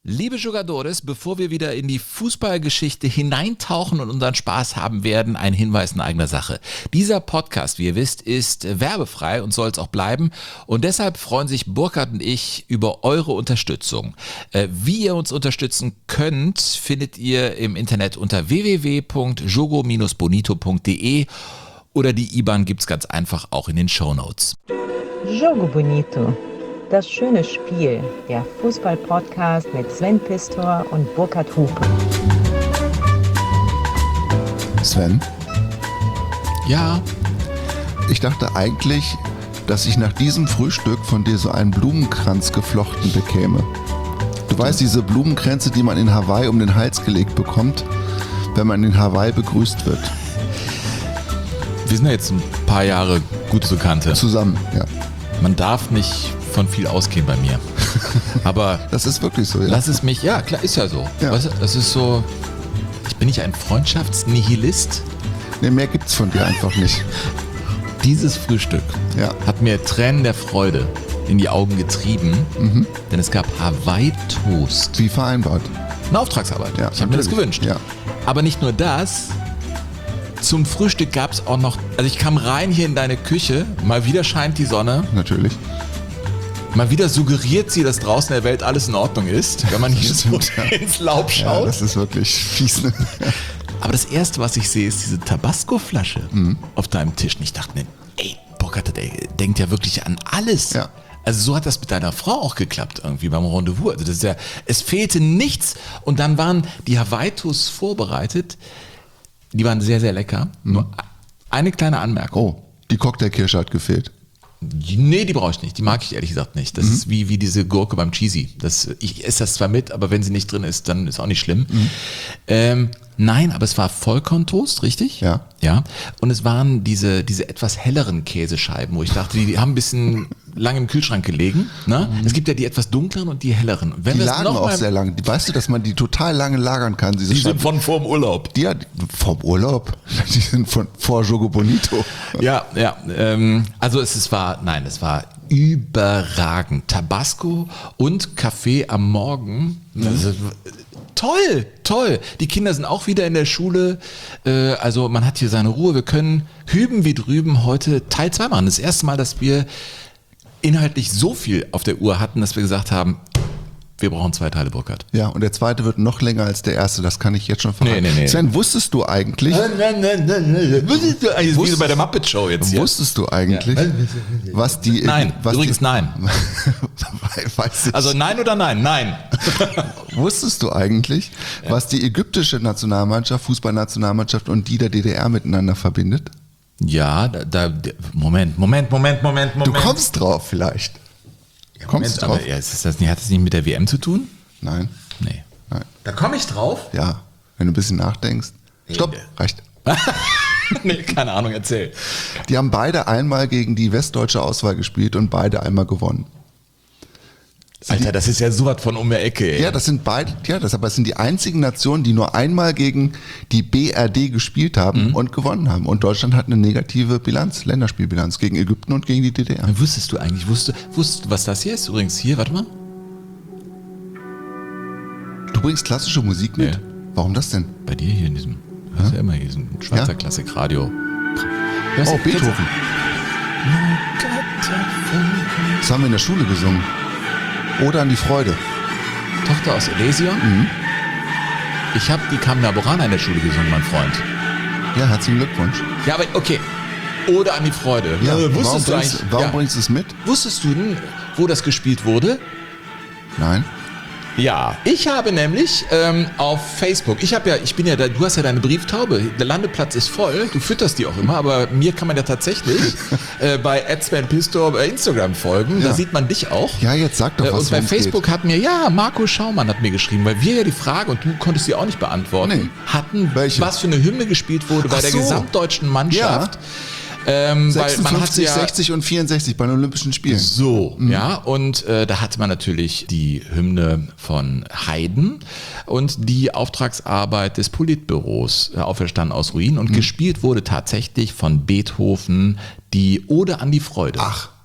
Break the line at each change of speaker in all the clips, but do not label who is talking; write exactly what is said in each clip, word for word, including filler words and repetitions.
Liebe Jugadores, bevor wir wieder in die Fußballgeschichte hineintauchen und unseren Spaß haben werden, ein Hinweis in eigener Sache. Dieser Podcast, wie ihr wisst, ist werbefrei und soll es auch bleiben. Und deshalb freuen sich Burkhard und ich über eure Unterstützung. Wie ihr uns unterstützen könnt, findet ihr im Internet unter w w w punkt jogo Bindestrich bonito punkt de oder die I B A N gibt's ganz einfach auch in den Shownotes.
Jogo Bonito. Das schöne Spiel, der Fußball-Podcast mit Sven Pistor und Burkhard Hupe.
Sven?
Ja?
Ich dachte eigentlich, dass ich nach diesem Frühstück von dir so einen Blumenkranz geflochten bekäme. Du weißt, diese Blumenkränze, die man in Hawaii um den Hals gelegt bekommt, wenn man in Hawaii begrüßt wird.
Wir sind ja jetzt ein paar Jahre gute Bekannte.
Zusammen, ja.
Man darf nicht von viel ausgehen bei mir. Aber
das ist wirklich so, ja.
Lass es mich, ja klar, ist ja so.
Ja.
Weißt du, das ist so, ich bin nicht ein Freundschaftsnihilist.
Nee, mehr gibt's von dir einfach nicht.
Dieses Frühstück
ja.
hat mir Tränen der Freude in die Augen getrieben, mhm. denn es gab Hawaii-Toast.
Wie vereinbart.
Eine Auftragsarbeit.
Ja,
ich habe mir das gewünscht.
Ja.
Aber nicht nur das, zum Frühstück gab es auch noch, also ich kam rein hier in deine Küche, mal wieder scheint die Sonne.
Natürlich.
Mal wieder suggeriert sie, dass draußen in der Welt alles in Ordnung ist, wenn man hier so ja. ins Laub schaut.
Ja, das ist wirklich fies. Ne?
Aber das Erste, was ich sehe, ist diese Tabasco-Flasche mhm. auf deinem Tisch. Und ich dachte mir, ey, Burkhard, der denkt ja wirklich an alles.
Ja.
Also so hat das mit deiner Frau auch geklappt, irgendwie beim Rendezvous. Also das ist ja, es fehlte nichts. Und dann waren die Hawaii-Toasts vorbereitet. Die waren sehr, sehr lecker. Mhm. Nur eine kleine Anmerkung.
Oh, die Cocktailkirsche hat gefehlt.
Nee, die brauche ich nicht. Die mag ich ehrlich gesagt nicht. Das mhm. ist wie, wie diese Gurke beim Cheesy. Das, ich esse das zwar mit, aber wenn sie nicht drin ist, dann ist auch nicht schlimm. Mhm. Ähm, nein, aber es war Vollkorntoast, richtig?
Ja.
Ja. Und es waren diese, diese etwas helleren Käsescheiben, wo ich dachte, die, die haben ein bisschen lang im Kühlschrank gelegen. Ne? Mhm. Es gibt ja die etwas dunkleren und die helleren. Wenn
die lagen auch sehr lange. Weißt du, dass man die total lange lagern kann? Diese
die sind von vorm Urlaub.
Die, ja, vom Urlaub? Die sind von vor Jogo Bonito.
Ja, ja. Ähm, also es, es war, nein, es war überragend. Tabasco und Kaffee am Morgen. Mhm. Also, toll, toll. Die Kinder sind auch wieder in der Schule. Äh, also man hat hier seine Ruhe. Wir können hüben wie drüben heute Teil zwei machen. Das erste Mal, dass wir inhaltlich so viel auf der Uhr hatten, dass wir gesagt haben, wir brauchen zwei Teile, Burkhard.
Ja, und der zweite wird noch länger als der erste, das kann ich jetzt schon verraten. Nee, nee, nee. Sven, wusstest du eigentlich...
Nein, nein, nein, nein. Wusstest du eigentlich, wie bei der Muppet Show jetzt hier.
Wusstest du eigentlich, ja. was die...
Nein,
was
übrigens
die,
nein.
Weiß ich.
Also nein oder nein? Nein.
Wusstest du eigentlich, ja. was die ägyptische Nationalmannschaft, Fußballnationalmannschaft und die der D D R miteinander verbindet?
Ja, da, da Moment, Moment, Moment, Moment, Moment.
Du kommst drauf vielleicht.
Ja, kommst Moment, drauf? Aber, ja, ist das nicht, hat das nicht mit der W M zu tun?
Nein.
Nee.
Nein.
Da komme ich drauf?
Ja, wenn du ein bisschen nachdenkst. Stopp, nee. Reicht.
Nee, keine Ahnung, erzähl.
Die haben beide einmal gegen die westdeutsche Auswahl gespielt und beide einmal gewonnen.
Alter, das ist ja sowas von um der Ecke, ey.
Ja, das sind beide, ja, das, aber das sind die einzigen Nationen, die nur einmal gegen die B R D gespielt haben mhm. und gewonnen haben. Und Deutschland hat eine negative Bilanz, Länderspielbilanz gegen Ägypten und gegen die D D R.
Wusstest du eigentlich, wusstest, wusstest du, was das hier ist? Übrigens hier, warte mal.
Du bringst klassische Musik mit? Ja. Warum das denn?
Bei dir hier in diesem, du hast ja, ja immer hier diesen Schweizer ja? Klassikradio.
Oh, Beethoven. Das haben wir in der Schule gesungen. Oder an die Freude.
Tochter aus Elysion? Mhm. Ich habe die Carmina Burana in der Schule gesungen, mein Freund.
Ja, herzlichen Glückwunsch.
Ja, aber okay. Oder an die Freude.
Ja,
also, wusstest
warum
du
bringst,
eigentlich,
warum
ja.
bringst du es mit?
Wusstest du denn, wo das gespielt wurde?
Nein.
Ja, ich habe nämlich ähm, auf Facebook, ich habe ja, ich bin ja da, du hast ja deine Brieftaube, der Landeplatz ist voll, du fütterst die auch immer, aber mir kann man ja tatsächlich äh, bei Sven Pistor bei Instagram folgen,
ja.
Da sieht man dich auch.
Ja, jetzt sag doch was.
Äh, und bei Facebook geht. Hat mir, ja, Marco Schaumann hat mir geschrieben, weil wir ja die Frage, und du konntest sie auch nicht beantworten, nee. hatten, Welche? was für eine Hymne gespielt wurde bei Ach der so. gesamtdeutschen Mannschaft. Ja. Ähm,
sechsundfünfzig,
weil man hat ja,
sechzig und vierundsechzig bei den Olympischen Spielen.
So, mhm. ja, und äh, da hatte man natürlich die Hymne von Haydn und die Auftragsarbeit des Politbüros, äh, Auferstanden aus Ruinen, und mhm. gespielt wurde tatsächlich von Beethoven die Ode an die Freude.
Ach.
Ja.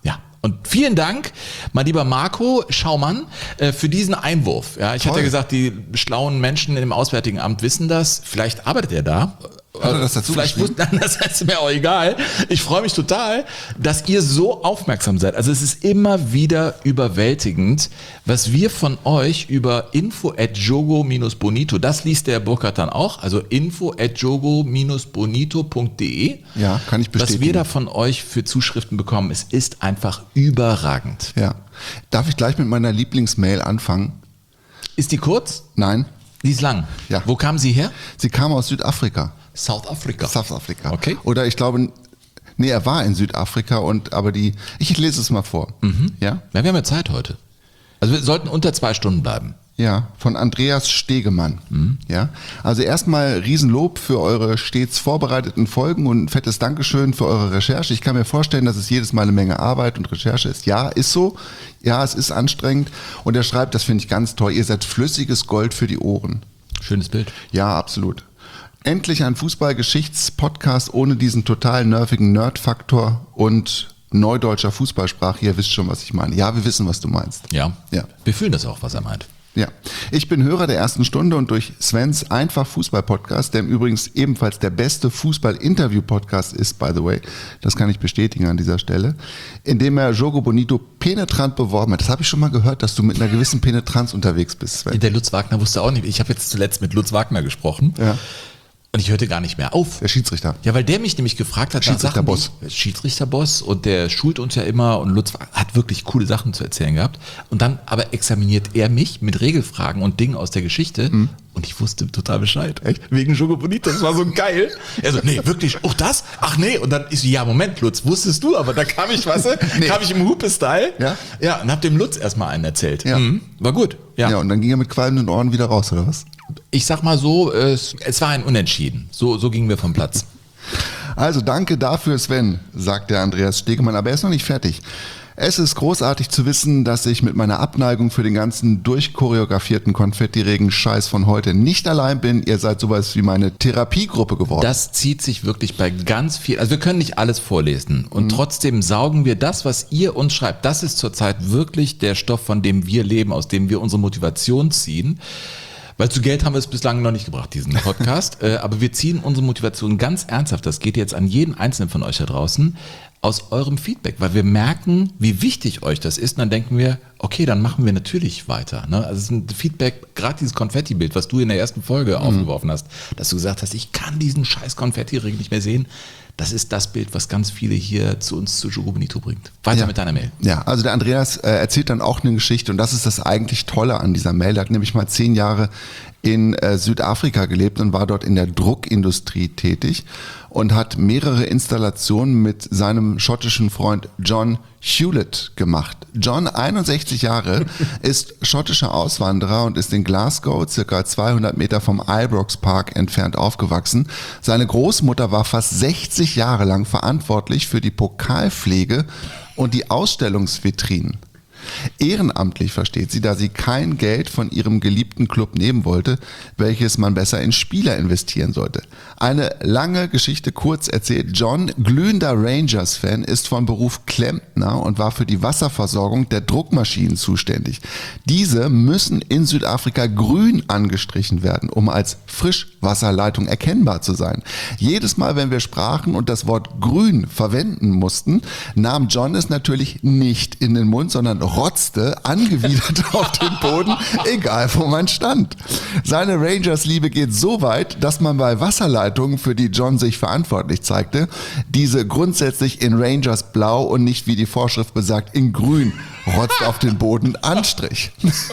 Und vielen Dank, mein lieber Marco Schaumann, äh, für diesen Einwurf. Ja, ich
Toll.
hatte ja gesagt, die schlauen Menschen im Auswärtigen Amt wissen das. Vielleicht arbeitet er da.
Hat er das dazu
Vielleicht wusste, nein, das ist mir auch egal. Ich freue mich total, dass ihr so aufmerksam seid. Also es ist immer wieder überwältigend, was wir von euch über info at jogo bonito, das liest der Burkhard dann auch, also info at jogo bonito punkt de.
Ja, kann ich bestätigen.
Was wir da von euch für Zuschriften bekommen, es ist einfach überragend.
Ja. Darf ich gleich mit meiner Lieblingsmail anfangen?
Ist die kurz?
Nein.
Die ist lang.
Ja.
Wo kam sie her?
Sie kam aus Südafrika.
South Africa.
South Africa.
Okay.
Oder ich glaube, nee, er war in Südafrika und aber die, ich lese es mal vor.
Mhm.
Ja?
Ja, wir haben ja Zeit heute. Also wir sollten unter zwei Stunden bleiben.
Ja, von Andreas Stegemann. Mhm. Ja, also erstmal Riesenlob für eure stets vorbereiteten Folgen und ein fettes Dankeschön für eure Recherche. Ich kann mir vorstellen, dass es jedes Mal eine Menge Arbeit und Recherche ist. Ja, ist so. Ja, es ist anstrengend. Und er schreibt, das finde ich ganz toll, ihr seid flüssiges Gold für die Ohren.
Schönes Bild.
Ja, absolut. Endlich ein Fußball-Geschichts-Podcast ohne diesen total nervigen Nerd-Faktor und neudeutscher Fußballsprache. Ihr wisst schon, was ich meine. Ja, wir wissen, was du meinst.
Ja,
ja.
Wir fühlen das auch, was er meint.
Ja, ich bin Hörer der ersten Stunde und durch Svens Einfach Fußball-Podcast, der im Übrigens ebenfalls der beste Fußball-Interview-Podcast ist, by the way, das kann ich bestätigen an dieser Stelle, indem er Jogo Bonito penetrant beworben hat. Das habe ich schon mal gehört, dass du mit einer gewissen Penetranz unterwegs bist, Sven.
Der Lutz Wagner wusste auch nicht. Ich habe jetzt zuletzt mit Lutz Wagner gesprochen.
Ja.
Und ich hörte gar nicht mehr auf.
Der Schiedsrichter.
Ja, weil der mich nämlich gefragt hat,
Schiedsrichterboss.
Schiedsrichterboss, und der schult uns ja immer, und Lutz hat wirklich coole Sachen zu erzählen gehabt. Und dann aber examiniert er mich mit Regelfragen und Dingen aus der Geschichte. Mhm. Und ich wusste total Bescheid. Echt? Wegen Jogo Bonito, das war so geil. Er so, nee, wirklich, auch das? Ach nee. Und dann ist so, ja, Moment, Lutz, wusstest du, aber da kam ich, weißt du, nee. kam ich im Hupe-Style.
Ja.
Ja, und hab dem Lutz erstmal einen erzählt.
Ja.
Mhm. War gut. Ja.
Ja, und dann ging er mit qualmenden Ohren wieder raus, oder was?
Ich sag mal so, es, es war ein Unentschieden. So, so gingen wir vom Platz.
Also danke dafür, Sven, sagt der Andreas Stegemann, aber er ist noch nicht fertig. Es ist großartig zu wissen, dass ich mit meiner Abneigung für den ganzen durchchoreografierten Konfetti-Regen-Scheiß von heute nicht allein bin. Ihr seid sowas wie meine Therapiegruppe geworden.
Das zieht sich wirklich bei ganz viel. Also wir können nicht alles vorlesen und mhm. trotzdem saugen wir das, was ihr uns schreibt. Das ist zurzeit wirklich der Stoff, von dem wir leben, aus dem wir unsere Motivation ziehen. Weil zu Geld haben wir es bislang noch nicht gebracht, diesen Podcast. äh, aber wir ziehen unsere Motivation ganz ernsthaft. Das geht jetzt an jeden Einzelnen von euch da draußen aus eurem Feedback, weil wir merken, wie wichtig euch das ist. Und dann denken wir, okay, dann machen wir natürlich weiter. Ne? Also es ist ein Feedback, gerade dieses Konfetti-Bild, was du in der ersten Folge mhm. aufgeworfen hast, dass du gesagt hast, ich kann diesen scheiß Konfetti-Ring nicht mehr sehen. Das ist das Bild, was ganz viele hier zu uns zu Jogo Bonito bringt. Weiter
ja.
mit deiner Mail.
Ja, also der Andreas äh, erzählt dann auch eine Geschichte und das ist das eigentlich Tolle an dieser Mail. Er hat nämlich mal zehn Jahre in äh, Südafrika gelebt und war dort in der Druckindustrie tätig und hat mehrere Installationen mit seinem schottischen Freund John Hewlett gemacht. John, einundsechzig Jahre, ist schottischer Auswanderer und ist in Glasgow, circa zweihundert Meter vom Ibrox Park entfernt, aufgewachsen. Seine Großmutter war fast sechzig Jahre lang verantwortlich für die Pokalpflege und die Ausstellungsvitrinen. Ehrenamtlich versteht sie, da sie kein Geld von ihrem geliebten Club nehmen wollte, welches man besser in Spieler investieren sollte. Eine lange Geschichte kurz erzählt. John, glühender Rangers-Fan, ist von Beruf Klempner und war für die Wasserversorgung der Druckmaschinen zuständig. Diese müssen in Südafrika grün angestrichen werden, um als Frischwasserleitung erkennbar zu sein. Jedes Mal, wenn wir sprachen und das Wort grün verwenden mussten, nahm John es natürlich nicht in den Mund, sondern rotzte angewidert auf den Boden, egal wo man stand. Seine Rangers-Liebe geht so weit, dass man bei Wasserleitungen, für die John sich verantwortlich zeigte, diese grundsätzlich in Rangers blau und nicht, wie die Vorschrift besagt, in grün rotzt auf den Boden anstrich.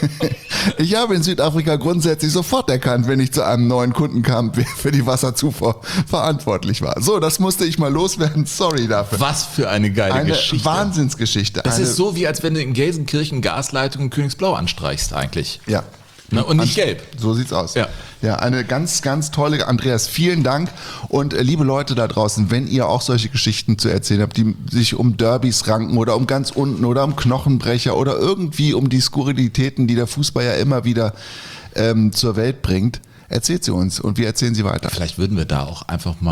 Ich habe in Südafrika grundsätzlich sofort erkannt, wenn ich zu einem neuen Kunden kam, wer für die Wasserzufuhr verantwortlich war. So, das musste ich mal loswerden. Sorry dafür.
Was für eine geile
eine
Geschichte.
Wahnsinnsgeschichte.
Das
eine
ist so, wie als wenn du in Gelsenkirchen Gasleitung in Königsblau anstreichst eigentlich.
Ja.
Ne? Und nicht gelb.
So sieht's aus.
Ja.
Ja, eine ganz, ganz tolle, Andreas, vielen Dank. Und äh, liebe Leute da draußen, wenn ihr auch solche Geschichten zu erzählen habt, die sich um Derbys ranken oder um ganz unten oder um Knochenbrecher oder irgendwie um die Skurrilitäten, die der Fußball ja immer wieder ähm, zur Welt bringt, erzählt sie uns und wir erzählen sie weiter.
Vielleicht würden wir da auch einfach mal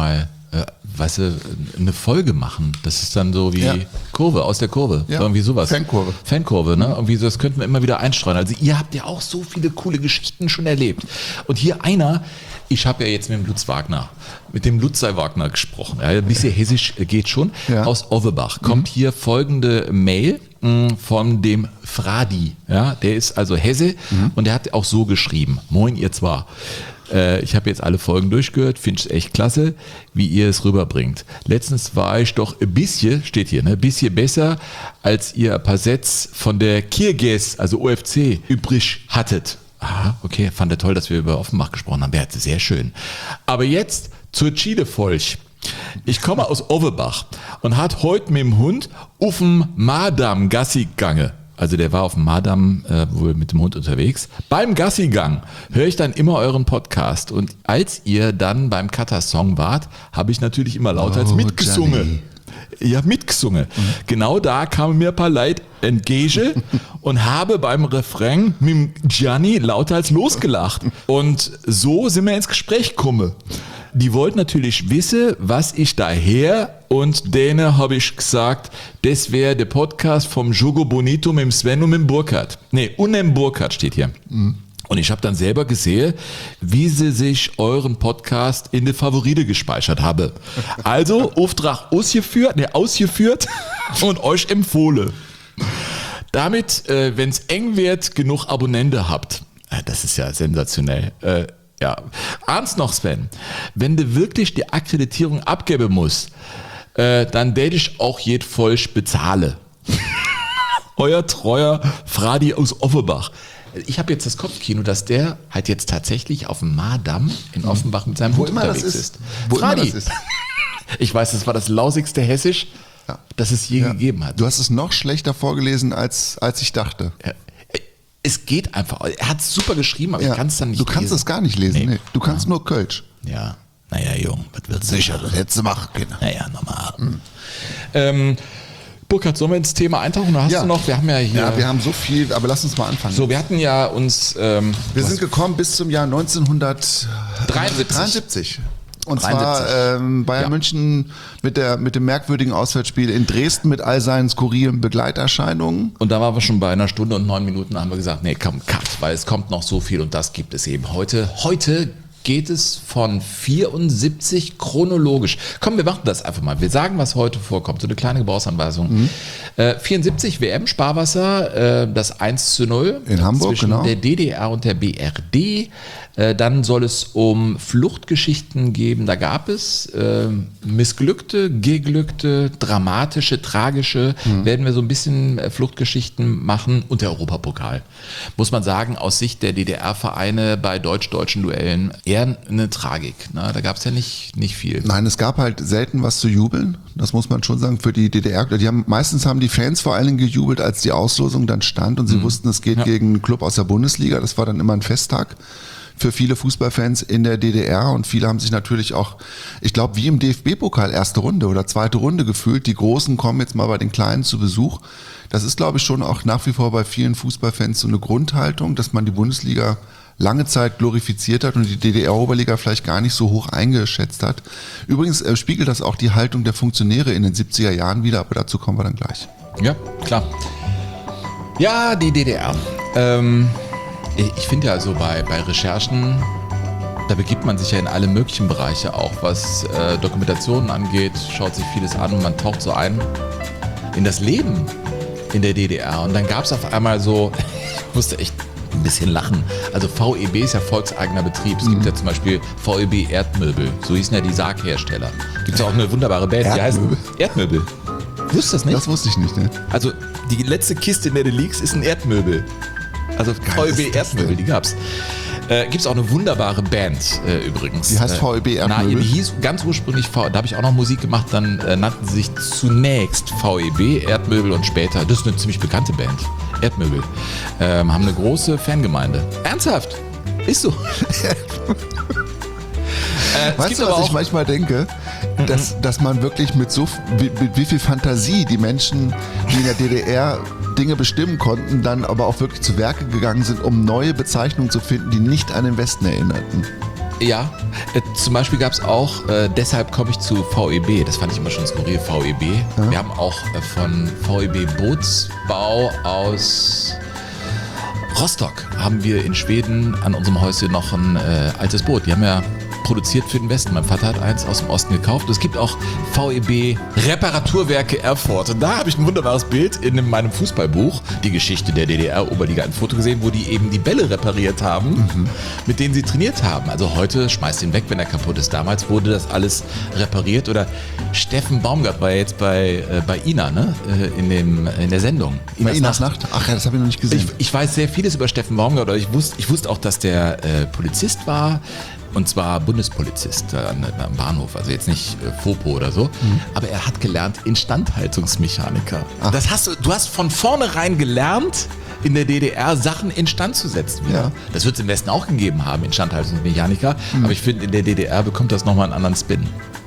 äh, weißt du, eine Folge machen. Das ist dann so wie
Ja.
Kurve, aus der Kurve.
Ja.
Irgendwie sowas.
Fankurve.
Fankurve, ne? Irgendwie so, das könnten wir immer wieder einstreuen. Also ihr habt ja auch so viele coole Geschichten schon erlebt. Und hier einer, ich habe ja jetzt mit dem Lutz Wagner, mit dem Lutzai Wagner gesprochen. Ja, ein bisschen hessisch geht schon.
Ja.
Aus Ovebach kommt
Mhm.
hier folgende Mail mh, von dem Fradi. Ja, der ist also Hesse
Mhm.
und der hat auch so geschrieben. Moin, ihr zwar. Äh, ich habe jetzt alle Folgen durchgehört, finde es echt klasse, wie ihr es rüberbringt. Letztens war ich doch ein bisschen, steht hier, ne, ein bisschen besser, als ihr ein paar Sätze von der Kirges, also O F C, übrig hattet. Aha, okay, fand er toll, dass wir über Offenbach gesprochen haben. Ja, sehr schön. Aber jetzt zur Chilefolch. Ich komme aus Ovebach und hat heute mit dem Hund auf dem Madam Gassi gange. Also der war auf dem Madam äh, wohl mit dem Hund unterwegs. Beim Gassigang höre ich dann immer euren Podcast. Und als ihr dann beim Cutter-Song wart, habe ich natürlich immer lauter als
Oh,
mitgesungen.
Gianni.
Ich habe mitgesungen. Mhm. Genau da kamen mir ein paar Leute entgegen und habe beim Refrain mit dem Gianni lauter als losgelacht. Und so sind wir ins Gespräch gekommen. Die wollten natürlich wissen, was ich daher, und denen habe ich gesagt, das wäre der Podcast vom Jogo Bonito mit dem Sven und mit dem Burkhardt. Nee, und dem Burkhardt steht hier. Mhm. Und ich habe dann selber gesehen, wie sie sich euren Podcast in die Favorite gespeichert habe. Also Auftrag ausgeführt, ne, ausgeführt und euch empfohlen. Damit, äh, wenn es eng wird, genug Abonnenten habt. Äh, das ist ja sensationell. Äh, ja. Abends noch, Sven, wenn du wirklich die Akkreditierung abgeben musst, äh, dann werde ich auch jed Folge bezahle. Euer treuer Fradi aus Offenbach. Ich habe jetzt das Kopfkino, dass der halt jetzt tatsächlich auf dem Madam in Offenbach mit seinem
Wo
Hund
immer das
unterwegs
ist.
ist.
Wo immer
Fradi.
das ist.
Ich weiß, das war das lausigste Hessisch,
Ja.
das es je
Ja.
gegeben hat.
Du hast es noch schlechter vorgelesen, als, als ich dachte.
Ja. Es geht einfach. Er hat es super geschrieben, aber
Ja.
ich kann es dann nicht
Du kannst
lesen.
es gar nicht lesen.
Nee.
Nee. Du kannst nur Kölsch.
Ja, naja, Jung, was wird sicher?
Hättest du machen können.
Naja, normal. Mhm. Ähm, Burkhard, sollen wir ins Thema eintauchen? Oder hast
Ja.
du noch? Wir haben ja hier.
Ja, wir haben so viel, aber lass uns mal anfangen.
so, wir hatten ja uns. Ähm,
wir
was-
sind gekommen bis zum Jahr neunzehnhundertdreiundsiebzig. Und
dreiundsiebzig.
zwar ähm, Bayern
Ja.
München mit, der, mit dem merkwürdigen Auswärtsspiel in Dresden mit all seinen skurrilen Begleiterscheinungen.
Und da waren wir schon bei einer Stunde und neun Minuten, haben wir gesagt, nee, komm, cut, weil es kommt noch so viel und das gibt es eben heute. Heute geht es von vierundsiebzig chronologisch. Komm, wir machen das einfach mal. Wir sagen, was heute vorkommt. So eine kleine Gebrauchsanweisung.
Mhm.
Äh, vierundsiebzig W M, Sparwasser, äh, das eins zu null.
In Hamburg,
zwischen
genau.
der D D R und der B R D. Äh, dann soll es um Fluchtgeschichten geben. Da gab es äh, missglückte, geglückte, dramatische, tragische.
Mhm.
Werden wir so ein bisschen äh, Fluchtgeschichten machen. Und der Europapokal. Muss man sagen, aus Sicht der D D R-Vereine bei deutsch-deutschen Duellen eher eine Tragik. Ne? Da gab es ja nicht, nicht viel.
Nein, es gab halt selten was zu jubeln. Das muss man schon sagen für die D D R. Die haben, meistens haben die Fans vor allen Dingen gejubelt, als die Auslosung dann stand und sie wussten, es geht
Ja.
gegen einen Club aus der Bundesliga. Das war dann immer ein Festtag für viele Fußballfans in der D D R und viele haben sich natürlich auch, ich glaube, wie im D F B-Pokal erste Runde oder zweite Runde gefühlt. Die Großen kommen jetzt mal bei den Kleinen zu Besuch. Das ist, glaube ich, schon auch nach wie vor bei vielen Fußballfans so eine Grundhaltung, dass man die Bundesliga lange Zeit glorifiziert hat und die D D R-Oberliga vielleicht gar nicht so hoch eingeschätzt hat. Übrigens äh, spiegelt das auch die Haltung der Funktionäre in den siebziger Jahren wieder, aber dazu kommen wir dann gleich.
Ja, klar. Ja, die D D R. Ähm, ich ich finde ja so bei, bei Recherchen, da begibt man sich ja in alle möglichen Bereiche, auch was äh, Dokumentationen angeht, schaut sich vieles an und man taucht so ein in das Leben in der D D R. Und dann gab es auf einmal so, ich musste echt ein bisschen lachen. Also V E B ist ja volkseigener Betrieb. Es gibt ja zum Beispiel V E B Erdmöbel. So hießen ja die Sarghersteller. Gibt es auch eine wunderbare Band, die heißt
Erdmöbel?
Erdmöbel. Wusstest du das nicht?
Das wusste ich nicht, ne?
Also die letzte Kiste, in der du liegst, ist ein Erdmöbel. Also V E B
ist das
Erdmöbel,
denn?
die gab's. Äh, Gibt es auch eine wunderbare Band äh, übrigens.
Die heißt
Äh,
V E B Erdmöbel?
Na, die hieß ganz ursprünglich, V- da habe ich auch noch Musik gemacht, dann äh, nannten sie sich zunächst V E B Erdmöbel und später, das ist eine ziemlich bekannte Band, Erdmöbel, ähm, haben eine große Fangemeinde. Ernsthaft? Ist so. äh, es
Weißt
gibt
du,
aber
was ich
auch,
manchmal denke? Dass, dass man wirklich mit so wie, mit wie viel Fantasie die Menschen, die in der D D R Dinge bestimmen konnten, dann aber auch wirklich zu Werke gegangen sind, um neue Bezeichnungen zu finden, die nicht an den Westen erinnerten.
Ja, äh, zum Beispiel gab es auch, äh, deshalb komme ich zu V E B, das fand ich immer schon skurril, V E B. Ja. Wir haben auch äh, von V E B Bootsbau aus Rostock, haben wir in Schweden an unserem Häuschen noch ein äh, altes Boot. Die haben ja produziert für den Westen. Mein Vater hat eins aus dem Osten gekauft. Es gibt auch V E B Reparaturwerke Erfurt. Und da habe ich ein wunderbares Bild in meinem Fußballbuch, die Geschichte der D D R-Oberliga, ein Foto gesehen, wo die eben die Bälle repariert haben, mhm. mit denen sie trainiert haben. Also heute schmeißt ihn weg, wenn er kaputt ist. Damals wurde das alles repariert. Oder Steffen Baumgart war jetzt bei, äh, bei Ina, ne? in, dem, in der Sendung.
Bei Inas Nacht? Ach ja, das habe ich noch nicht gesehen.
Ich, ich weiß sehr vieles über Steffen Baumgart. Oder ich wusste, ich wusste auch, dass der äh, Polizist war. Und zwar Bundespolizist am Bahnhof, also jetzt nicht äh, Fopo oder so, mhm. aber er hat gelernt Instandhaltungsmechaniker. Ach. Das hast du, du hast von vornherein gelernt, in der D D R Sachen instand zu setzen. Ja. Das wird es im Westen auch gegeben haben, Instandhaltungsmechaniker, mhm. aber ich finde, in der D D R bekommt das nochmal einen anderen Spin.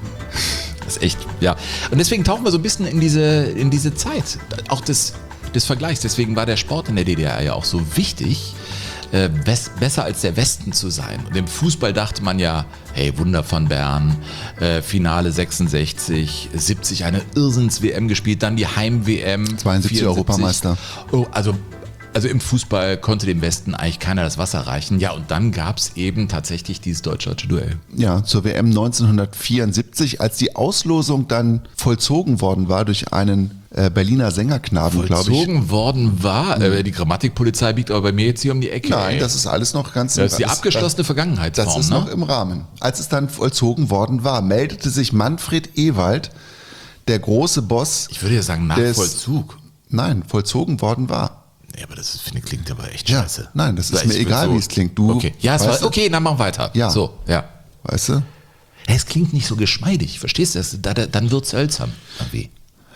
Das ist echt, ja. Und deswegen tauchen wir so ein bisschen in diese, in diese Zeit, auch des, des Vergleichs. Deswegen war der Sport in der D D R ja auch so wichtig, Äh, best, besser als der Westen zu sein. Und im Fußball dachte man ja, hey, Wunder von Bern, äh, Finale sechsundsechzig, siebzig eine Irrsinns-W M gespielt, dann die Heim-W M.
zweiundsiebzig vierundsiebzig Europameister.
Oh, also, also im Fußball konnte dem Westen eigentlich keiner das Wasser reichen. Ja, und dann gab es eben tatsächlich dieses deutsch-deutsche Duell.
Ja, zur W M neunzehnhundertvierundsiebzig, als die Auslosung dann vollzogen worden war durch einen äh, Berliner Sängerknaben, glaube ich.
Vollzogen worden war? Mhm. Äh, die Grammatikpolizei biegt aber bei mir jetzt hier um die Ecke.
Nein,
ey.
das ist alles noch ganz...
Das ist die abgeschlossene das, Vergangenheitsform.
Das ist
ne?
noch im Rahmen. Als es dann vollzogen worden war, meldete sich Manfred Ewald, der große Boss...
Ich würde ja sagen, nach
des,
Vollzug.
Nein, vollzogen worden war.
Ja, aber das finde, klingt aber echt
ja,
scheiße.
Nein, das ist
das
mir egal,
so,
wie es klingt. Du,
okay, ja, es war, okay, dann mach weiter.
Ja.
So, ja.
Weißt du?
Es klingt nicht so geschmeidig, verstehst du das? Da, da, dann wird es hölzern. Irgendwie.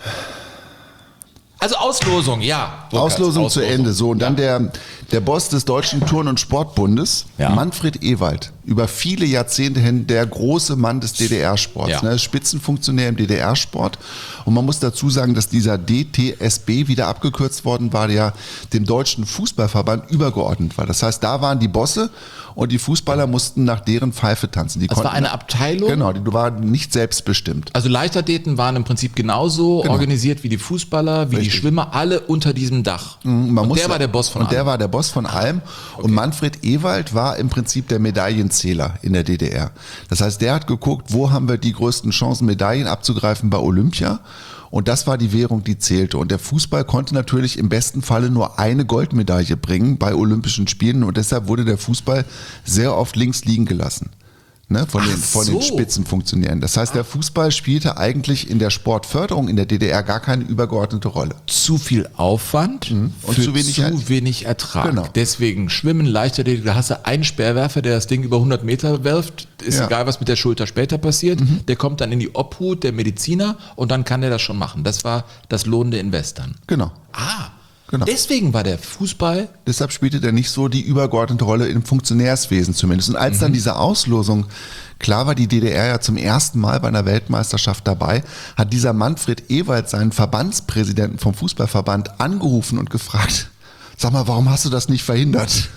Also Auslosung, ja.
Auslosung, Auslosung zu Ende. So, und ja. dann der, der Boss des Deutschen Turn- und Sportbundes, ja. Manfred Ewald, über viele Jahrzehnte hin der große Mann des D D R-Sports, ja. ne, Spitzenfunktionär im D D R-Sport. Und man muss dazu sagen, dass dieser D T S B wieder abgekürzt worden war, der dem Deutschen Fußballverband übergeordnet war. Das heißt, da waren die Bosse und die Fußballer mussten nach deren Pfeife tanzen. Die
das war eine Abteilung?
Genau, die waren nicht selbstbestimmt.
Also Leichtathleten waren im Prinzip genauso genau. organisiert wie die Fußballer, wie Richtig. die Schwimmer, alle unter diesem Dach.
Mhm, man
und
muss
der war der Boss von
und
allem.
Und der war der Boss von allem. Okay. Und Manfred Ewald war im Prinzip der Medaillenzähler in der D D R. Das heißt, der hat geguckt, wo haben wir die größten Chancen, Medaillen abzugreifen bei Olympia. Und das war die Währung, die zählte. Und der Fußball konnte natürlich im besten Falle nur eine Goldmedaille bringen bei Olympischen Spielen. Und deshalb wurde der Fußball sehr oft links liegen gelassen. Ne, von, den, von so. den Spitzenfunktionären. Das heißt, der Fußball spielte eigentlich in der Sportförderung in der D D R gar keine übergeordnete Rolle.
Zu viel Aufwand mhm. und für zu wenig, zu er- wenig Ertrag. Genau. Deswegen Schwimmen, Leichtathletik, da hast du einen Speerwerfer, der das Ding über hundert Meter wirft. Ist ja. egal, was mit der Schulter später passiert. Mhm. Der kommt dann in die Obhut der Mediziner und dann kann der das schon machen. Das war das lohnende Invest dann.
Genau.
Ah,
Genau.
Deswegen war der Fußball...
Deshalb spielte der nicht so die übergeordnete Rolle im Funktionärswesen zumindest. Und als mhm. dann diese Auslosung klar war, die D D R ja zum ersten Mal bei einer Weltmeisterschaft dabei, hat dieser Manfred Ewald seinen Verbandspräsidenten vom Fußballverband angerufen und gefragt, sag mal, warum hast du das nicht verhindert?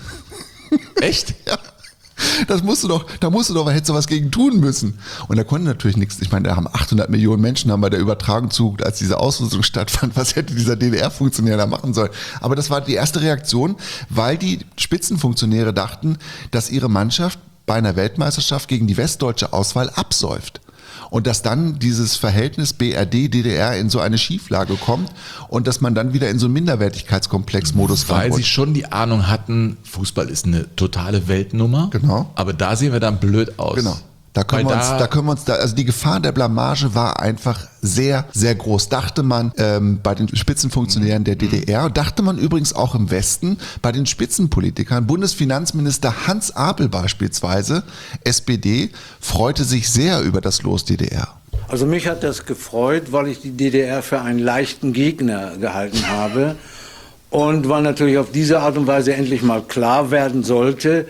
Echt?
Ja. Das musst du doch, da musst du doch, hättest du was gegen tun müssen. Und da konnte natürlich nichts. Ich meine, da haben achthundert Millionen Menschen haben bei der Übertragung zugeguckt, als diese Auslosung stattfand. Was hätte dieser D D R-Funktionär da machen sollen? Aber das war die erste Reaktion, weil die Spitzenfunktionäre dachten, dass ihre Mannschaft bei einer Weltmeisterschaft gegen die westdeutsche Auswahl absäuft. Und dass dann dieses Verhältnis B R D D D R in so eine Schieflage kommt und dass man dann wieder in so einen Minderwertigkeitskomplexmodus
Weil
reinrutscht.
sie schon die Ahnung hatten, Fußball ist eine totale Weltnummer.
Genau.
Aber da sehen wir dann blöd aus.
Genau. Da können, wir uns, da, da können wir uns, da, also die Gefahr der Blamage war einfach sehr, sehr groß, dachte man ähm, bei den Spitzenfunktionären der D D R, dachte man übrigens auch im Westen, bei den Spitzenpolitikern. Bundesfinanzminister Hans Apel beispielsweise, S P D, freute sich sehr über das Los D D R.
Also mich hat das gefreut, weil ich die D D R für einen leichten Gegner gehalten habe und weil natürlich auf diese Art und Weise endlich mal klar werden sollte,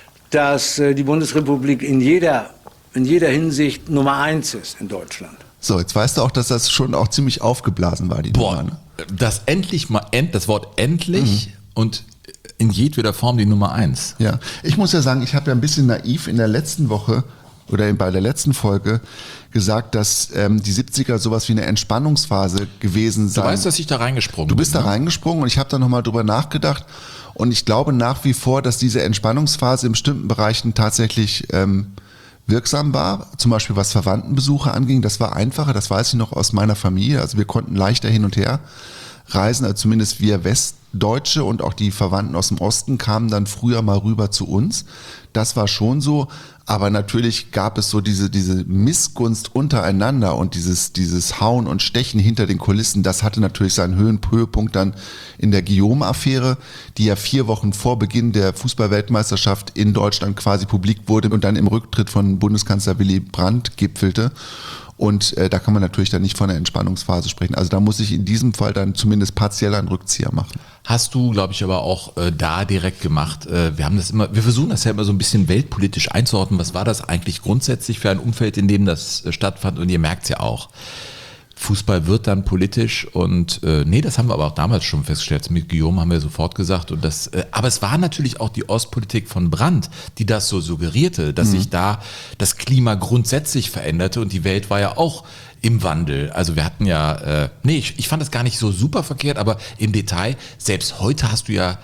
dass die Bundesrepublik in jeder in jeder Hinsicht Nummer eins ist in Deutschland.
So, jetzt weißt du auch, dass das schon auch ziemlich aufgeblasen war, die
Boah,
Nummer. Ne?
Das endlich mal, end, das Wort endlich mhm. und in jedweder Form die Nummer eins.
Ja, ich muss ja sagen, ich habe ja ein bisschen naiv in der letzten Woche oder bei der letzten Folge gesagt, dass ähm, die siebziger sowas wie eine Entspannungsphase gewesen sein.
Du weißt, dass ich da reingesprungen bin.
Du bist
ne?
da reingesprungen und ich habe da nochmal drüber nachgedacht und ich glaube nach wie vor, dass diese Entspannungsphase in bestimmten Bereichen tatsächlich ähm, wirksam war, zum Beispiel was Verwandtenbesuche anging. Das war einfacher, das weiß ich noch aus meiner Familie. Also wir konnten leichter hin und her reisen, also zumindest wir Westdeutsche und auch die Verwandten aus dem Osten kamen dann früher mal rüber zu uns. Das war schon so, aber natürlich gab es so diese, diese Missgunst untereinander und dieses, dieses Hauen und Stechen hinter den Kulissen. Das hatte natürlich seinen Höhen- Höhepunkt dann in der Guillaume-Affäre, die ja vier Wochen vor Beginn der Fußball-Weltmeisterschaft in Deutschland quasi publik wurde und dann im Rücktritt von Bundeskanzler Willy Brandt gipfelte. Und äh, da kann man natürlich dann nicht von einer Entspannungsphase sprechen. Also da muss ich in diesem Fall dann zumindest partiell einen Rückzieher machen.
Hast du, glaube ich, aber auch äh, da direkt gemacht. Äh, wir haben das immer, wir versuchen das ja immer so ein bisschen weltpolitisch einzuordnen. Was war das eigentlich grundsätzlich für ein Umfeld, in dem das äh, stattfand? Und ihr merkt es ja auch. Fußball wird dann politisch und äh, nee, das haben wir aber auch damals schon festgestellt. Mit Guillaume haben wir sofort gesagt. Und das, äh, aber es war natürlich auch die Ostpolitik von Brandt, die das so suggerierte, dass mhm. sich da das Klima grundsätzlich veränderte und die Welt war ja auch im Wandel. Also wir hatten ja, äh, nee, ich, ich fand das gar nicht so super verkehrt, aber im Detail, selbst heute hast du ja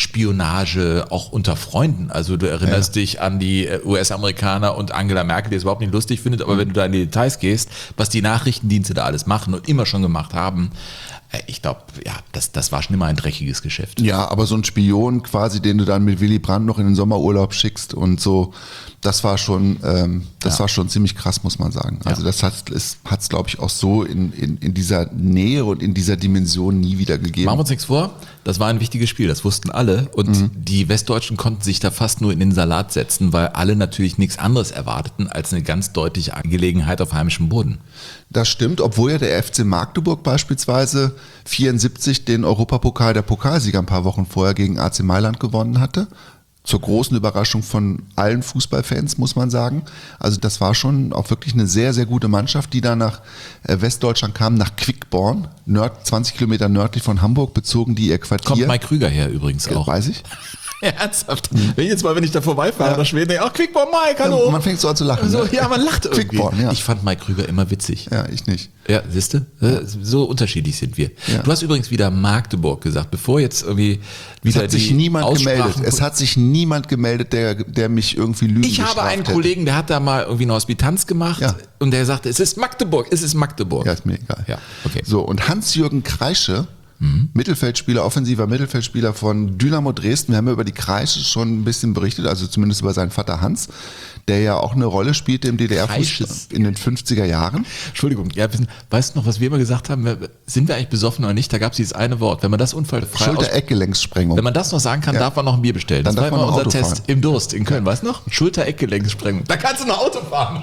Spionage auch unter Freunden. Also du erinnerst ja. dich an die U S-Amerikaner und Angela Merkel, die es überhaupt nicht lustig findet, aber mhm. wenn du da in die Details gehst, was die Nachrichtendienste da alles machen und immer schon gemacht haben, ich glaube, ja, das, das war schon immer ein dreckiges Geschäft.
Ja, aber so ein Spion quasi, den du dann mit Willy Brandt noch in den Sommerurlaub schickst und so, das war schon, ähm, das ja. war schon ziemlich krass, muss man sagen. Also ja. das hat es, hat's, glaube ich, auch so in, in, in dieser Nähe und in dieser Dimension nie wieder gegeben.
Machen wir uns nichts vor, das war ein wichtiges Spiel, das wussten alle und mhm. die Westdeutschen konnten sich da fast nur in den Salat setzen, weil alle natürlich nichts anderes erwarteten als eine ganz deutliche Angelegenheit auf heimischem Boden.
Das stimmt, obwohl ja der F C Magdeburg beispielsweise vierundsiebzig den Europapokal der Pokalsieger ein paar Wochen vorher gegen A C Mailand gewonnen hatte. Zur großen Überraschung von allen Fußballfans, muss man sagen. Also das war schon auch wirklich eine sehr, sehr gute Mannschaft, die da nach Westdeutschland kam, nach Quickborn, nord, zwanzig Kilometer nördlich von Hamburg, bezogen die ihr Quartier.
Kommt Mike Krüger her übrigens auch.
Weiß ich.
Ja, ernsthaft. Mhm. Wenn ich jetzt mal, wenn ich da vorbeifahre, ja. nach Schweden, denke ich, ach, Quickborn Mike, hallo.
Ja, man fängt so an zu lachen.
So,
ne?
Ja, man lacht irgendwie.
Quickborn, ja.
Ich fand Mike Krüger immer witzig.
Ja, ich nicht.
Ja, siehst du? So unterschiedlich sind wir. Ja. Du hast übrigens wieder Magdeburg gesagt, bevor jetzt irgendwie wieder
es hat sich
die
niemand gemeldet. Es hat sich niemand gemeldet, der, der mich irgendwie lügen
Ich habe einen hätte. Kollegen, der hat da mal irgendwie eine Hospitanz gemacht ja. und der sagte, es ist Magdeburg, es ist Magdeburg.
Ja, ist mir egal.
Ja, okay.
So, und Hans-Jürgen Kreische, Mhm. Mittelfeldspieler, offensiver Mittelfeldspieler von Dynamo Dresden. Wir haben ja über die Kreische schon ein bisschen berichtet, also zumindest über seinen Vater Hans, der ja auch eine Rolle spielte im D D R-Fußball in den fünfziger Jahren.
Entschuldigung, ja, weißt du noch, was wir immer gesagt haben? Sind wir eigentlich besoffen oder nicht? Da gab es dieses eine Wort. Wenn man das unfallfrei
Schulter-Eckgelenkssprengung.
Wenn man das noch sagen kann, ja. darf man noch ein Bier bestellen.
Dann
das
darf
war immer
man
unser
Auto
Test
fahren.
im Durst in Köln, weißt du noch? Schulter-Eckgelenkssprengung. Da kannst du noch Auto fahren.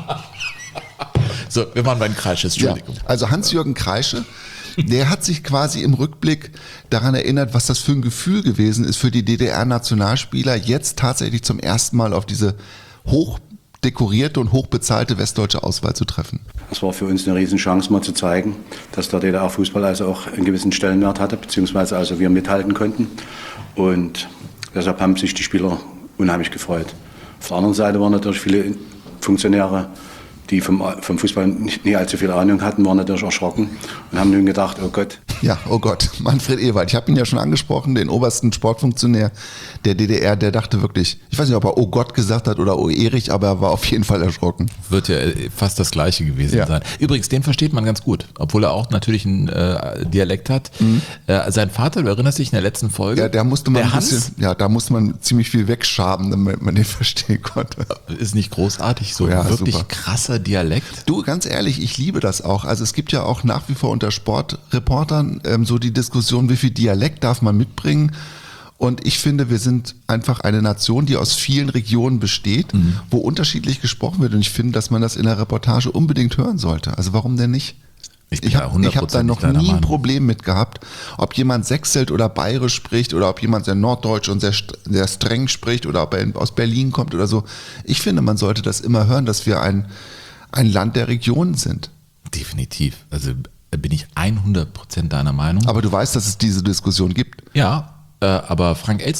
So, wir waren bei den Kreische, Entschuldigung.
Ja, also Hans-Jürgen Kreische, der hat sich quasi im Rückblick daran erinnert, was das für ein Gefühl gewesen ist für die D D R-Nationalspieler, jetzt tatsächlich zum ersten Mal auf diese hochdekorierte und hochbezahlte westdeutsche Auswahl zu treffen.
Das war für uns eine Riesenchance, mal zu zeigen, dass der D D R-Fußball also auch einen gewissen Stellenwert hatte, beziehungsweise also wir mithalten konnten. Und deshalb haben sich die Spieler unheimlich gefreut. Auf der anderen Seite waren natürlich viele Funktionäre, die vom, vom Fußball nicht, nie allzu viel Ahnung hatten, waren natürlich erschrocken und haben nun gedacht, oh Gott.
Ja, oh Gott, Manfred Ewald. Ich habe ihn ja schon angesprochen, den obersten Sportfunktionär der D D R, der dachte wirklich, ich weiß nicht, ob er oh Gott gesagt hat oder oh Erich, aber er war auf jeden Fall erschrocken.
Wird ja fast das Gleiche gewesen ja. sein. Übrigens, den versteht man ganz gut, obwohl er auch natürlich einen äh, Dialekt hat. Mhm. Äh, sein Vater, du erinnerst dich in der letzten Folge?
Ja, der musste man
der
ein bisschen,
Hans,
ja, da musste man ziemlich viel wegschaben, damit man den verstehen konnte.
Ist nicht großartig, so
ja,
wirklich
super.
krasser Dialekt.
Du, ganz ehrlich, ich liebe das auch. Also es gibt ja auch nach wie vor unter Sportreportern ähm, so die Diskussion, wie viel Dialekt darf man mitbringen. Und ich finde, wir sind einfach eine Nation, die aus vielen Regionen besteht, mhm. wo unterschiedlich gesprochen wird. Und ich finde, dass man das in der Reportage unbedingt hören sollte. Also warum denn nicht? Ich, ich habe hab da noch nie ein Problem mit gehabt, ob jemand Sächselt oder Bayerisch spricht oder ob jemand sehr norddeutsch und sehr, sehr streng spricht oder ob er aus Berlin kommt oder so. Ich finde, man sollte das immer hören, dass wir ein ein Land der Regionen sind.
Definitiv. Also bin ich hundert Prozent deiner Meinung.
Aber du weißt, dass es diese Diskussion gibt.
Ja, äh, aber Frank Elstner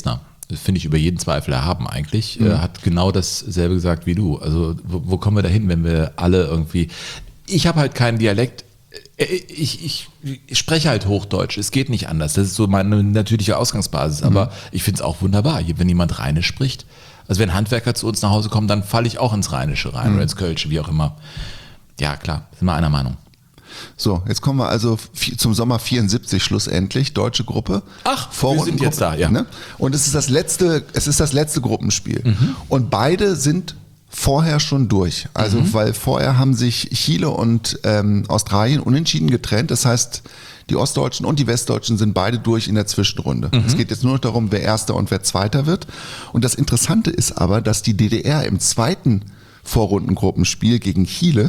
das finde ich über jeden Zweifel erhaben eigentlich, mhm. äh, hat genau dasselbe gesagt wie du. Also wo, wo kommen wir da hin, wenn wir alle irgendwie... Ich habe halt keinen Dialekt. Ich, ich, ich spreche halt Hochdeutsch, es geht nicht anders. Das ist so meine natürliche Ausgangsbasis. Mhm. Aber ich finde es auch wunderbar, wenn jemand Rheinisch spricht. Also wenn Handwerker zu uns nach Hause kommen, dann falle ich auch ins Rheinische rein mhm. oder ins Kölsche, wie auch immer. Ja, klar, sind wir einer Meinung.
So, jetzt kommen wir also zum Sommer vierundsiebzig schlussendlich, deutsche Gruppe.
Ach, wir sind jetzt da, ja.
Ne? Und es ist das letzte, es ist das letzte Gruppenspiel. Mhm. Und beide sind vorher schon durch. Also, mhm. weil vorher haben sich Chile und ähm, Australien unentschieden getrennt. Das heißt, die Ostdeutschen und die Westdeutschen sind beide durch in der Zwischenrunde. Mhm. Es geht jetzt nur noch darum, wer Erster und wer Zweiter wird. Und das Interessante ist aber, dass die D D R im zweiten Vorrundengruppenspiel gegen Chile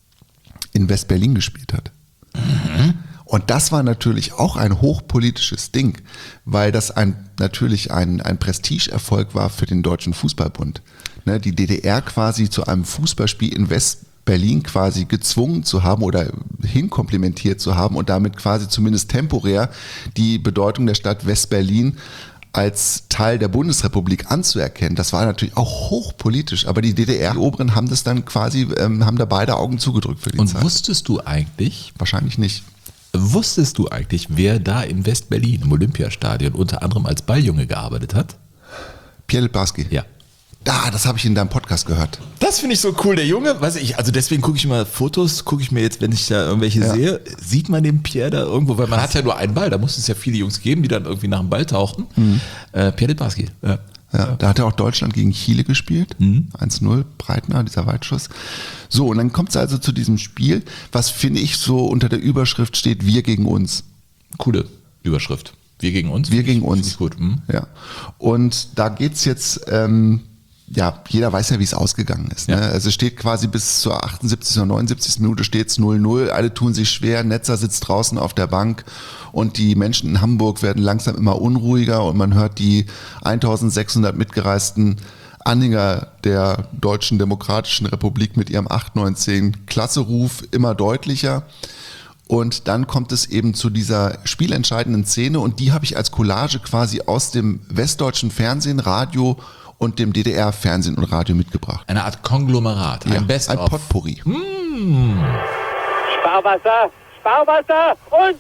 in West-Berlin gespielt hat. Mhm. Und das war natürlich auch ein hochpolitisches Ding, weil das ein, natürlich ein, ein Prestigeerfolg war für den Deutschen Fußballbund. Ne, die D D R quasi zu einem Fußballspiel in West-Berlin quasi gezwungen zu haben oder hinkomplimentiert zu haben und damit quasi zumindest temporär die Bedeutung der Stadt West-Berlin als Teil der Bundesrepublik anzuerkennen. Das war natürlich auch hochpolitisch, aber die D D R, die Oberen haben das dann quasi, ähm, haben da beide Augen zugedrückt für die
und
Zeit.
Und wusstest du eigentlich?
Wahrscheinlich nicht.
Wusstest du eigentlich, wer da in West-Berlin im Olympiastadion unter anderem als Balljunge gearbeitet hat?
Pierre Littbarski.
Ja.
Da, das habe ich in deinem Podcast gehört.
Das finde ich so cool, der Junge. Weiß ich, also deswegen gucke ich mal Fotos, gucke ich mir jetzt, wenn ich da irgendwelche ja. sehe, sieht man den Pierre da irgendwo, weil man Krass. hat ja nur einen Ball, da muss es ja viele Jungs geben, die dann irgendwie nach dem Ball tauchen. Mhm. Äh, Pierre Littbarski. Ja.
Ja, da hat er auch Deutschland gegen Chile gespielt. Mhm. eins null, Breitner, dieser Weitschuss. So, und dann kommt es also zu diesem Spiel, was finde ich so unter der Überschrift steht, wir gegen uns.
Coole Überschrift. Wir gegen uns?
Wir gegen uns.
Gut. Mhm.
Ja. Und da geht's jetzt, ähm, ja, jeder weiß ja, wie es ausgegangen ist. Ne? Ja. Also es steht quasi bis zur achtundsiebzigsten oder neunundsiebzigsten Minute steht's null null. Alle tun sich schwer. Netzer sitzt draußen auf der Bank und die Menschen in Hamburg werden langsam immer unruhiger und man hört die eintausendsechshundert mitgereisten Anhänger der Deutschen Demokratischen Republik mit ihrem acht neun zehn Klasse-Ruf immer deutlicher. Und dann kommt es eben zu dieser spielentscheidenden Szene und die habe ich als Collage quasi aus dem westdeutschen Fernsehen, Radio und dem D D R-Fernsehen und Radio mitgebracht.
Eine Art Konglomerat, ein
ja,
Best-of.
Ein Potpourri.
Mm.
Sparwasser, Sparwasser und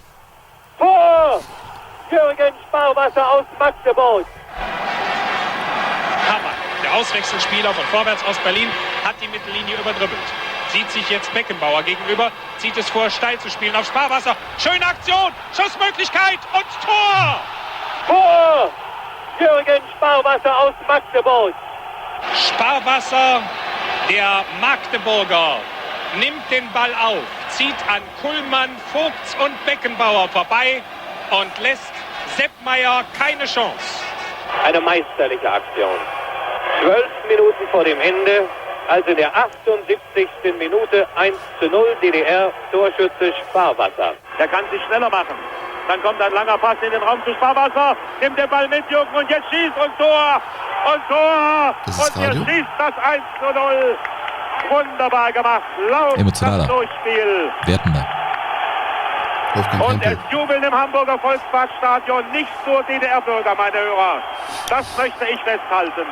Tor! Jürgen Sparwasser aus Magdeburg.
Hammer, der Auswechselspieler von Vorwärts aus Berlin, hat die Mittellinie überdribbelt. Sieht sich jetzt Beckenbauer gegenüber, zieht es vor, steil zu spielen auf Sparwasser. Schöne Aktion, Schussmöglichkeit und Tor!
Tor! Jürgen Sparwasser aus Magdeburg.
Sparwasser, der Magdeburger, nimmt den Ball auf, zieht an Kuhlmann, Vogts und Beckenbauer vorbei und lässt Seppmeier keine Chance.
Eine meisterliche Aktion. Zwölf Minuten vor dem Ende, also in der achtundsiebzigsten Minute, eins zu null, D D R, Torschütze Sparwasser.
Der kann sich schneller machen. Dann kommt ein langer Pass in den Raum zu Sparwasser, nimmt den Ball mit, Jürgen, und jetzt schießt und Tor! Und Tor! Und er schießt das eins zu null. Wunderbar gemacht. Laut
emotionaler
Durchspiel.
Wertender.
Und es jubeln im Hamburger Volksparkstadion nicht nur D D R-Bürger, meine Hörer. Das möchte ich festhalten.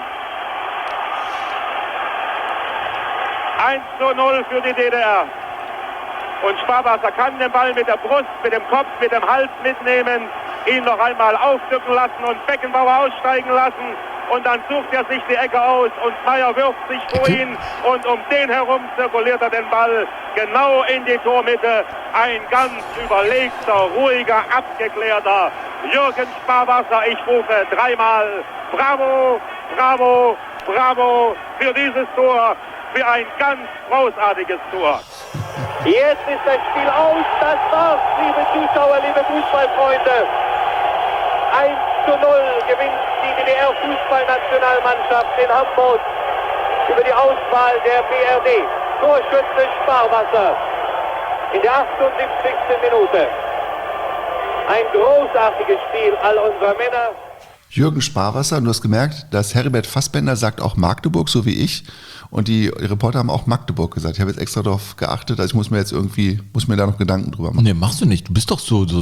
eins zu null für die D D R. Und Sparwasser kann den Ball mit der Brust, mit dem Kopf, mit dem Hals mitnehmen, ihn noch einmal aufdrücken lassen und Beckenbauer aussteigen lassen. Und dann sucht er sich die Ecke aus und Meier wirft sich vor ihn und um den herum zirkuliert er den Ball genau in die Tormitte. Ein ganz überlegter, ruhiger, abgeklärter Jürgen Sparwasser. Ich rufe dreimal Bravo, Bravo, Bravo für dieses Tor, für ein ganz großartiges Tor.
Jetzt ist das Spiel aus. Das war's, liebe Zuschauer, liebe Fußballfreunde. eins zu null gewinnt die D D R-Fußballnationalmannschaft in Hamburg über die Auswahl der B R D. Torschütze Sparwasser in der achtundsiebzigsten Minute. Ein großartiges Spiel all unserer Männer.
Jürgen Sparwasser, du hast gemerkt, dass Heribert Fassbender sagt auch Magdeburg, so wie ich. Und die Reporter haben auch Magdeburg gesagt. Ich habe jetzt extra darauf geachtet, also ich muss mir jetzt irgendwie, muss mir da noch Gedanken drüber machen.
Nee, machst du nicht. Du bist doch so, so,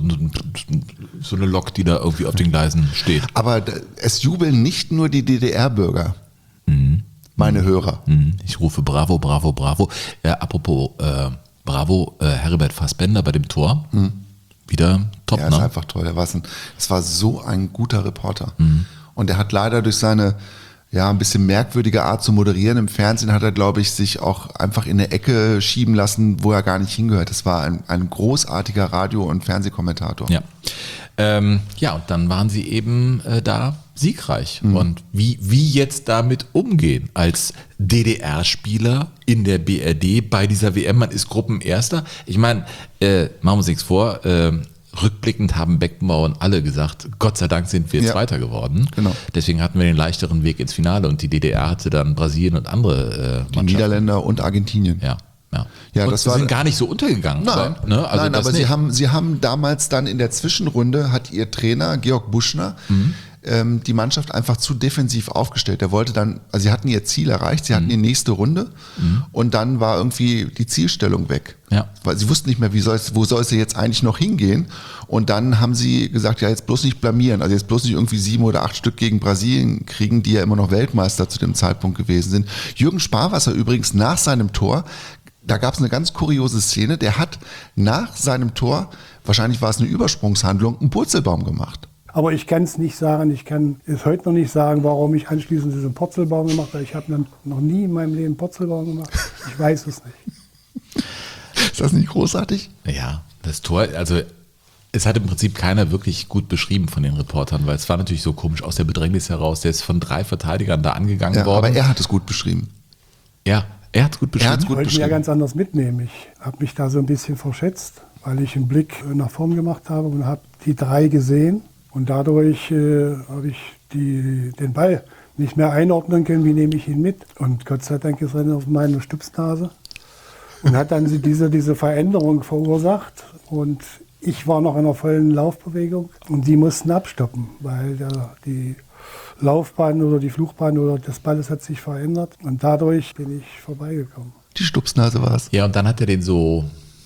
so eine Lok, die da irgendwie auf den Gleisen steht.
Aber es jubeln nicht nur die D D R-Bürger, mhm. meine Hörer.
Mhm. Ich rufe Bravo, Bravo, Bravo. Äh, apropos äh, Bravo, äh, Heribert Fassbender bei dem Tor. Mhm. Wieder top,
ja,
ne?
ist einfach toll. Der war, ein, das war so ein guter Reporter. Mhm. Und er hat leider durch seine ja, ein bisschen merkwürdige Art zu moderieren im Fernsehen hat er, glaube ich, sich auch einfach in eine Ecke schieben lassen, wo er gar nicht hingehört. Das war ein, ein großartiger Radio- und Fernsehkommentator.
Ja, ähm, ja, und dann waren sie eben äh, da siegreich. Mhm. Und wie, wie jetzt damit umgehen als D D R-Spieler in der B R D bei dieser W M, man ist Gruppenerster. Ich meine, äh, machen wir uns nichts vor, äh, rückblickend haben Beckenbauer und alle gesagt, Gott sei Dank sind wir ja. Zweiter geworden.
Genau.
Deswegen hatten wir den leichteren Weg ins Finale und die D D R hatte dann Brasilien und andere äh,
die Niederländer und Argentinien.
Ja. Ja,
ja
und
das
sie
war,
sind gar nicht so untergegangen.
Nein,
aber, ne? also
nein aber
nicht.
sie haben, sie haben damals dann in der Zwischenrunde, hat ihr Trainer Georg Buschner mhm. ähm, die Mannschaft einfach zu defensiv aufgestellt. Er wollte dann, also sie hatten ihr Ziel erreicht, sie hatten mhm. die nächste Runde mhm. und dann war irgendwie die Zielstellung weg.
Ja.
Weil sie wussten nicht mehr, wie soll's, wo soll es jetzt eigentlich noch hingehen. Und dann haben sie gesagt, ja, jetzt bloß nicht blamieren, also jetzt bloß nicht irgendwie sieben oder acht Stück gegen Brasilien kriegen, die ja immer noch Weltmeister zu dem Zeitpunkt gewesen sind. Jürgen Sparwasser übrigens nach seinem Tor, da gab es eine ganz kuriose Szene, der hat nach seinem Tor, wahrscheinlich war es eine Übersprungshandlung, einen Purzelbaum gemacht.
Aber ich kann es nicht sagen, ich kann es heute noch nicht sagen, warum ich anschließend diesen Purzelbaum gemacht habe. Ich habe noch nie in meinem Leben Purzelbaum gemacht. Ich weiß es nicht.
Ist das nicht großartig?
Ja, das Tor, also es hat im Prinzip keiner wirklich gut beschrieben von den Reportern, weil es war natürlich so komisch aus der Bedrängnis heraus. Der ist von drei Verteidigern da angegangen
ja,
worden.
Aber er hat es gut beschrieben.
Ja, er hat es gut beschrieben.
Ich wollte mich ja ganz anders mitnehmen. Ich habe mich da so ein bisschen verschätzt, weil ich einen Blick nach vorn gemacht habe und habe die drei gesehen. Und dadurch äh, habe ich die, den Ball nicht mehr einordnen können, wie nehme ich ihn mit. Und Gott sei Dank ist er auf meine Stupsnase und hat dann diese, diese Veränderung verursacht. Und ich war noch in einer vollen Laufbewegung und die mussten abstoppen, weil der, die Laufbahn oder die Flugbahn oder das Balles hat sich verändert. Und dadurch bin ich vorbeigekommen.
Die Stupsnase war es.
Ja, und dann hat er den so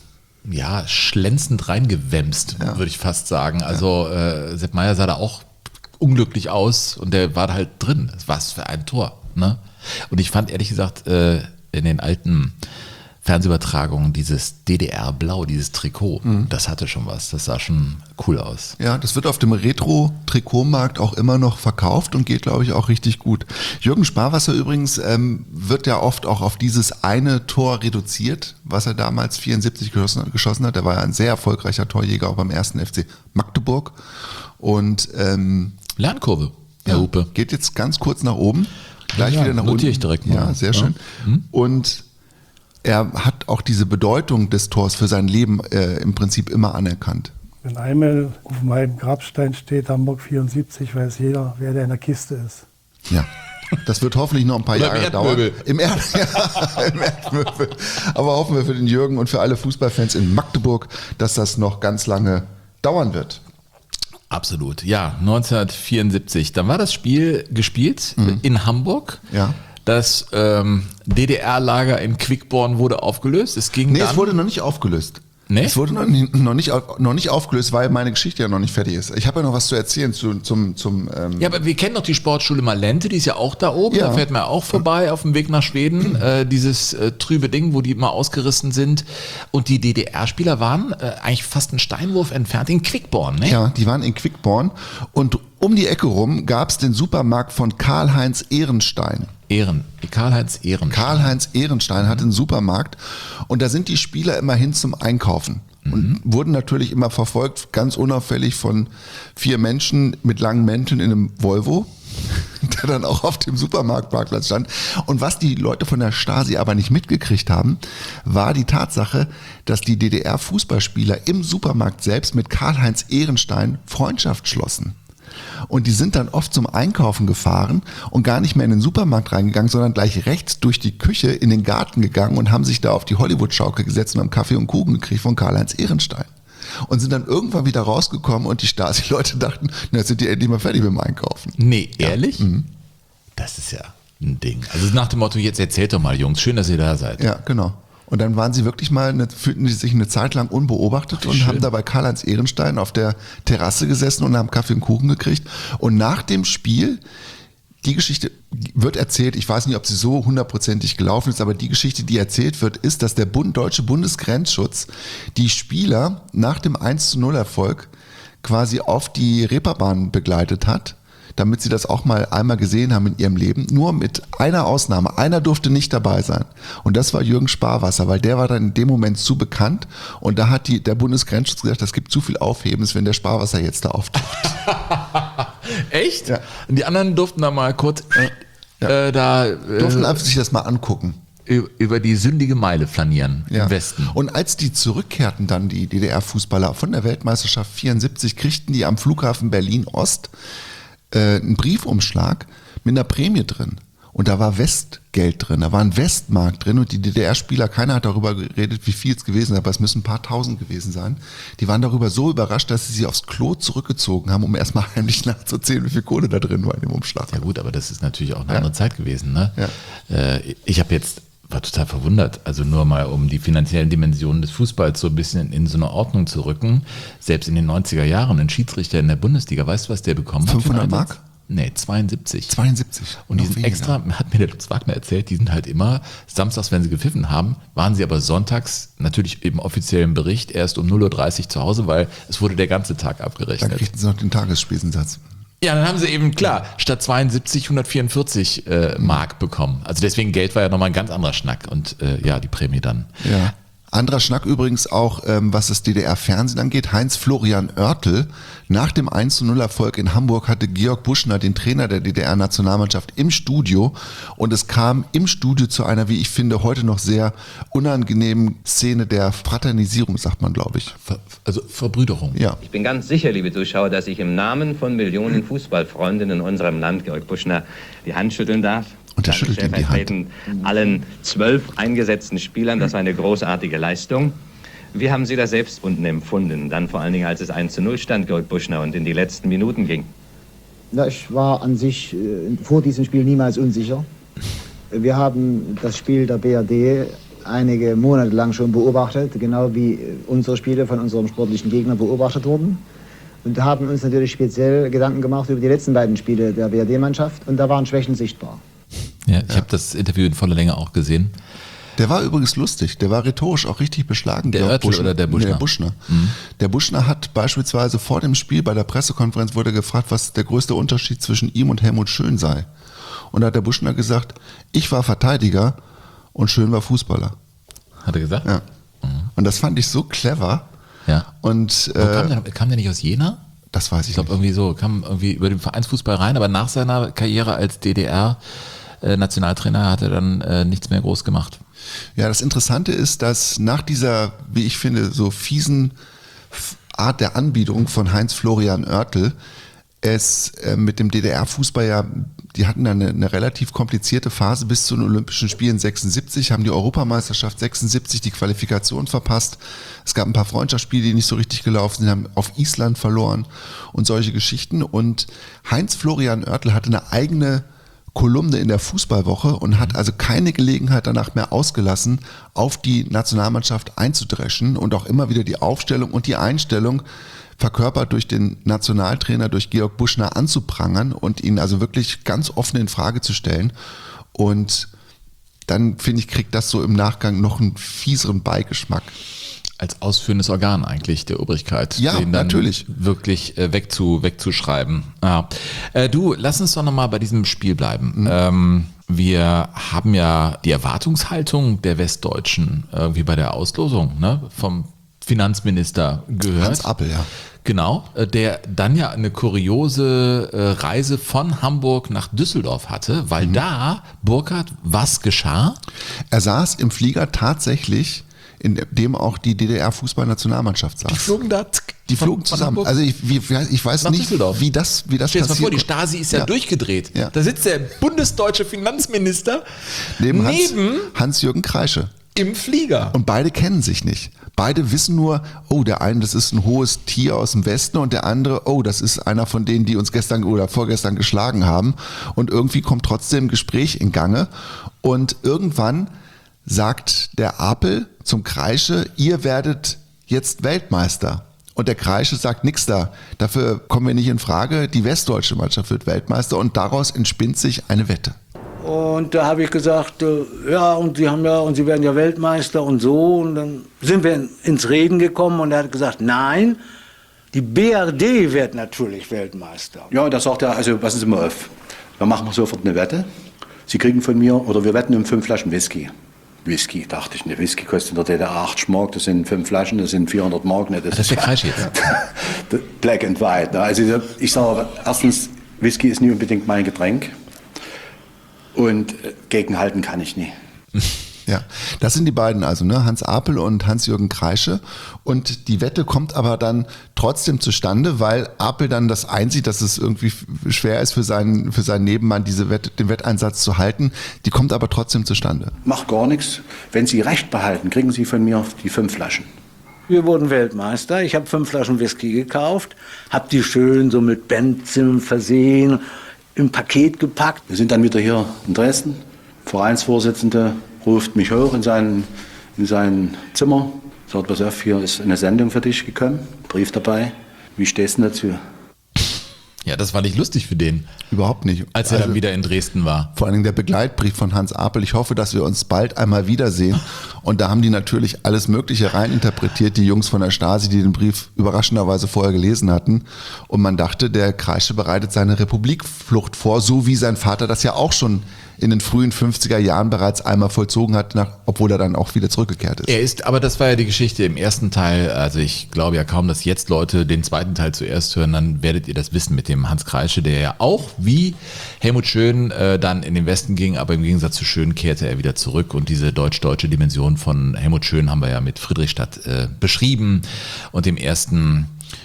ja, schlänzend reingewämst, ja. würde ich fast sagen. Also äh, Sepp Maier sah da auch unglücklich aus und der war da halt drin. Was für ein Tor. Ne? Und ich fand ehrlich gesagt äh, in den alten Fernsehübertragungen dieses D D R-Blau, dieses Trikot, mhm. das hatte schon was. Das sah schon cool aus.
Ja, das wird auf dem Retro-Trikotmarkt auch immer noch verkauft und geht, glaube ich, auch richtig gut. Jürgen Sparwasser übrigens ähm, wird ja oft auch auf dieses eine Tor reduziert, was er damals vierundsiebzig geschossen, geschossen hat. Er war ja ein sehr erfolgreicher Torjäger auch beim ersten F C Magdeburg. Und ähm,
Lernkurve, Herr
ja,
Hupe.
Geht jetzt ganz kurz nach oben. Gleich
ja,
wieder nach
notiere
unten.
Ich direkt mal.
Ja, sehr schön. Ja. Mhm. Und er hat auch diese Bedeutung des Tors für sein Leben äh, im Prinzip immer anerkannt.
Wenn einmal auf meinem Grabstein steht Hamburg vierundsiebzig, weiß jeder, wer der in der Kiste ist.
Ja, das wird hoffentlich noch ein paar
Oder
Jahre
im
dauern. Im, Erd ja, im Erdmöbel. Aber hoffen wir für den Jürgen und für alle Fußballfans in Magdeburg, dass das noch ganz lange dauern wird.
Absolut, ja, neunzehnhundertvierundsiebzig. Dann war das Spiel gespielt mhm. in Hamburg.
Ja.
Das ähm, D D R-Lager in Quickborn wurde aufgelöst. Es ging
nee,
dann,
es wurde noch nicht aufgelöst.
Nee?
Es wurde noch nicht, noch, nicht, noch nicht aufgelöst, weil meine Geschichte ja noch nicht fertig ist. Ich habe ja noch was zu erzählen zu, zum... zum ähm
ja, aber wir kennen doch die Sportschule Malente, die ist ja auch da oben. Ja. Da fährt man auch vorbei auf dem Weg nach Schweden. Äh, dieses äh, trübe Ding, wo die immer ausgerissen sind. Und die D D R-Spieler waren äh, eigentlich fast einen Steinwurf entfernt in Quickborn. Ne?
Ja, die waren in Quickborn. Und um die Ecke rum gab es den Supermarkt von Karl-Heinz Ehrenstein.
Ehren, Karl-Heinz Ehrenstein.
Karl-Heinz Ehrenstein hat einen Supermarkt und da sind die Spieler immer hin zum Einkaufen mhm. und wurden natürlich immer verfolgt, ganz unauffällig von vier Menschen mit langen Mänteln in einem Volvo, der dann auch auf dem Supermarktparkplatz stand. Und was die Leute von der Stasi aber nicht mitgekriegt haben, war die Tatsache, dass die D D R-Fußballspieler im Supermarkt selbst mit Karl-Heinz Ehrenstein Freundschaft schlossen. Und die sind dann oft zum Einkaufen gefahren und gar nicht mehr in den Supermarkt reingegangen, sondern gleich rechts durch die Küche in den Garten gegangen und haben sich da auf die Hollywood-Schaukel gesetzt und haben Kaffee und Kuchen gekriegt von Karl-Heinz Ehrenstein. und sind dann irgendwann wieder rausgekommen und die Stasi-Leute dachten, na, jetzt sind die endlich mal fertig mit dem Einkaufen.
Nee, ehrlich?
Ja. Mhm.
Das ist ja ein Ding. Also nach dem Motto, jetzt erzählt doch mal, Jungs, schön, dass ihr da seid.
Ja, genau. Und dann waren sie wirklich mal, eine, fühlten sie sich eine Zeit lang unbeobachtet Ach, und schön. haben da bei Karl-Heinz Ehrenstein auf der Terrasse gesessen und haben Kaffee und Kuchen gekriegt. Und nach dem Spiel, die Geschichte wird erzählt, ich weiß nicht, ob sie so hundertprozentig gelaufen ist, aber die Geschichte, die erzählt wird, ist, dass der Bund, deutsche Bundesgrenzschutz die Spieler nach dem eins zu null Erfolg quasi auf die Reeperbahn begleitet hat, damit sie das auch mal einmal gesehen haben in ihrem Leben. Nur mit einer Ausnahme. Einer durfte nicht dabei sein. Und das war Jürgen Sparwasser, weil der war dann in dem Moment zu bekannt. Und da hat die, der Bundesgrenzschutz gesagt, das gibt zu viel Aufhebens, wenn der Sparwasser jetzt da auftaucht.
Echt?
Ja.
Und die anderen durften da mal kurz ja. äh, da äh,
durften einfach sich das mal angucken.
Über die sündige Meile flanieren
ja.
im Westen.
Und als die zurückkehrten dann, die D D R-Fußballer von der Weltmeisterschaft vierundsiebzig, kriegten die am Flughafen Berlin-Ost einen Briefumschlag mit einer Prämie drin. Und da war Westgeld drin, da war ein Westmark drin und die D D R-Spieler, keiner hat darüber geredet, wie viel es gewesen ist, aber es müssen ein paar tausend gewesen sein. Die waren darüber so überrascht, dass sie sich aufs Klo zurückgezogen haben, um erstmal heimlich nachzuzählen, wie viel Kohle da drin war in dem Umschlag.
Ja gut, aber das ist natürlich auch eine
ja.
andere Zeit gewesen. Ne?
Ja.
Äh, ich habe jetzt war total verwundert, also nur mal um die finanziellen Dimensionen des Fußballs so ein bisschen in so eine Ordnung zu rücken. Selbst in den neunziger Jahren, ein Schiedsrichter in der Bundesliga, weißt du, was der bekommen hat?
fünfhundert Mark?
Nee, zweiundsiebzig.
zweiundsiebzig.
Und die sind extra, hat mir der Lutz Wagner erzählt, die sind halt immer, samstags, wenn sie gepfiffen haben, waren sie aber sonntags, natürlich im offiziellen Bericht, erst um null Uhr dreißig zu Hause, weil es wurde der ganze Tag abgerechnet.
Dann kriegten sie noch den Tagesspesensatz.
Ja, dann haben sie eben, klar, statt zweiundsiebzig hundertvierundvierzig äh, Mark bekommen. Also deswegen Geld war ja nochmal ein ganz anderer Schnack und äh, ja, die Prämie dann.
Ja. Anderer Schnack übrigens auch, ähm, was das D D R-Fernsehen angeht. Heinz-Florian Oertel, nach dem eins zu null Erfolg in Hamburg hatte Georg Buschner, den Trainer der D D R-Nationalmannschaft, im Studio und es kam im Studio zu einer, wie ich finde, heute noch sehr unangenehmen Szene der Fraternisierung, sagt man, glaube ich.
Ver, also Verbrüderung.
Ja.
Ich bin ganz sicher, liebe Zuschauer, dass ich im Namen von Millionen Fußballfreunden in unserem Land Georg Buschner die Hand schütteln darf.
Und er schüttelt ihm die Hand.
Allen zwölf eingesetzten Spielern, das war eine großartige Leistung. Wie haben Sie das selbst unten empfunden? Dann vor allen Dingen, als es eins zu null stand, Georg Buschner, und in die letzten Minuten ging.
Na, ich war an sich äh, vor diesem Spiel niemals unsicher. Wir haben das Spiel der B R D einige Monate lang schon beobachtet, genau wie unsere Spiele von unserem sportlichen Gegner beobachtet wurden. Und haben uns natürlich speziell Gedanken gemacht über die letzten beiden Spiele der B R D-Mannschaft. Und da waren Schwächen sichtbar.
Ja, ich ja. habe das Interview in voller Länge auch gesehen.
Der war übrigens lustig, der war rhetorisch auch richtig beschlagen.
Der Oertel oder der Buschner?
Der Buschner. Mhm. Der Buschner hat beispielsweise vor dem Spiel bei der Pressekonferenz wurde gefragt, was der größte Unterschied zwischen ihm und Helmut Schön sei. Und da hat der Buschner gesagt, ich war Verteidiger und Schön war Fußballer.
Hat er gesagt?
Ja. Mhm. Und das fand ich so clever.
Ja.
Und,
äh, kam, der, kam der nicht aus Jena?
Das weiß ich,
ich glaub, nicht. Ich glaube irgendwie so, kam irgendwie über den Vereinsfußball rein, aber nach seiner Karriere als D D R Äh, Nationaltrainer hat er dann äh, nichts mehr groß gemacht.
Ja, das Interessante ist, dass nach dieser, wie ich finde, so fiesen Art der Anbiederung von Heinz-Florian Oertel es äh, mit dem D D R-Fußball ja, die hatten dann eine, eine relativ komplizierte Phase bis zu den Olympischen Spielen sechsundsiebzig, haben die Europameisterschaft sechsundsiebzig die Qualifikation verpasst. Es gab ein paar Freundschaftsspiele, die nicht so richtig gelaufen sind, haben auf Island verloren und solche Geschichten. Und Heinz-Florian Oertel hatte eine eigene Kolumne in der Fußballwoche und hat also keine Gelegenheit danach mehr ausgelassen, auf die Nationalmannschaft einzudreschen und auch immer wieder die Aufstellung und die Einstellung verkörpert durch den Nationaltrainer, durch Georg Buschner anzuprangern und ihn also wirklich ganz offen in Frage zu stellen. Und dann, finde ich, kriegt das so im Nachgang noch einen fieseren Beigeschmack.
Als ausführendes Organ eigentlich der Obrigkeit.
Ja,
den dann
natürlich.
Wirklich äh, wegzu, wegzuschreiben. Ja. Äh, du, lass uns doch nochmal bei diesem Spiel bleiben. Mhm. Ähm, wir haben ja die Erwartungshaltung der Westdeutschen irgendwie bei der Auslosung, ne, vom Finanzminister gehört.
Hans Appel, ja.
Genau, der dann ja eine kuriose äh, Reise von Hamburg nach Düsseldorf hatte, weil mhm. da, Burkhard, was geschah?
Er saß im Flieger tatsächlich, in dem auch die D D R-Fußballnationalmannschaft saß.
Die flogen da,
die flogen zusammen. Also ich, wie, ich weiß nicht,
Düsseldorf.
wie das, wie das
Stell dir
passiert.
mal vor, die Stasi ist ja, ja. durchgedreht.
Ja.
Da sitzt der bundesdeutsche Finanzminister
neben,
neben
Hans, Hans-Jürgen Kreische
im Flieger.
Und beide kennen sich nicht. Beide wissen nur, oh, der eine, das ist ein hohes Tier aus dem Westen und der andere, oh, das ist einer von denen, die uns gestern oder vorgestern geschlagen haben. Und irgendwie kommt trotzdem ein Gespräch in Gange. Und irgendwann sagt der Apel zum Kreische, ihr werdet jetzt Weltmeister. Und der Kreische sagt, nix da, dafür kommen wir nicht in Frage, die westdeutsche Mannschaft wird Weltmeister und daraus entspinnt sich eine Wette.
Und da habe ich gesagt, äh, ja, und sie haben ja, und sie werden ja Weltmeister und so. Und dann sind wir in, ins Reden gekommen und er hat gesagt, nein, die B R D wird natürlich Weltmeister.
Ja, da sagt er, also passen Sie mal auf, wir machen sofort eine Wette. Sie kriegen von mir, oder wir wetten um fünf Flaschen Whisky. Whisky, dachte ich, eine Whisky kostet in der D D R achtzig Mark, das sind fünf Flaschen, das sind vierhundert Mark. Ne, das,
das ist der Kreis jetzt.
Black and White. Ne? Also ich sage, erstens, Whisky ist nicht unbedingt mein Getränk. Und gegenhalten kann ich nie.
Ja, das sind die beiden also, ne? Hans Apel und Hans-Jürgen Kreische. Und die Wette kommt aber dann trotzdem zustande, weil Apel dann das einsieht, dass es irgendwie schwer ist für seinen, für seinen Nebenmann, diese Wette, den Wetteinsatz zu halten. Die kommt aber trotzdem zustande.
Macht gar nichts. Wenn Sie Recht behalten, kriegen Sie von mir die fünf Flaschen.
Wir wurden Weltmeister. Ich habe fünf Flaschen Whisky gekauft, habe die schön so mit Benzin versehen, im Paket gepackt.
Wir sind dann wieder hier in Dresden. Vereinsvorsitzende ruft mich hoch in sein, in sein Zimmer. Sagt, pass auf, hier ist eine Sendung für dich gekommen. Brief dabei. Wie stehst du dazu?
Ja, das war nicht lustig für den.
Überhaupt nicht.
Als er
also,
dann wieder in Dresden war.
Vor allem der Begleitbrief von Hans Apel. Ich hoffe, dass wir uns bald einmal wiedersehen. Und da haben die natürlich alles Mögliche reininterpretiert, die Jungs von der Stasi, die den Brief überraschenderweise vorher gelesen hatten. Und man dachte, der Kreische bereitet seine Republikflucht vor, so wie sein Vater das ja auch schon in den frühen fünfziger Jahren bereits einmal vollzogen hat, nach, obwohl er dann auch wieder zurückgekehrt ist.
Er ist, aber das war ja die Geschichte im ersten Teil, also ich glaube ja kaum, dass jetzt Leute den zweiten Teil zuerst hören, dann werdet ihr das wissen mit dem Hans Kreische, der ja auch wie Helmut Schön äh, dann in den Westen ging, aber im Gegensatz zu Schön kehrte er wieder zurück und diese deutsch-deutsche Dimension von Helmut Schön haben wir ja mit Friedrichstadt äh, beschrieben und dem ersten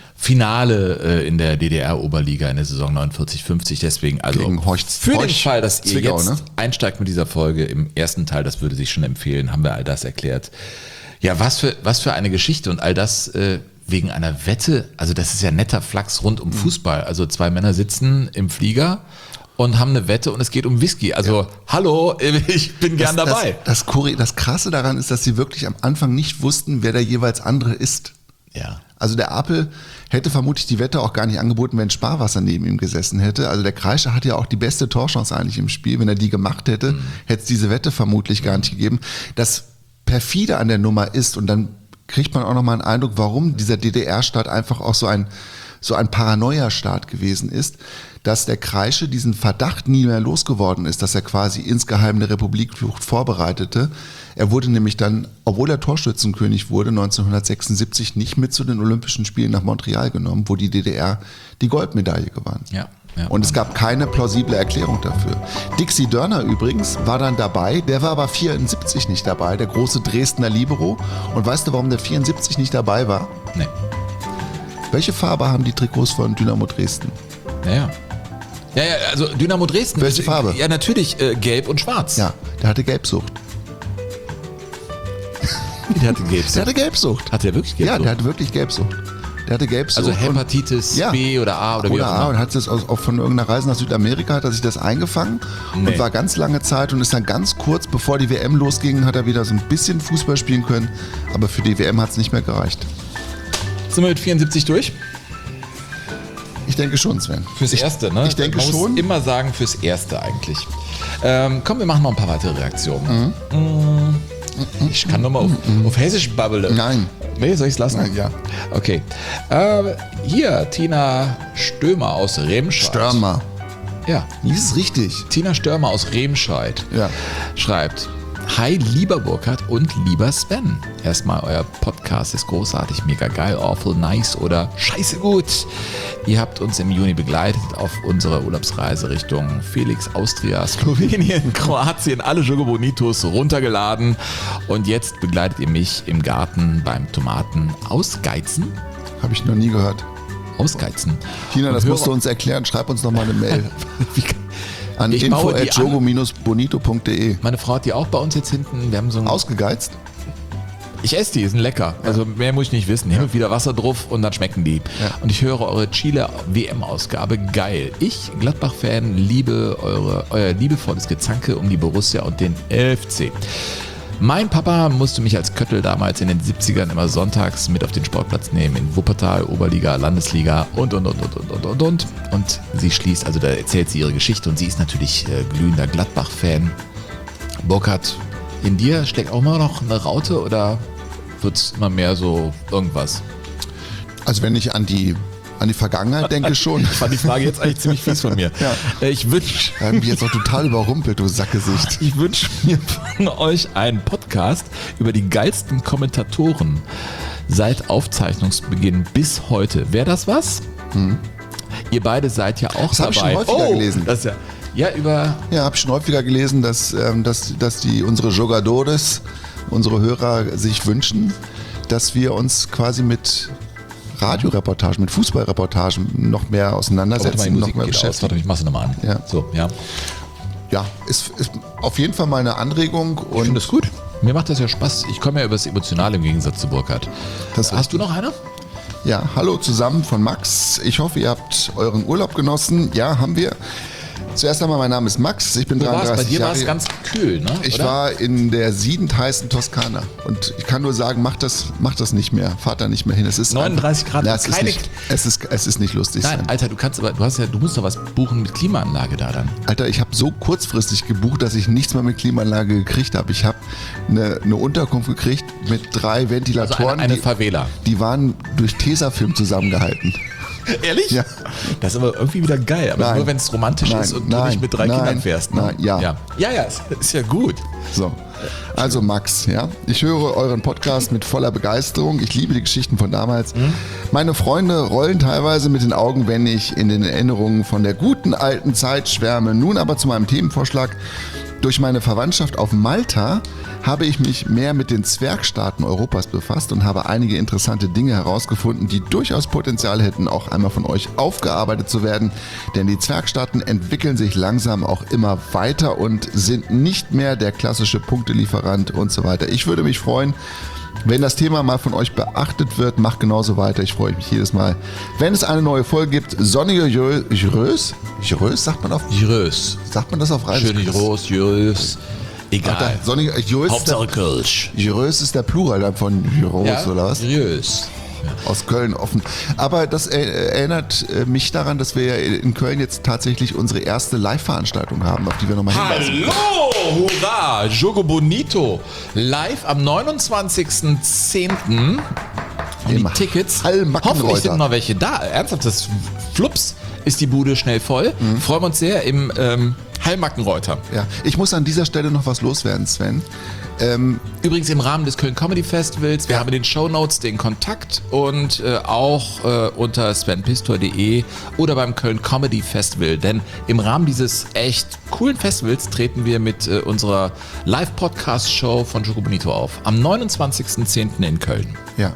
Finale äh, in der D D R-Oberliga in der Saison neunundvierzig fünfzig. Deswegen, also
Horch,
für
Horch,
den Fall, dass ihr
Zwickau,
jetzt
ne?
einsteigt mit dieser Folge im ersten Teil, das würde sich schon empfehlen, haben wir all das erklärt. Ja, was für, was für eine Geschichte und all das äh, wegen einer Wette. Also das ist ja netter Flachs rund um Fußball. Also zwei Männer sitzen im Flieger und haben eine Wette und es geht um Whisky. Also ja. Hallo, ich bin gern
das,
dabei.
Das, das, das Krasse daran ist, dass sie wirklich am Anfang nicht wussten, wer der jeweils andere ist.
Ja.
Also der Apel hätte vermutlich die Wette auch gar nicht angeboten, wenn Sparwasser neben ihm gesessen hätte. Also der Kreische hat ja auch die beste Torchance eigentlich im Spiel. Wenn er die gemacht hätte, mhm. hätte es diese Wette vermutlich gar nicht gegeben. Das perfide an der Nummer ist, und dann kriegt man auch nochmal einen Eindruck, warum dieser D D R-Staat einfach auch so ein, so ein Paranoia-Staat gewesen ist, dass der Kreische diesen Verdacht nie mehr losgeworden ist, dass er quasi insgeheim eine Republikflucht vorbereitete. Er wurde nämlich dann, obwohl er Torschützenkönig wurde, neunzehnhundertsechsundsiebzig nicht mit zu den Olympischen Spielen nach Montreal genommen, wo die D D R die Goldmedaille gewann.
Ja. Ja,
und es gab keine plausible Erklärung dafür. Dixie Dörner übrigens war dann dabei, der war aber vierundsiebzig nicht dabei, der große Dresdner Libero. Und weißt du, warum der vierundsiebzig nicht dabei war?
Nee.
Welche Farbe haben die Trikots von Dynamo Dresden?
Naja. Ja, ja, also Dynamo Dresden.
Welche Farbe?
Ja, natürlich äh, gelb und schwarz.
Ja, der hatte Gelbsucht.
Der hatte Gelbsucht.
Der hatte Gelbsucht.
Hat der wirklich Gelbsucht?
Ja, der hatte wirklich Gelbsucht. Der hatte Gelbsucht.
Also Hepatitis
ja.
B oder A oder, oder wie auch immer.
A und hat das auch von irgendeiner Reise nach Südamerika hat er sich das eingefangen nee. und war ganz lange Zeit und ist dann ganz kurz, bevor die W M losging, hat er wieder so ein bisschen Fußball spielen können, aber für die W M hat es nicht mehr gereicht.
Sind wir mit vierundsiebzig durch?
Ich denke schon, Sven.
Fürs
ich,
Erste, ne?
Ich denke
Man
schon.
Muss immer sagen, fürs Erste eigentlich. Ähm, komm, wir machen noch ein paar weitere Reaktionen. Mhm. Mhm. Ich kann nochmal auf, mhm. auf Hessisch babbeln.
Nein.
Nee, soll ich es lassen?
Nein, ja.
Okay. Äh, hier, Tina Stömer aus Remscheid.
Störmer.
Ja.
Das ist richtig.
Tina Störmer aus Remscheid
ja.
schreibt: Hi, lieber Burkhard und lieber Sven. Erstmal, euer Podcast ist großartig, mega geil, awful nice oder scheiße gut. Ihr habt uns im Juni begleitet auf unserer Urlaubsreise Richtung Felix, Austria, Slowenien, Kroatien, alle Jogo Bonitos runtergeladen. Und jetzt begleitet ihr mich im Garten beim Tomaten ausgeizen.
Habe ich noch nie gehört.
Ausgeizen.
Tina, das musst du uns erklären. Schreib uns noch mal eine Mail. An info at jogo Bindestrich bonito punkt de.
Meine Frau hat die auch bei uns jetzt hinten. Wir haben so ein
ausgegeizt?
Ich esse die, die sind lecker. Also mehr muss ich nicht wissen. Hin und wieder Wasser drauf und dann schmecken die.
Ja.
Und ich höre eure Chile-W M-Ausgabe. Geil. Ich, Gladbach-Fan, liebe eure, euer liebevolles Gezanke um die Borussia und den F C. Mein Papa musste mich als Köttel damals in den siebzigern immer sonntags mit auf den Sportplatz nehmen. In Wuppertal, Oberliga, Landesliga und, und, und, und, und, und, und. Und sie schließt, also da erzählt sie ihre Geschichte und sie ist natürlich äh, glühender Gladbach-Fan. Burkhard, in dir steckt auch immer noch eine Raute oder wird es immer mehr so irgendwas?
Also wenn ich an die An die Vergangenheit denke ich schon.
Ich fand die Frage jetzt eigentlich ziemlich fies von mir.
Ja.
Ich wünsche...
Ich bin jetzt auch total überrumpelt, du Sackgesicht.
Ich wünsche mir von euch einen Podcast über die geilsten Kommentatoren seit Aufzeichnungsbeginn bis heute. Wäre das was? Hm. Ihr beide seid ja auch
das dabei. Das habe ich schon häufiger
oh,
gelesen.
Das ist ja, ja, über...
Ja, habe ich schon häufiger gelesen, dass, ähm, dass, dass die, unsere Jogadores, unsere Hörer sich wünschen, dass wir uns quasi mit... Radioreportagen, mit Fußballreportagen noch mehr auseinandersetzen.
Warte mal, die Musik
noch mehr
geht aus. Warte, ich mach's nochmal an.
Ja.
So, ja.
Ja, ist, ist auf jeden Fall mal eine Anregung.
Ich finde das gut. Mir macht das ja Spaß. Ich komme ja über das Emotionale im Gegensatz zu Burkhard.
Das
Hast du noch eine?
Ja, hallo zusammen von Max. Ich hoffe, ihr habt euren Urlaub genossen. Ja, haben wir. Zuerst einmal, mein Name ist Max, ich bin
du
dreiunddreißig
warst, bei dir
Jahre.
War es ganz kühl, ne?
Ich
oder?
war in der siedend heißen Toskana und ich kann nur sagen, macht das, macht das nicht mehr, fahrt da nicht mehr hin. Es ist
neununddreißig
einfach,
Grad,
na, es,
keine
ist nicht, es, ist, es ist nicht lustig.
Nein,
sein.
Alter, du kannst aber, du hast ja, du musst doch was buchen mit Klimaanlage da dann.
Alter, ich habe so kurzfristig gebucht, dass ich nichts mehr mit Klimaanlage gekriegt habe. Ich habe eine, eine Unterkunft gekriegt mit drei Ventilatoren.
Also eine, eine
die,
Favela.
Die waren durch Tesafilm zusammengehalten.
Ehrlich?
Ja.
Das ist aber irgendwie wieder geil, aber
Nein.
nur wenn es romantisch
Nein.
ist und
Nein.
du nicht mit drei
Nein.
Kindern fährst. Ne?
Nein. Ja.
Ja, ja, ja, ist ja gut.
So, also Max, ja, ich höre euren Podcast mit voller Begeisterung. Ich liebe die Geschichten von damals. Mhm. Meine Freunde rollen teilweise mit den Augen, wenn ich in den Erinnerungen von der guten alten Zeit schwärme. Nun aber zu meinem Themenvorschlag. Durch meine Verwandtschaft auf Malta habe ich mich mehr mit den Zwergstaaten Europas befasst und habe einige interessante Dinge herausgefunden, die durchaus Potenzial hätten, auch einmal von euch aufgearbeitet zu werden. Denn die Zwergstaaten entwickeln sich langsam auch immer weiter und sind nicht mehr der klassische Punktelieferant und so weiter. Ich würde mich freuen, wenn das Thema mal von euch beachtet wird. Macht genauso weiter. Ich freue mich jedes Mal, wenn es eine neue Folge gibt. Sonnige Jrös. Jrös sagt man auf?
Jrös.
Sagt man das auf Rheinisch?
Schöne Jrös, Jrös. Egal.
Alter, Sonnige Jrös.
Hauptsache Kölsch.
Jrös ist der Plural dann von Jrös,
ja?
oder was?
Jrös.
Aus Köln offen. Aber das erinnert mich daran, dass wir in Köln jetzt tatsächlich unsere erste Live-Veranstaltung haben, auf die wir nochmal hinweisen.
Hallo, hurra, Jogo Bonito. Live am neunundzwanzigsten zehnten Die Tickets. Hoffentlich sind noch welche da. Ernsthaft, das Flups ist die Bude schnell voll. Mhm. Freuen wir uns sehr im ähm, Hallmackenreuter.
Ja, ich muss an dieser Stelle noch was loswerden, Sven. Ähm,
Übrigens im Rahmen des Köln Comedy Festivals. Wir haben in den Shownotes den Kontakt und äh, auch äh, unter sven pistor punkt de oder beim Köln Comedy Festival. Denn im Rahmen dieses echt coolen Festivals treten wir mit äh, unserer Live-Podcast-Show von Jogo Bonito auf. Am neunundzwanzigsten zehnten in Köln.
Ja.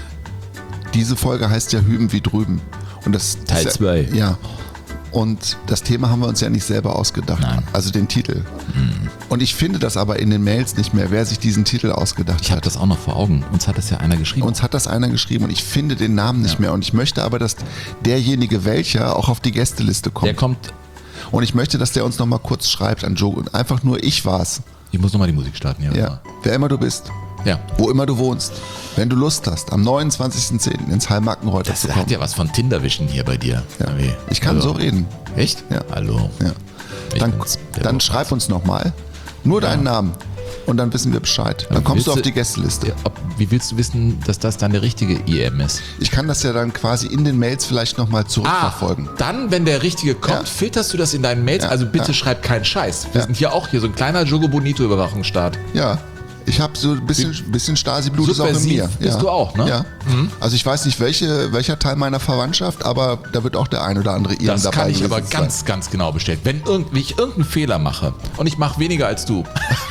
Diese Folge heißt ja Hüben wie drüben. Und das
Teil zwei.
Ja, ja. Und das Thema haben wir uns ja nicht selber ausgedacht.
Nein.
Also den Titel. Mhm. Und ich finde das aber in den Mails nicht mehr, wer sich diesen Titel ausgedacht
ich hat. Ich habe das auch noch vor Augen. Uns hat das ja einer geschrieben.
Uns hat das einer geschrieben und ich finde den Namen nicht ja. mehr. Und ich möchte aber, dass derjenige, welcher auch auf die Gästeliste kommt.
Der kommt.
Und ich möchte, dass der uns nochmal kurz schreibt an Joe. Und einfach nur ich war's.
Ich muss nochmal die Musik starten. Ja,
ja. Wer immer du bist.
Ja.
Wo immer du wohnst. Wenn du Lust hast, am neunundzwanzigsten zehnten ins Hallmackenreuter zu kommen.
Das hat ja was von Tinderwischen hier bei dir.
Ja. Ich kann
Hallo.
so reden.
Echt?
Ja.
Hallo.
Ja. Dann, dann schreib uns nochmal. Nur ja. deinen Namen. Und dann wissen wir Bescheid. Dann kommst du auf die Gästeliste.
Ja, ob, wie willst du wissen, dass das dann der richtige I M ist?
Ich kann das ja dann quasi in den Mails vielleicht nochmal zurückverfolgen.
Ah, dann, wenn der richtige kommt, ja. filterst du das in deinen Mails. Ja. Also bitte ja. schreib keinen Scheiß. Wir ja. sind hier auch hier so ein kleiner Jogo Bonito Überwachungsstaat.
Ja. Ich habe so ein bisschen, bisschen Stasi-Blut ist auch in mir.
Bist
ja.
du auch, ne?
Ja. Mhm. Also ich weiß nicht, welche, welcher Teil meiner Verwandtschaft, aber da wird auch der ein oder andere Iren dabei sein.
Das kann ich aber ganz, sein. ganz genau bestätigen. Wenn irgend, ich irgendeinen Fehler mache und ich mache weniger als du,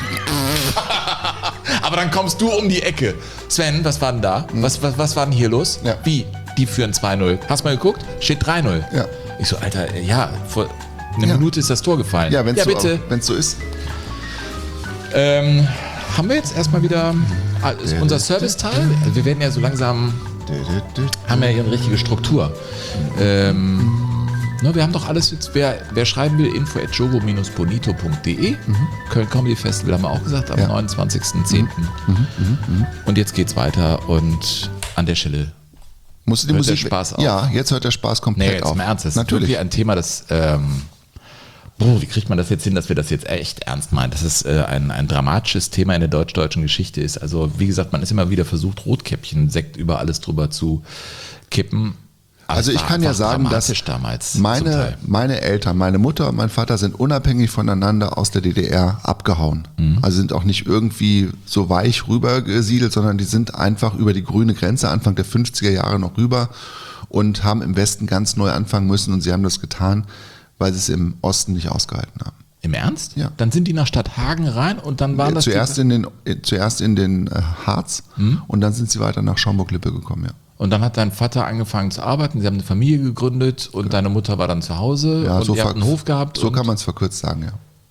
aber dann kommst du um die Ecke. Sven, was war denn da? Mhm. Was, was, was war denn hier los?
Ja.
Wie? Die führen zwei null. Hast du mal geguckt? Steht drei null.
Ja.
Ich so, Alter, ja, vor einer
ja.
Minute ist das Tor gefallen.
Ja, wenn es
ja,
so,
bitte.
so ist.
Ähm... haben wir jetzt erstmal wieder ah, ist unser Serviceteil. Wir werden ja so langsam, haben ja hier eine richtige Struktur. Ähm, ne, wir haben doch alles jetzt, wer, wer schreiben will, info at jogo dash bonito punkt de. Mhm. Köln Comedy Festival haben wir auch gesagt, am ja. neunundzwanzigsten zehnten Mhm. Mhm. Mhm. Und jetzt geht's weiter und an der Stelle
musst du die
hört
Musik
der Spaß auf.
Ja, jetzt hört der Spaß komplett
nee, jetzt
auf.
im Ernst, das
Natürlich.
ist wirklich ein Thema, das ähm, boah, wie kriegt man das jetzt hin, dass wir das jetzt echt ernst meinen, dass es äh, ein, ein dramatisches Thema in der deutsch-deutschen Geschichte ist. Also wie gesagt, man ist immer wieder versucht, Rotkäppchen, Sekt über alles drüber zu kippen. Aber
also ich kann ja sagen, dass
damals
meine, meine Eltern, meine Mutter und mein Vater sind unabhängig voneinander aus der D D R abgehauen. Mhm. Also sind auch nicht irgendwie so weich rübergesiedelt, sondern die sind einfach über die grüne Grenze Anfang der fünfziger Jahre noch rüber und haben im Westen ganz neu anfangen müssen und sie haben das getan, weil sie es im Osten nicht ausgehalten haben.
Im Ernst?
Ja.
Dann sind die nach Stadthagen rein und dann waren das
zuerst in den zuerst in den äh, Harz hm? und dann sind sie weiter nach Schaumburg-Lippe gekommen, ja.
Und dann hat dein Vater angefangen zu arbeiten, sie haben eine Familie gegründet und ja. deine Mutter war dann zu Hause
ja,
und
so
ihr habt einen Hof gehabt.
So kann man es verkürzt sagen,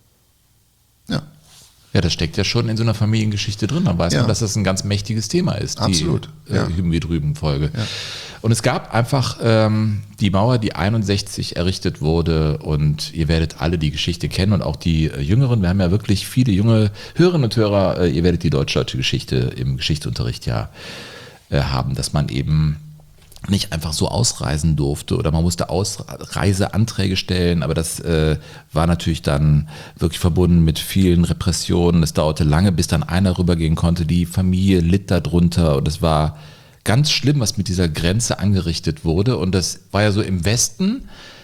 ja. Ja.
Ja, das steckt ja schon in so einer Familiengeschichte drin. Dann weiß
ja.
man, dass das ein ganz mächtiges Thema ist.
Absolut.
Die ja. äh, Hüben wie drüben Folge. Ja. Und es gab einfach ähm, die Mauer, die einundsechzig errichtet wurde und ihr werdet alle die Geschichte kennen und auch die äh, Jüngeren. Wir haben ja wirklich viele junge Hörerinnen und Hörer. Äh, ihr werdet die deutsch-deutsche Geschichte im Geschichtsunterricht ja äh, haben, dass man eben nicht einfach so ausreisen durfte oder man musste Ausreiseanträge stellen, aber das äh, war natürlich dann wirklich verbunden mit vielen Repressionen. Es dauerte lange, bis dann einer rübergehen konnte. Die Familie litt darunter und es war ganz schlimm, was mit dieser Grenze angerichtet wurde. Und das war ja so im Westen,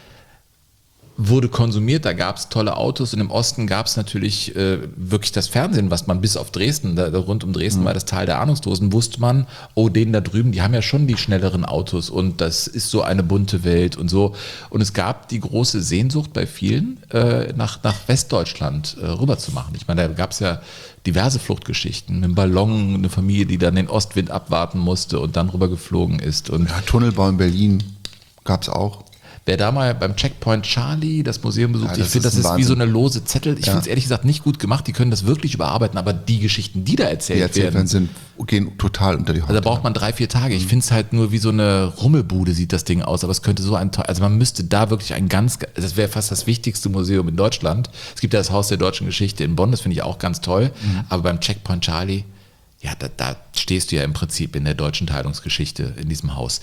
wurde konsumiert, da gab es tolle Autos und im Osten gab es natürlich äh, wirklich das Fernsehen, was man bis auf Dresden, da, rund um Dresden mhm. war das Tal der Ahnungslosen, wusste man, oh, denen da drüben, die haben ja schon die schnelleren Autos und das ist so eine bunte Welt und so. Und es gab die große Sehnsucht bei vielen, äh, nach, nach Westdeutschland äh, rüber zu machen. Ich meine, da gab es ja diverse Fluchtgeschichten, mit einem Ballon, eine Familie, die dann den Ostwind abwarten musste und dann rüber geflogen ist. Und
ja, Tunnelbau in Berlin gab es auch.
Wer da mal beim Checkpoint Charlie das Museum besucht, ja, ich finde, das ist, das ist wie so eine lose Zettel. Ich ja. finde es ehrlich gesagt nicht gut gemacht. Die können das wirklich überarbeiten, aber die Geschichten, die da erzählt, die erzählt werden,
sind, gehen total unter die Haut.
Also da braucht man drei, vier Tage. Ich finde es halt nur wie so eine Rummelbude sieht das Ding aus, aber es könnte so ein, also man müsste da wirklich ein ganz, das wäre fast das wichtigste Museum in Deutschland. Es gibt ja das Haus der deutschen Geschichte in Bonn, das finde ich auch ganz toll, mhm. aber beim Checkpoint Charlie, ja, da, da stehst du ja im Prinzip in der deutschen Teilungsgeschichte in diesem Haus.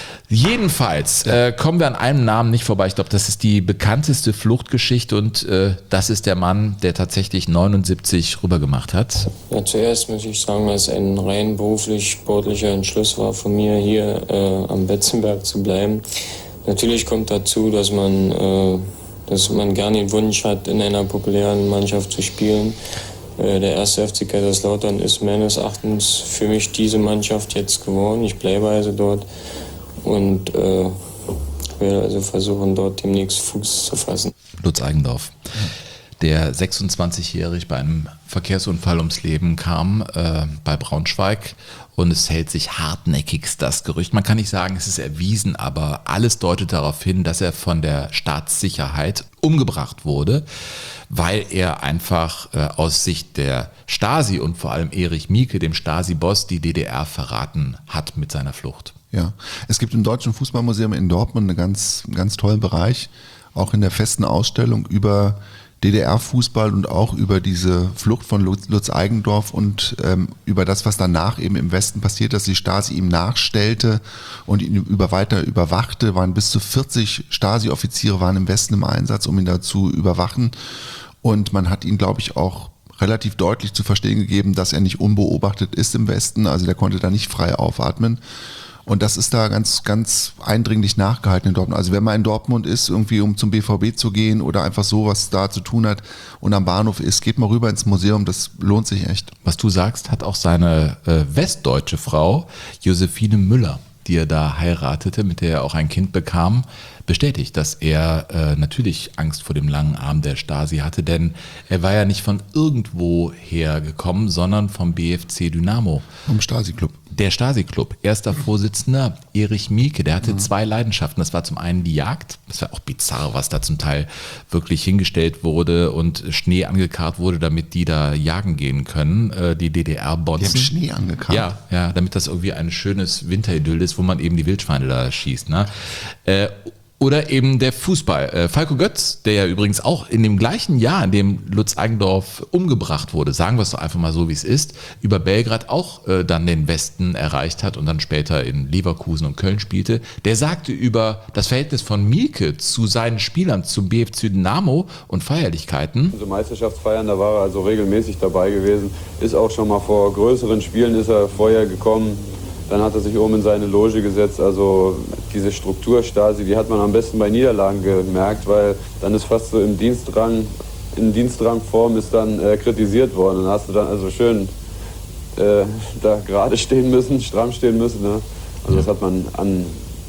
Jedenfalls äh, kommen wir an einem Namen nicht vorbei. Ich glaube, das ist die bekannteste Fluchtgeschichte und äh, das ist der Mann, der tatsächlich neunundsiebzig rübergemacht hat.
Ja, zuerst muss ich sagen, dass ein rein beruflich-sportlicher Entschluss war von mir, hier äh, am Betzenberg zu bleiben. Natürlich kommt dazu, dass man, äh, dass man gerne den Wunsch hat, in einer populären Mannschaft zu spielen. Der erste F C Kaiserslautern ist meines Erachtens für mich diese Mannschaft jetzt geworden. Ich bleibe also dort und äh, werde also versuchen, dort demnächst Fuß zu fassen.
Lutz Eigendorf, der sechsundzwanzigjährig bei einem Verkehrsunfall ums Leben kam äh, bei Braunschweig und es hält sich hartnäckigst das Gerücht. Man kann nicht sagen, es ist erwiesen, aber alles deutet darauf hin, dass er von der Staatssicherheit umgebracht wurde, weil er einfach äh, aus Sicht der Stasi und vor allem Erich Mielke, dem Stasi-Boss, die D D R verraten hat mit seiner Flucht.
Ja, es gibt im Deutschen Fußballmuseum in Dortmund einen ganz, ganz tollen Bereich, auch in der festen Ausstellung über D D R-Fußball und auch über diese Flucht von Lutz, Lutz Eigendorf und ähm, über das, was danach eben im Westen passiert, dass die Stasi ihm nachstellte und ihn über weiter überwachte. Waren bis zu vierzig Stasi-Offiziere waren im Westen im Einsatz, um ihn da zu überwachen. Und man hat ihn, glaube ich, auch relativ deutlich zu verstehen gegeben, dass er nicht unbeobachtet ist im Westen. Also der konnte da nicht frei aufatmen. Und das ist da ganz, ganz eindringlich nachgehalten in Dortmund. Also wenn man in Dortmund ist, irgendwie um zum B V B zu gehen oder einfach so was da zu tun hat und am Bahnhof ist, geht mal rüber ins Museum, das lohnt sich echt.
Was du sagst, hat auch seine äh, westdeutsche Frau Josephine Müller, die er da heiratete, mit der er auch ein Kind bekam, bestätigt, dass er äh, natürlich Angst vor dem langen Arm der Stasi hatte, denn er war ja nicht von irgendwo hergekommen, sondern vom B F C Dynamo.
Vom Stasi-Club.
Der Stasi-Club, erster Vorsitzender Erich Mielke, der hatte mhm. zwei Leidenschaften. Das war zum einen die Jagd, das war auch bizarr, was da zum Teil wirklich hingestellt wurde und Schnee angekarrt wurde, damit die da jagen gehen können, die D D R-Bonzen.
Die haben Schnee angekarrt?
Ja, ja, damit das irgendwie ein schönes Winteridyll ist, wo man eben die Wildschweine da schießt. Ne? Äh, Oder eben der Fußball. Äh, Falco Götz, der ja übrigens auch in dem gleichen Jahr, in dem Lutz Eigendorf umgebracht wurde, sagen wir es doch einfach mal so, wie es ist, über Belgrad auch äh, dann den Westen erreicht hat und dann später in Leverkusen und Köln spielte, der sagte über das Verhältnis von Mielke zu seinen Spielern, zum B F C Dynamo und Feierlichkeiten.
Also Meisterschaftsfeiern, da war er also regelmäßig dabei gewesen, ist auch schon mal vor größeren Spielen ist er vorher gekommen. Dann hat er sich oben in seine Loge gesetzt. Also diese Struktur Stasi, die hat man am besten bei Niederlagen gemerkt, weil dann ist fast so im Dienstrang, in Dienstrangform ist dann äh, kritisiert worden. Dann hast du dann also schön äh, da gerade stehen müssen, stramm stehen müssen. Ne? Also das hat man an,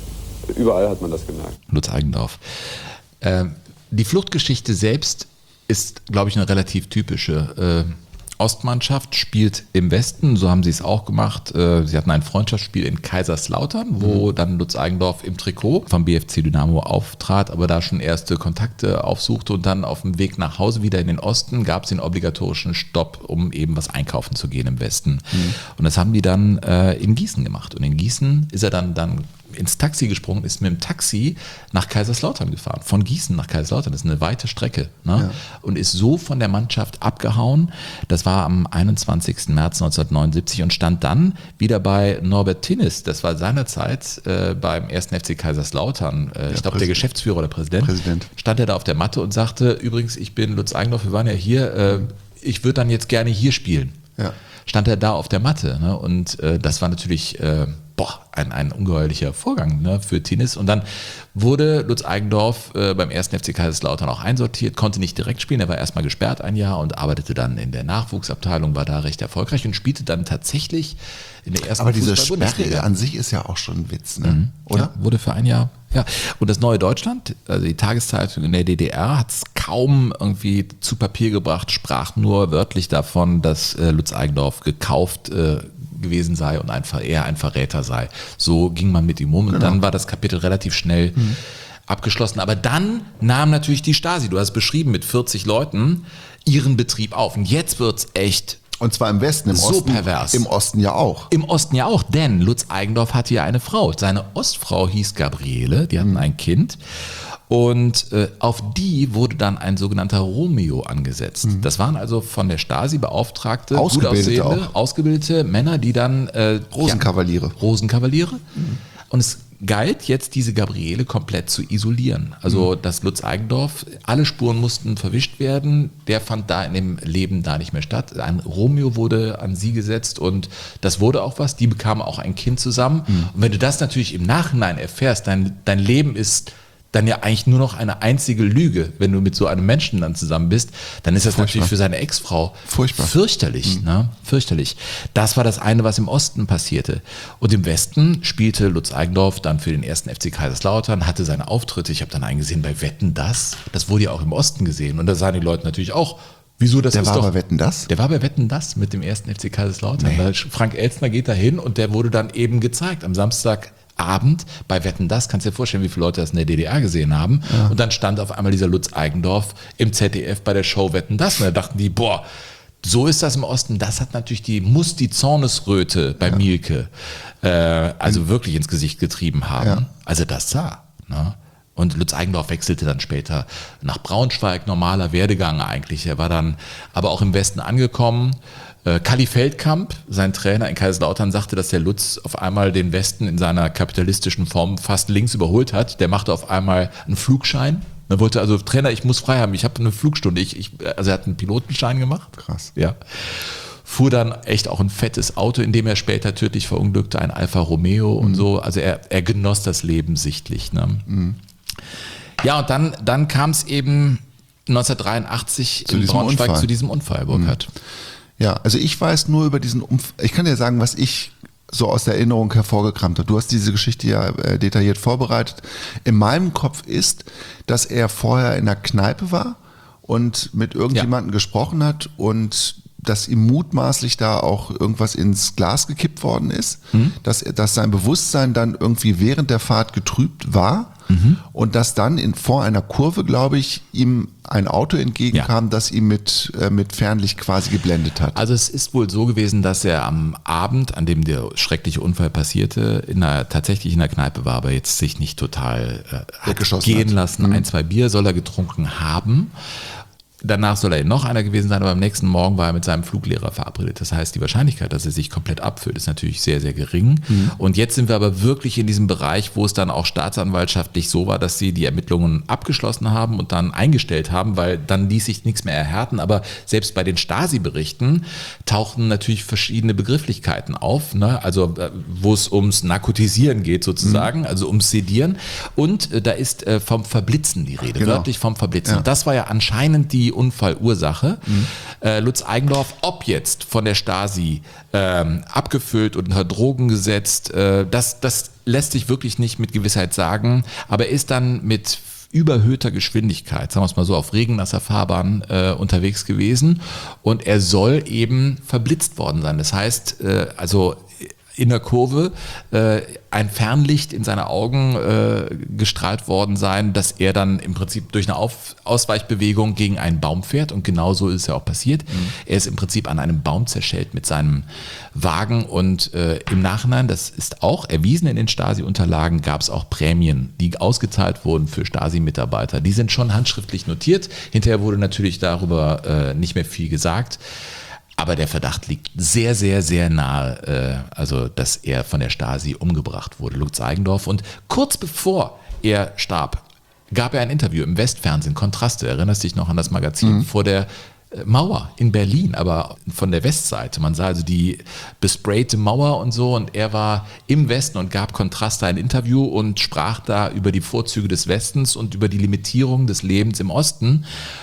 überall hat man das gemerkt.
Lutz Eigendorf. Äh, die Fluchtgeschichte selbst ist, glaube ich, eine relativ typische. Äh, Ostmannschaft spielt im Westen, so haben sie es auch gemacht. Sie hatten ein Freundschaftsspiel in Kaiserslautern, wo mhm. dann Lutz Eigendorf im Trikot vom B F C Dynamo auftrat, aber da schon erste Kontakte aufsuchte und dann auf dem Weg nach Hause wieder in den Osten gab es den obligatorischen Stopp, um eben was einkaufen zu gehen im Westen. Mhm. Und das haben die dann äh, in Gießen gemacht. Und in Gießen ist er dann, dann ins Taxi gesprungen, ist mit dem Taxi nach Kaiserslautern gefahren. Von Gießen nach Kaiserslautern, das ist eine weite Strecke. Ne? Ja. Und ist so von der Mannschaft abgehauen. Das war am einundzwanzigsten März neunzehnhundertneunundsiebzig und stand dann wieder bei Norbert Tinnis. Das war seinerzeit äh, beim ersten F C Kaiserslautern. Äh, ich glaube, der Geschäftsführer oder Präsident,
Präsident.
Stand er da auf der Matte und sagte, übrigens, ich bin Lutz Eigendorf, wir waren ja hier, äh, ich würde dann jetzt gerne hier spielen.
Ja.
Stand er da auf der Matte. Ne? Und äh, das war natürlich äh, boah, ein, ein ungeheuerlicher Vorgang, ne, für Tinnis. Und dann wurde Lutz Eigendorf äh, beim ersten F C Kaiserslautern auch einsortiert, konnte nicht direkt spielen, er war erstmal gesperrt ein Jahr und arbeitete dann in der Nachwuchsabteilung, war da recht erfolgreich und spielte dann tatsächlich in der ersten
Aber diese Sperre an sich ist ja auch schon ein Witz, ne? Mhm. Oder?
Ja, wurde für ein Jahr. Ja, und das Neue Deutschland, also die Tageszeitung in der D D R, hat es kaum irgendwie zu Papier gebracht, sprach nur wörtlich davon, dass äh, Lutz Eigendorf gekauft äh, gewesen sei und ein, er ein Verräter sei. So ging man mit ihm um und genau. Dann war das Kapitel relativ schnell mhm. abgeschlossen. Aber dann nahm natürlich die Stasi, du hast es beschrieben, mit vierzig Leuten ihren Betrieb auf. Und jetzt wird's echt
und zwar im Westen, im
so
Osten.
Pervers.
Im Osten ja auch.
Im Osten ja auch, denn Lutz Eigendorf hatte ja eine Frau. Seine Ostfrau hieß Gabriele, die hatten mhm. ein Kind. Und äh, auf die wurde dann ein sogenannter Romeo angesetzt. Mhm. Das waren also von der Stasi beauftragte,
ausgebildete,
gut aussehende, ausgebildete Männer, die dann äh,
Rosenkavaliere.
Ja, Rosenkavaliere. Mhm. Und es galt jetzt, diese Gabriele komplett zu isolieren. Also mhm. das Lutz Eigendorf, alle Spuren mussten verwischt werden. Der fand da in dem Leben da nicht mehr statt. Ein Romeo wurde an sie gesetzt und das wurde auch was. Die bekamen auch ein Kind zusammen. Mhm. Und wenn du das natürlich im Nachhinein erfährst, dein, dein Leben ist dann ja eigentlich nur noch eine einzige Lüge, wenn du mit so einem Menschen dann zusammen bist, dann ist das Furchtbar. Natürlich für seine Ex-Frau Furchtbar. fürchterlich, mhm. ne? Fürchterlich. Das war das eine, was im Osten passierte. Und im Westen spielte Lutz Eigendorf dann für den ersten F C Kaiserslautern, hatte seine Auftritte, ich habe dann einen gesehen bei Wetten, das, das wurde ja auch im Osten gesehen und da sahen die Leute natürlich auch, wieso, das
der
ist
war
doch,
bei Wetten, das?
Der war bei Wetten, das mit dem ersten F C Kaiserslautern. Nee. Frank Elstner geht da hin und der wurde dann eben gezeigt am Samstag Abend bei Wetten, das, kannst du dir vorstellen, wie viele Leute das in der D D R gesehen haben. Ja. Und dann stand auf einmal dieser Lutz Eigendorf im Z D F bei der Show Wetten, das. Und da dachten die, boah, so ist das im Osten. Das hat natürlich die, muss die Zornesröte bei ja. Mielke äh, also mhm. wirklich ins Gesicht getrieben haben. Ja. Also das sah. Ne? Und Lutz Eigendorf wechselte dann später nach Braunschweig, normaler Werdegang eigentlich. Er war dann aber auch im Westen angekommen. Kalli Feldkamp, sein Trainer in Kaiserslautern, sagte, dass der Lutz auf einmal den Westen in seiner kapitalistischen Form fast links überholt hat. Der machte auf einmal einen Flugschein. Er wollte also, Trainer, ich muss frei haben, ich habe eine Flugstunde. Ich, ich, also er hat einen Pilotenschein gemacht.
Krass.
Ja. Fuhr dann echt auch ein fettes Auto, in dem er später tödlich verunglückte, ein Alfa Romeo mhm. und so. Also er, er genoss das Leben sichtlich. Ne? Mhm. Ja, und dann, dann kam es eben neunzehnhundertdreiundachtzig
zu
in Braunschweig
Unfall.
zu diesem Unfall, Burkhard.
Mhm. Ja, also ich weiß nur über diesen Unfall, ich kann dir sagen, was ich so aus der Erinnerung hervorgekramt habe. Du hast diese Geschichte ja äh, detailliert vorbereitet. In meinem Kopf ist, dass er vorher in der Kneipe war und mit irgendjemandem ja. gesprochen hat und dass ihm mutmaßlich da auch irgendwas ins Glas gekippt worden ist, mhm. dass, dass sein Bewusstsein dann irgendwie während der Fahrt getrübt war mhm. und dass dann in, vor einer Kurve, glaube ich, ihm ein Auto entgegenkam, ja. das ihm mit, äh, mit Fernlicht quasi geblendet hat.
Also es ist wohl so gewesen, dass er am Abend, an dem der schreckliche Unfall passierte, in einer, tatsächlich in der Kneipe war, aber jetzt sich nicht total äh, hat gehen hat. lassen. Mhm. Ein, zwei Bier soll er getrunken haben. Danach soll er noch einer gewesen sein, aber am nächsten Morgen war er mit seinem Fluglehrer verabredet. Das heißt, die Wahrscheinlichkeit, dass er sich komplett abführt, ist natürlich sehr, sehr gering. Mhm. Und jetzt sind wir aber wirklich in diesem Bereich, wo es dann auch staatsanwaltschaftlich so war, dass sie die Ermittlungen abgeschlossen haben und dann eingestellt haben, weil dann ließ sich nichts mehr erhärten. Aber selbst bei den Stasi-Berichten tauchten natürlich verschiedene Begrifflichkeiten auf, ne? Also wo es ums Narkotisieren geht sozusagen, mhm. also ums Sedieren. Und äh, da ist äh, vom Verblitzen die Rede, genau. wörtlich vom Verblitzen. Ja. Und das war ja anscheinend die Unfallursache. Mhm. Äh, Lutz Eigendorf, ob jetzt von der Stasi ähm, abgefüllt und unter Drogen gesetzt, äh, das, das lässt sich wirklich nicht mit Gewissheit sagen, aber er ist dann mit überhöhter Geschwindigkeit, sagen wir es mal so, auf regennasser Fahrbahn äh, unterwegs gewesen und er soll eben verblitzt worden sein. Das heißt, äh, also in der Kurve äh, ein Fernlicht in seine Augen äh, gestrahlt worden sein, dass er dann im Prinzip durch eine Auf- Ausweichbewegung gegen einen Baum fährt und genau so ist es ja auch passiert. Mhm. Er ist im Prinzip an einem Baum zerschellt mit seinem Wagen und äh, im Nachhinein, das ist auch erwiesen in den Stasi-Unterlagen, gab es auch Prämien, die ausgezahlt wurden für Stasi-Mitarbeiter. Die sind schon handschriftlich notiert. Hinterher wurde natürlich darüber äh, nicht mehr viel gesagt. Aber der Verdacht liegt sehr, sehr, sehr nahe, äh, also dass er von der Stasi umgebracht wurde, Lutz Eigendorf. Und kurz bevor er starb, gab er ein Interview im Westfernsehen, Kontraste, erinnerst dich noch an das Magazin, mhm. vor der äh, Mauer in Berlin, aber von der Westseite. Man sah also die besprayte Mauer und so und er war im Westen und gab Kontraste ein Interview und sprach da über die Vorzüge des Westens und über die Limitierung des Lebens im Osten.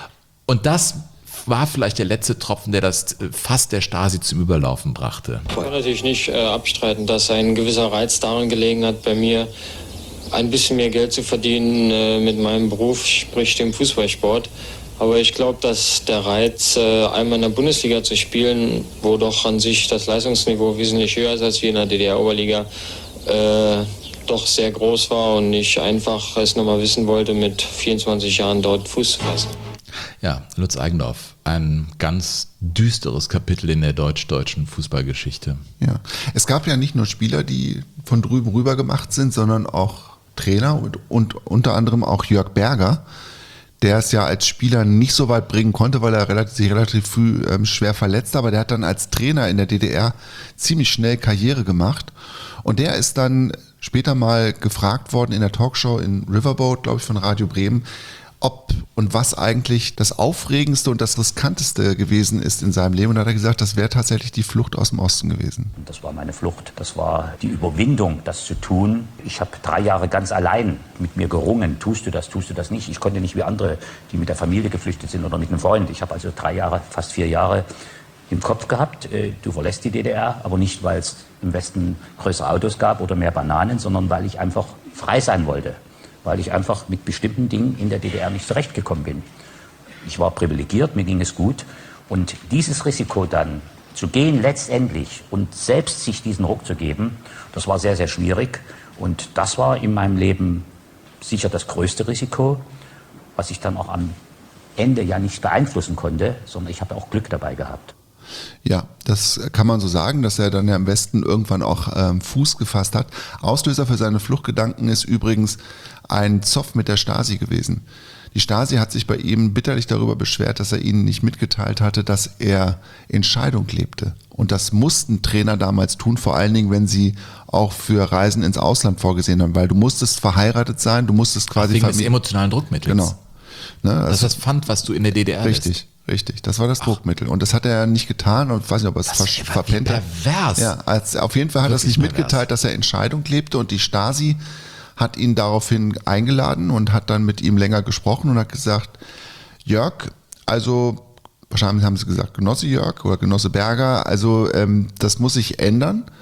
Und das war vielleicht der letzte Tropfen, der das Fass der Stasi zum Überlaufen brachte.
Ich kann natürlich nicht äh, abstreiten, dass ein gewisser Reiz darin gelegen hat, bei mir ein bisschen mehr Geld zu verdienen äh, mit meinem Beruf, sprich dem Fußballsport. Aber ich glaube, dass der Reiz, äh, einmal in der Bundesliga zu spielen, wo doch an sich das Leistungsniveau wesentlich höher ist als wie in der D D R-Oberliga, äh, doch sehr groß war und ich einfach es nochmal wissen wollte, mit vierundzwanzig Jahren dort Fuß zu fassen.
Ja, Lutz Eigendorf, ein ganz düsteres Kapitel in der deutsch-deutschen Fußballgeschichte.
Ja, es gab ja nicht nur Spieler, die von drüben rüber gemacht sind, sondern auch Trainer und, und unter anderem auch Jörg Berger, der es ja als Spieler nicht so weit bringen konnte, weil er relativ, sich relativ früh ähm, schwer verletzt, aber der hat dann als Trainer in der D D R ziemlich schnell Karriere gemacht und der ist dann später mal gefragt worden in der Talkshow in Riverboat, glaube ich, von Radio Bremen, ob und was eigentlich das Aufregendste und das Riskanteste gewesen ist in seinem Leben. Und da hat er gesagt, das wäre tatsächlich die Flucht aus dem Osten gewesen.
Das war meine Flucht. Das war die Überwindung, das zu tun. Ich habe drei Jahre ganz allein mit mir gerungen. Tust du das, tust du das nicht? Ich konnte nicht wie andere, die mit der Familie geflüchtet sind oder mit einem Freund. Ich habe also drei Jahre, fast vier Jahre im Kopf gehabt, du verlässt die D D R, aber nicht, weil es im Westen größere Autos gab oder mehr Bananen, sondern weil ich einfach frei sein wollte. Weil ich einfach mit bestimmten Dingen in der D D R nicht zurechtgekommen bin. Ich war privilegiert, mir ging es gut. Und dieses Risiko dann zu gehen letztendlich und selbst sich diesen Ruck zu geben, das war sehr, sehr schwierig. Und das war in meinem Leben sicher das größte Risiko, was ich dann auch am Ende ja nicht beeinflussen konnte, sondern ich habe auch Glück dabei gehabt.
Ja, das kann man so sagen, dass er dann ja im Westen irgendwann auch ähm, Fuß gefasst hat. Auslöser für seine Fluchtgedanken ist übrigens ein Zoff mit der Stasi gewesen. Die Stasi hat sich bei ihm bitterlich darüber beschwert, dass er ihnen nicht mitgeteilt hatte, dass er in Scheidung lebte. Und das mussten Trainer damals tun, vor allen Dingen, wenn sie auch für Reisen ins Ausland vorgesehen haben, weil du musstest verheiratet sein, du musstest quasi...
Wegen des emotionalen Druckmittels.
Genau. Ne, also
das ist das Pfand, was du in der D D R
Richtig.
Lässt.
Richtig, das war das Ach. Druckmittel. Und das hat er nicht getan und ich weiß nicht, ob er es ver- verpennt hat.
Pervers.
Ja, als, auf jeden Fall hat er es nicht pervers. mitgeteilt, dass er in Scheidung lebte und die Stasi hat ihn daraufhin eingeladen und hat dann mit ihm länger gesprochen und hat gesagt, Jörg, also wahrscheinlich haben sie gesagt, Genosse Jörg oder Genosse Berger, also ähm, das muss sich ändern.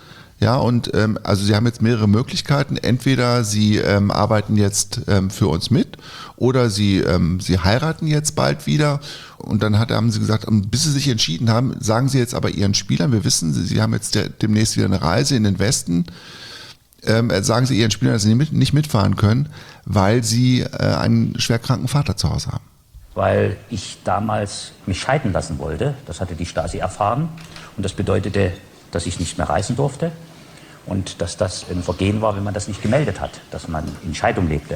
Ja, und ähm, also sie haben jetzt mehrere Möglichkeiten. Entweder sie ähm, arbeiten jetzt ähm, für uns mit oder sie, ähm, sie heiraten jetzt bald wieder. Und dann hat, haben sie gesagt, bis sie sich entschieden haben, sagen sie jetzt aber ihren Spielern, wir wissen, sie, sie haben jetzt der, demnächst wieder eine Reise in den Westen, ähm, sagen sie ihren Spielern, dass sie nicht, nicht mitfahren können, weil sie äh, einen schwerkranken Vater zu Hause haben.
Weil ich damals mich scheiden lassen wollte. Das hatte die Stasi erfahren. Und das bedeutete, dass ich nicht mehr reisen durfte. Und dass das ein Vergehen war, wenn man das nicht gemeldet hat, dass man in Scheidung lebte.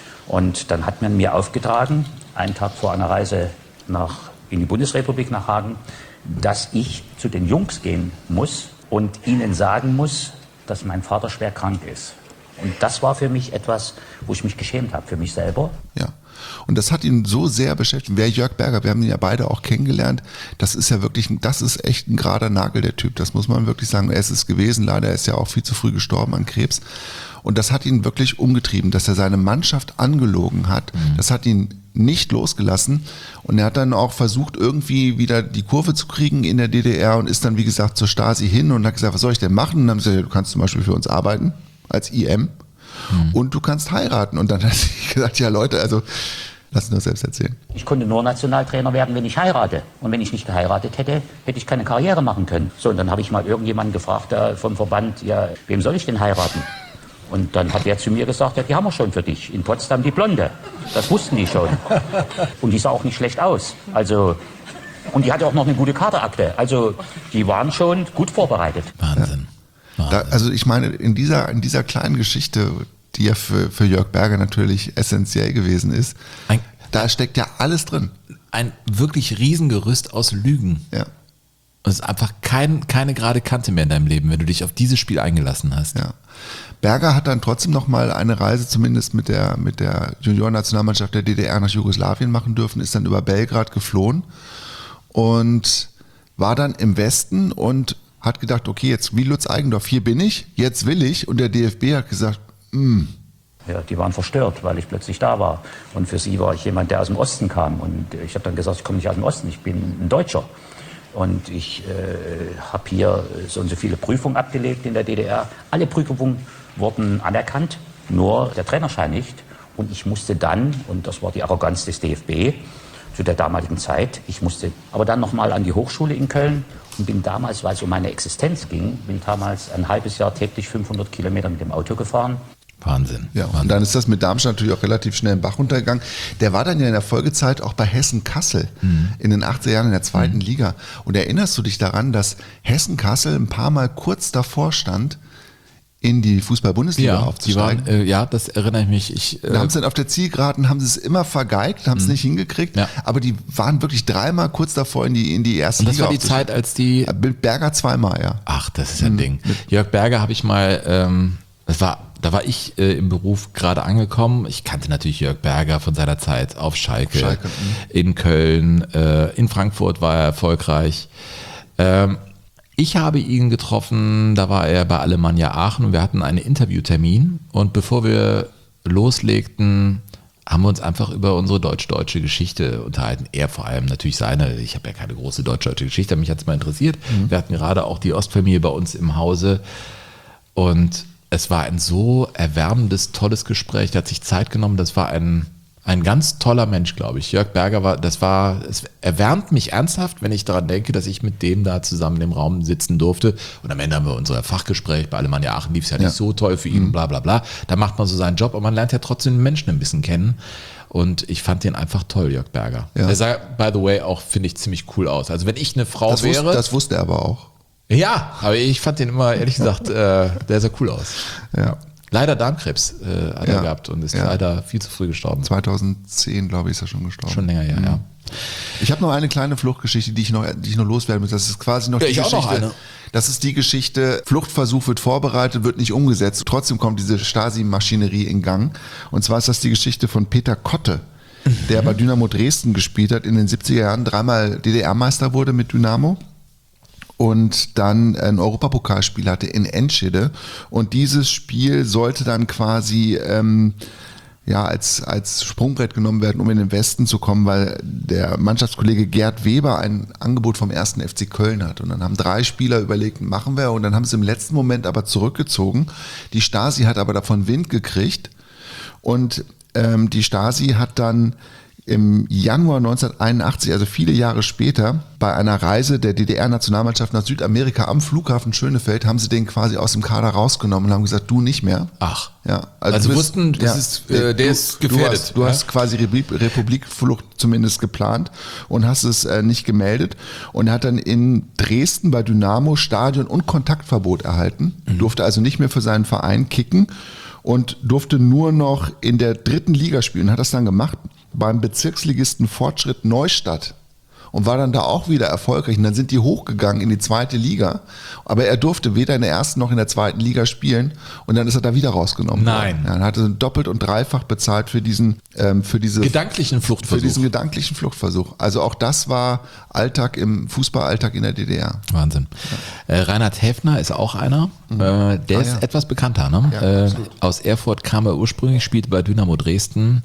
Und dann hat man mir aufgetragen, einen Tag vor einer Reise nach, in die Bundesrepublik nach Hagen, dass ich zu den Jungs gehen muss und ihnen sagen muss, dass mein Vater schwer krank ist. Und das war für mich etwas, wo ich mich geschämt habe, für mich selber.
Ja. Und das hat ihn so sehr beschäftigt. Wer Jörg Berger, wir haben ihn ja beide auch kennengelernt, das ist ja wirklich, das ist echt ein gerader Nagel, der Typ. Das muss man wirklich sagen. Er ist es gewesen, leider, er ist ja auch viel zu früh gestorben an Krebs. Und das hat ihn wirklich umgetrieben, dass er seine Mannschaft angelogen hat. Mhm. Das hat ihn nicht losgelassen. Und er hat dann auch versucht, irgendwie wieder die Kurve zu kriegen in der D D R und ist dann, wie gesagt, zur Stasi hin und hat gesagt, was soll ich denn machen? Und dann haben sie gesagt, du kannst zum Beispiel für uns arbeiten, als I M. Mhm. Und du kannst heiraten. Und dann hat sie gesagt, ja Leute, also lass nur selbst erzählen.
Ich konnte nur Nationaltrainer werden, wenn ich heirate. Und wenn ich nicht geheiratet hätte, hätte ich keine Karriere machen können. So, und dann habe ich mal irgendjemanden gefragt äh, vom Verband, ja, wem soll ich denn heiraten? Und dann hat er zu mir gesagt, ja, die haben wir schon für dich. In Potsdam die Blonde. Das wussten die schon. Und die sah auch nicht schlecht aus. Also, und die hatte auch noch eine gute Kaderakte. Also, die waren schon gut vorbereitet.
Wahnsinn.
Ja. Da, also ich meine, in dieser, in dieser kleinen Geschichte, die ja für, für Jörg Berger natürlich essentiell gewesen ist, ein, da steckt ja alles drin.
Ein wirklich Riesengerüst aus Lügen.
Ja.
Es ist einfach kein, keine gerade Kante mehr in deinem Leben, wenn du dich auf dieses Spiel eingelassen hast.
Ja. Berger hat dann trotzdem noch mal eine Reise zumindest mit der, mit der Juniorennationalmannschaft der D D R nach Jugoslawien machen dürfen, ist dann über Belgrad geflohen und war dann im Westen und hat gedacht, okay, jetzt wie Lutz Eigendorf, hier bin ich, jetzt will ich. Und der D F B hat gesagt, mh.
Ja, die waren verstört, weil ich plötzlich da war. Und für sie war ich jemand, der aus dem Osten kam. Und ich habe dann gesagt, ich komme nicht aus dem Osten, ich bin ein Deutscher. Und ich äh, habe hier so und so viele Prüfungen abgelegt in der D D R. Alle Prüfungen wurden anerkannt, nur der Trainerschein nicht. Und ich musste dann, und das war die Arroganz des D F B zu der damaligen Zeit, ich musste aber dann nochmal an die Hochschule in Köln und bin damals, weil es um meine Existenz ging, bin damals ein halbes Jahr täglich fünfhundert Kilometer mit dem Auto gefahren.
Wahnsinn.
Ja, und dann ist das mit Darmstadt natürlich auch relativ schnell im Bach runtergegangen. Der war dann ja in der Folgezeit auch bei Hessen-Kassel mhm. in den achtziger Jahren in der zweiten mhm. Liga. Und erinnerst du dich daran, dass Hessen-Kassel ein paar Mal kurz davor stand, in die Fußball-Bundesliga
ja,
aufzusteigen?
Die waren, äh, ja, das erinnere ich mich. Ich, äh,
da haben sie dann auf der Zielgeraden, haben sie es immer vergeigt, haben es mhm. nicht hingekriegt, ja. aber die waren wirklich dreimal kurz davor in die, in die erste
Und das
Liga.
Das war die Zeit, als die...
Berger zweimal, ja.
Ach, das ist ja ein mhm. Ding. Jörg Berger habe ich mal, ähm, das war, da war ich äh, im Beruf gerade angekommen. Ich kannte natürlich Jörg Berger von seiner Zeit auf Schalke, Schalke in Köln, äh, in Frankfurt war er erfolgreich. Ähm, Ich habe ihn getroffen, da war er bei Alemannia Aachen und wir hatten einen Interviewtermin und bevor wir loslegten, haben wir uns einfach über unsere deutsch-deutsche Geschichte unterhalten. Er vor allem, natürlich seine, ich habe ja keine große deutsch-deutsche Geschichte, mich hat es mal interessiert. Mhm. Wir hatten gerade auch die Ostfamilie bei uns im Hause und es war ein so erwärmendes, tolles Gespräch, der hat sich Zeit genommen, das war ein... Ein ganz toller Mensch, glaube ich. Jörg Berger war, das war, es erwärmt mich ernsthaft, wenn ich daran denke, dass ich mit dem da zusammen im Raum sitzen durfte. Und am Ende haben wir unser Fachgespräch, bei Alemannia Aachen lief es ja nicht ja. so toll für ihn, bla bla bla. Da macht man so seinen Job, aber man lernt ja trotzdem den Menschen ein bisschen kennen. Und ich fand den einfach toll, Jörg Berger. Ja. Der sah, by the way, auch, finde ich, ziemlich cool aus. Also wenn ich eine Frau
das
wäre...
Wusste, das wusste er aber auch.
Ja, aber ich fand den immer, ehrlich gesagt, äh, der sah cool aus.
Ja.
Leider Darmkrebs äh, hat ja, er gehabt und ist ja. leider viel zu früh gestorben.
zweitauszehn, glaube ich, ist er schon gestorben.
Schon länger, ja, mhm. ja.
Ich habe noch eine kleine Fluchtgeschichte, die ich noch, die ich noch loswerden muss. Das ist quasi noch
ja,
die
ich
Geschichte.
Auch noch eine.
Das ist die Geschichte, Fluchtversuch wird vorbereitet, wird nicht umgesetzt. Trotzdem kommt diese Stasi-Maschinerie in Gang. Und zwar ist das die Geschichte von Peter Kotte, mhm. der bei Dynamo Dresden gespielt hat, in den siebziger Jahren dreimal D D R-Meister wurde mit Dynamo. Und dann ein Europapokalspiel hatte in Enschede und dieses Spiel sollte dann quasi ähm, ja, als, als Sprungbrett genommen werden, um in den Westen zu kommen, weil der Mannschaftskollege Gerd Weber ein Angebot vom ersten F C Köln hat. Und dann haben drei Spieler überlegt, machen wir. Und dann haben sie im letzten Moment aber zurückgezogen. Die Stasi hat aber davon Wind gekriegt. Und ähm, die Stasi hat dann im Januar neunzehnhunderteinundachtzig, also viele Jahre später, bei einer Reise der D D R-Nationalmannschaft nach Südamerika am Flughafen Schönefeld, haben sie den quasi aus dem Kader rausgenommen und haben gesagt, du nicht mehr.
Ach.
Ja,
also, also
du bist,
wussten, das
ja,
ist, äh, der du, ist gefährdet.
Du hast, du
ja?
hast quasi Republikflucht zumindest geplant und hast es äh, nicht gemeldet. Und er hat dann in Dresden bei Dynamo Stadion- und Kontaktverbot erhalten, mhm. durfte also nicht mehr für seinen Verein kicken und durfte nur noch in der dritten Liga spielen. Hat das dann gemacht beim Bezirksligisten Fortschritt Neustadt und war dann da auch wieder erfolgreich. Und dann sind die hochgegangen in die zweite Liga, aber er durfte weder in der ersten noch in der zweiten Liga spielen und dann ist er da wieder rausgenommen
Nein.
worden. Ja, dann hat er doppelt und dreifach bezahlt für diesen ähm, für diese
gedanklichen Fluchtversuch.
Für diesen gedanklichen Fluchtversuch. Also auch das war Alltag im Fußballalltag in der D D R.
Wahnsinn. Ja. Äh, Reinhard Häfner ist auch einer. Mhm. Äh, der ah, ist ja. etwas bekannter. Ne? Ja, äh, aus Erfurt kam er ursprünglich, spielte bei Dynamo Dresden.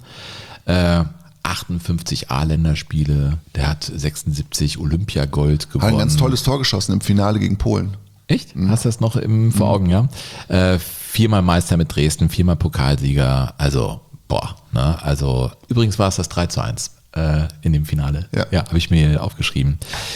Äh, achtundfünfzig A-Länderspiele, der hat sechsundsiebzig Olympiagold gewonnen.
Hat ein ganz tolles Tor geschossen im Finale gegen Polen.
Echt? Mhm. Hast du das noch im, vor Augen, ja? Äh, viermal Meister mit Dresden, viermal Pokalsieger, also boah, ne? Also übrigens war es das drei zu eins äh, in dem Finale. Ja, ja habe ich mir aufgeschrieben.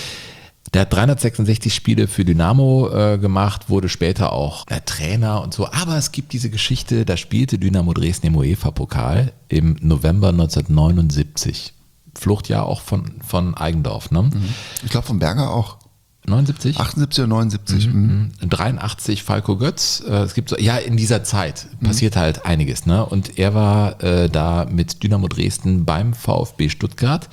Der hat dreihundertsechsundsechzig Spiele für Dynamo äh, gemacht, wurde später auch äh, Trainer und so. Aber es gibt diese Geschichte, da spielte Dynamo Dresden im UEFA-Pokal im November neunzehnhundertneunundsiebzig. Fluchtjahr auch von, von Eigendorf, ne?
Ich glaube von Berger auch.
neunundsiebzig?
achtundsiebzig oder neunundsiebzig.
Mhm. Mhm. dreiundachtzig Falco Götz. Äh, es gibt so, ja, in dieser Zeit passiert mhm. halt einiges, ne? Und er war äh, da mit Dynamo Dresden beim VfB Stuttgart.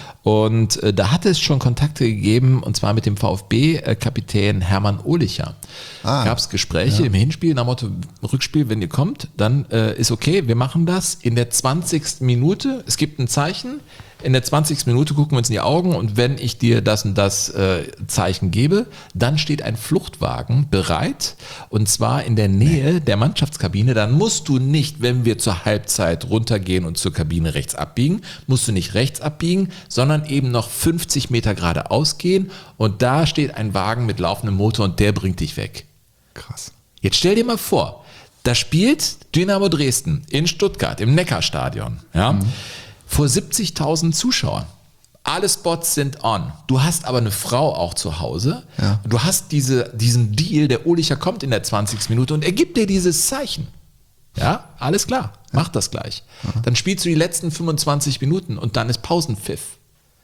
Und äh, da hatte es schon Kontakte gegeben, und zwar mit dem VfB-Kapitän Hermann Ohlicher. Ah, gab es Gespräche ja. im Hinspiel, nach Motto, Rückspiel, wenn ihr kommt, dann äh, ist okay, wir machen das. In der zwanzigsten Minute, es gibt ein Zeichen, in der zwanzigsten Minute gucken wir uns in die Augen und wenn ich dir das und das äh, Zeichen gebe, dann steht ein Fluchtwagen bereit und zwar in der Nähe der Mannschaftskabine. Dann musst du nicht, wenn wir zur Halbzeit runtergehen und zur Kabine rechts abbiegen, musst du nicht rechts abbiegen, sondern eben noch fünfzig Meter geradeaus gehen und da steht ein Wagen mit laufendem Motor und der bringt dich weg.
Krass.
Jetzt stell dir mal vor, da spielt Dynamo Dresden in Stuttgart im Neckarstadion, ja, mhm. vor siebzigtausend Zuschauern. Alle Spots sind on. Du hast aber eine Frau auch zu Hause. Ja. Du hast diese, diesen Deal, der Ohlicher kommt in der zwanzigsten Minute und er gibt dir dieses Zeichen. Ja, alles klar, mach das gleich. Aha. Dann spielst du die letzten fünfundzwanzig Minuten und dann ist Pausenpfiff.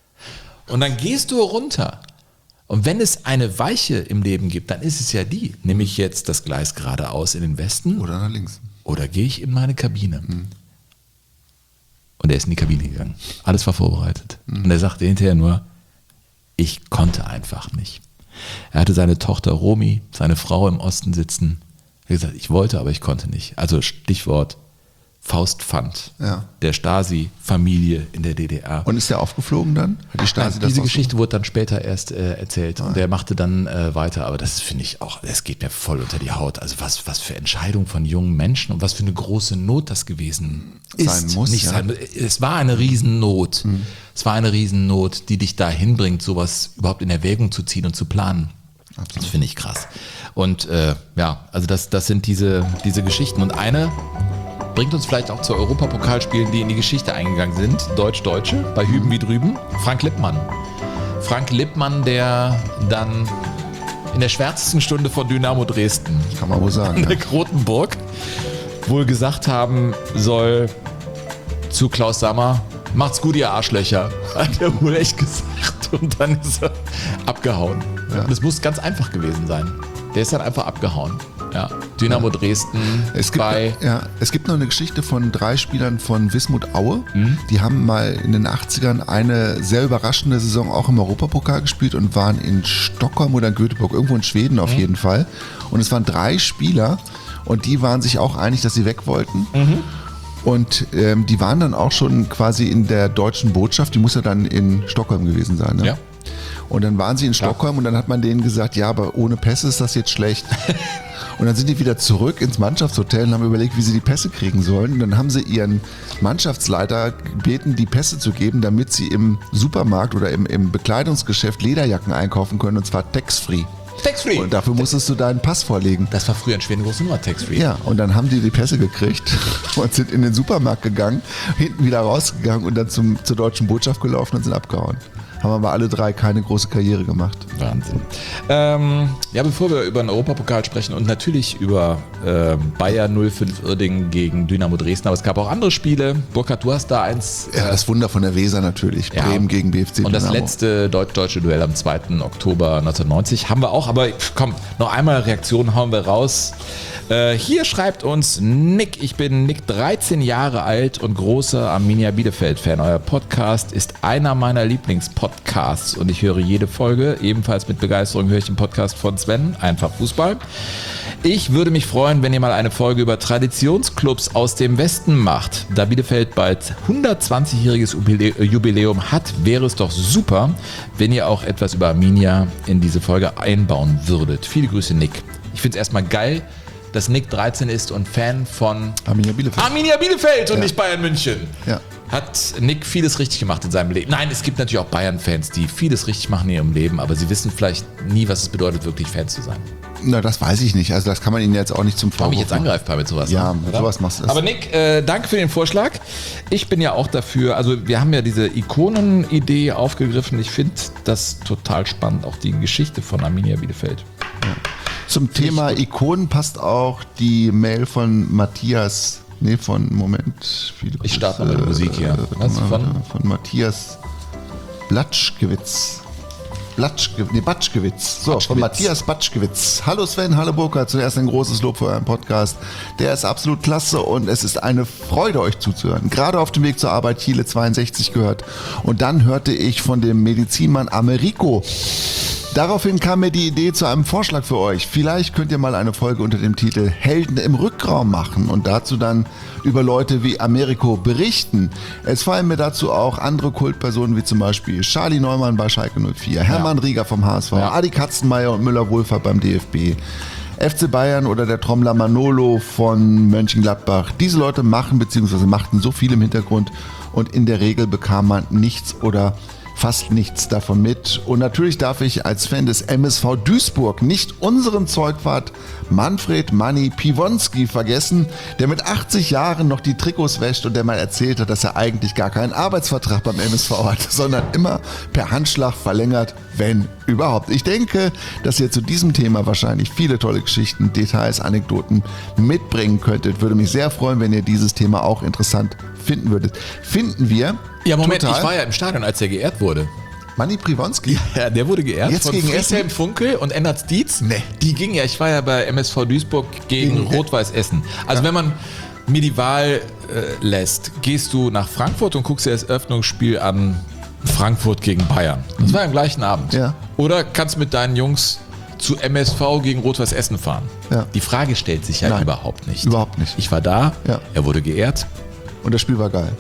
Und dann gehst du runter. Und wenn es eine Weiche im Leben gibt, dann ist es ja die. Nehme ich jetzt das Gleis geradeaus in den Westen?
Oder nach links.
Oder gehe ich in meine Kabine? Hm. Und er ist in die Kabine gegangen. Alles war vorbereitet. Mhm. Und er sagte hinterher nur, ich konnte einfach nicht. Er hatte seine Tochter Romy, seine Frau im Osten sitzen. Er hat gesagt, ich wollte, aber ich konnte nicht. Also Stichwort Faustpfand ja. der Stasi-Familie in der D D R.
Und ist der aufgeflogen dann? Hat die Stasi
Nein,
das
diese Geschichte wurde dann später erst äh, erzählt ah. und der machte dann äh, weiter, aber das finde ich auch, das geht mir voll unter die Haut. Also was, was für Entscheidungen von jungen Menschen und was für eine große Not das gewesen ist.
Sein muss,
Nicht
ja.
sein, es war eine Riesennot. Hm. Es war eine Riesennot, die dich dahin bringt, sowas überhaupt in Erwägung zu ziehen und zu planen. Absolut. Das finde ich krass. Und äh, ja, also das, das sind diese, diese Geschichten. Und eine bringt uns vielleicht auch zu Europapokalspielen, die in die Geschichte eingegangen sind. Deutsch-Deutsche, bei Hüben wie drüben. Frank Lippmann. Frank Lippmann, der dann in der schwärzesten Stunde von Dynamo Dresden,
kann man wohl sagen,
in der Grotenburg, wohl gesagt haben soll zu Klaus Sammer, macht's gut, ihr Arschlöcher. Hat er wohl echt gesagt. Und dann ist er abgehauen. Ja. Das muss ganz einfach gewesen sein. Der ist dann einfach abgehauen. Ja, Dynamo ja. Dresden.
Es gibt,
bei
ja, es gibt noch eine Geschichte von drei Spielern von Wismut Aue. Mhm. Die haben mal in den achtzigern eine sehr überraschende Saison auch im Europapokal gespielt und waren in Stockholm oder in Göteborg, irgendwo in Schweden auf mhm. jeden Fall. Und es waren drei Spieler und die waren sich auch einig, dass sie weg wollten. Mhm. Und ähm, die waren dann auch schon quasi in der deutschen Botschaft, die muss ja dann in Stockholm gewesen sein. Ne?
Ja.
Und dann waren sie in Stockholm und dann hat man denen gesagt, ja, aber ohne Pässe ist das jetzt schlecht. Und dann sind die wieder zurück ins Mannschaftshotel und haben überlegt, wie sie die Pässe kriegen sollen. Und dann haben sie ihren Mannschaftsleiter gebeten, die Pässe zu geben, damit sie im Supermarkt oder im, im Bekleidungsgeschäft Lederjacken einkaufen können, und zwar tax-free.
Tax-free.
Und dafür musstest du deinen Pass vorlegen.
Das war früher ein schwer große Nummer, Tax-free.
Ja, und dann haben die die Pässe gekriegt und sind in den Supermarkt gegangen, hinten wieder rausgegangen und dann zum, zur deutschen Botschaft gelaufen und sind abgehauen. Haben aber alle drei keine große Karriere gemacht.
Wahnsinn. Ähm, ja, bevor wir über den Europapokal sprechen und natürlich über äh, Bayer null fünf Uerdingen gegen Dynamo Dresden, aber es gab auch andere Spiele. Burkhard, du hast da eins.
Ja, das Wunder von der Weser natürlich.
Ja.
Bremen gegen B F C
Und
Dynamo.
das letzte deutsch-deutsche Duell am zweiten Oktober neunzehnhundertneunzig haben wir auch. Aber komm, noch einmal Reaktionen hauen wir raus. Äh, hier schreibt uns Nick, ich bin Nick, dreizehn Jahre alt und großer Arminia Bielefeld-Fan. Euer Podcast ist einer meiner Lieblingspodcasts und ich höre jede Folge. Ebenfalls mit Begeisterung höre ich den Podcast von Sven, Einfach Fußball. Ich würde mich freuen, wenn ihr mal eine Folge über Traditionsclubs aus dem Westen macht. Da Bielefeld bald hundertzwanzigjähriges Jubiläum hat, wäre es doch super, wenn ihr auch etwas über Arminia in diese Folge einbauen würdet. Viele Grüße, Nick. Ich finde es erstmal geil, dass Nick dreizehn ist und Fan von
Arminia Bielefeld,
Arminia Bielefeld und
ja.
nicht Bayern München.
Ja.
Hat Nick vieles richtig gemacht in seinem Leben. Nein, es gibt natürlich auch Bayern-Fans, die vieles richtig machen in ihrem Leben, aber sie wissen vielleicht nie, was es bedeutet, wirklich Fan zu sein.
Na, das weiß ich nicht. Also das kann man ihnen jetzt auch nicht zum Vorwurf
Warum ich jetzt angreifbar mit sowas?
Ja,
ne?
mit sowas machst du es.
Aber Nick, äh, danke für den Vorschlag. Ich bin ja auch dafür, also wir haben ja diese Ikonen-Idee aufgegriffen. Ich finde das total spannend, auch die Geschichte von Arminia Bielefeld.
Ja. Zum Thema Ikonen passt auch die Mail von Matthias, nee, von, Moment. Viele
ich starte mal mit Musik hier.
Was, von? von Matthias Blatschkewitz. Blatschke, nee, Batschkewitz. So, Batschkewitz. Von Matthias Batschkewitz. Hallo Sven, hallo Burkhard. Zuerst ein großes Lob für euren Podcast. Der ist absolut klasse und es ist eine Freude, euch zuzuhören. Gerade auf dem Weg zur Arbeit Chile zweiundsechzig gehört und dann hörte ich von dem Medizinmann Americo. Daraufhin kam mir die Idee zu einem Vorschlag für euch. Vielleicht könnt ihr mal eine Folge unter dem Titel Helden im Rückraum machen und dazu dann über Leute wie Americo berichten. Es fallen mir dazu auch andere Kultpersonen wie zum Beispiel Charlie Neumann bei Schalke null vier, Hermann ja. Rieger vom H S V, ja. Adi Katzenmeier und Müller-Wohlfahrt beim D F B, F C Bayern oder der Trommler Manolo von Mönchengladbach. Diese Leute machen bzw. machten so viel im Hintergrund und in der Regel bekam man nichts oder fast nichts davon mit. Und natürlich darf ich als Fan des M S V Duisburg nicht unseren Zeugwart Manfred Manni Piwonski vergessen, der mit achtzig Jahren noch die Trikots wäscht und der mal erzählt hat, dass er eigentlich gar keinen Arbeitsvertrag beim M S V hat, sondern immer per Handschlag verlängert, wenn überhaupt. Ich denke, dass ihr zu diesem Thema wahrscheinlich viele tolle Geschichten, Details, Anekdoten mitbringen könntet. Würde mich sehr freuen, wenn ihr dieses Thema auch interessant finden würdet. Finden wir.
Ja, Moment,
total.
Ich war ja im Stadion, als er geehrt wurde.
Manni Piwonski?
Ja, der wurde geehrt
Jetzt
von
gegen
Friedhelm
Essen?
Funkel und Ennard Dietz. Nee. Die gingen ja, ich war ja bei M S V Duisburg gegen, gegen Rot-Weiß Essen. Also ja. Wenn man mir die Wahl äh, lässt, gehst du nach Frankfurt und guckst dir das Eröffnungsspiel an, Frankfurt gegen Bayern. Das mhm. war am gleichen Abend.
Ja.
Oder kannst mit deinen Jungs zu M S V gegen Rot-Weiß Essen fahren. Ja. Die Frage stellt sich ja
Nein,
überhaupt nicht.
Überhaupt nicht.
Ich war da,
ja.
Er wurde geehrt.
Und das Spiel war geil.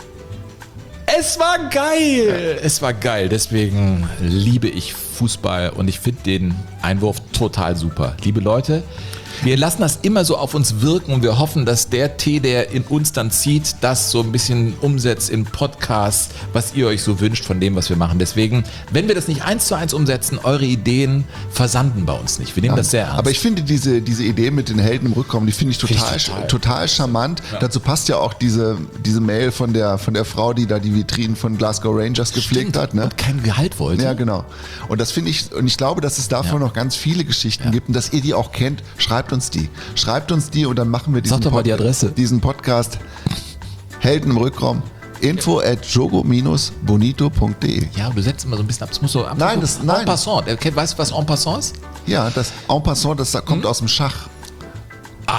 Es war geil! Es war geil, deswegen liebe ich Fußball und ich finde den Einwurf total super. Liebe Leute, wir lassen das immer so auf uns wirken und wir hoffen, dass der Tee, der in uns dann zieht, das so ein bisschen umsetzt in Podcasts, was ihr euch so wünscht von dem, was wir machen. Deswegen, wenn wir das nicht eins zu eins umsetzen, eure Ideen versanden bei uns nicht. Wir nehmen ja, das sehr ernst.
Aber ich finde diese, diese Idee mit den Helden im Rückraum, die finde ich total, find ich total. total charmant. Ja. Dazu passt ja auch diese, diese Mail von der, von der Frau, die da die Vitrinen von Glasgow Rangers gepflegt
Stimmt.
hat. Ne?
Und kein Gehalt wollte.
Ja, genau. Und das finde ich, und ich glaube, dass es davon ja. noch ganz viele Geschichten ja. gibt und dass ihr die auch kennt. Schreibt uns die. Schreibt uns die und dann machen wir diesen,
Sag doch mal die Adresse.
diesen Podcast Helden im Rückraum. Info at jogo dash bonito punkt de.
Ja, du setzt immer so ein bisschen ab. Das muss so ab.
Nein, das nein.
En passant. Weißt du, was en passant ist?
Ja, das en passant, das kommt hm? aus dem Schach.
Ach.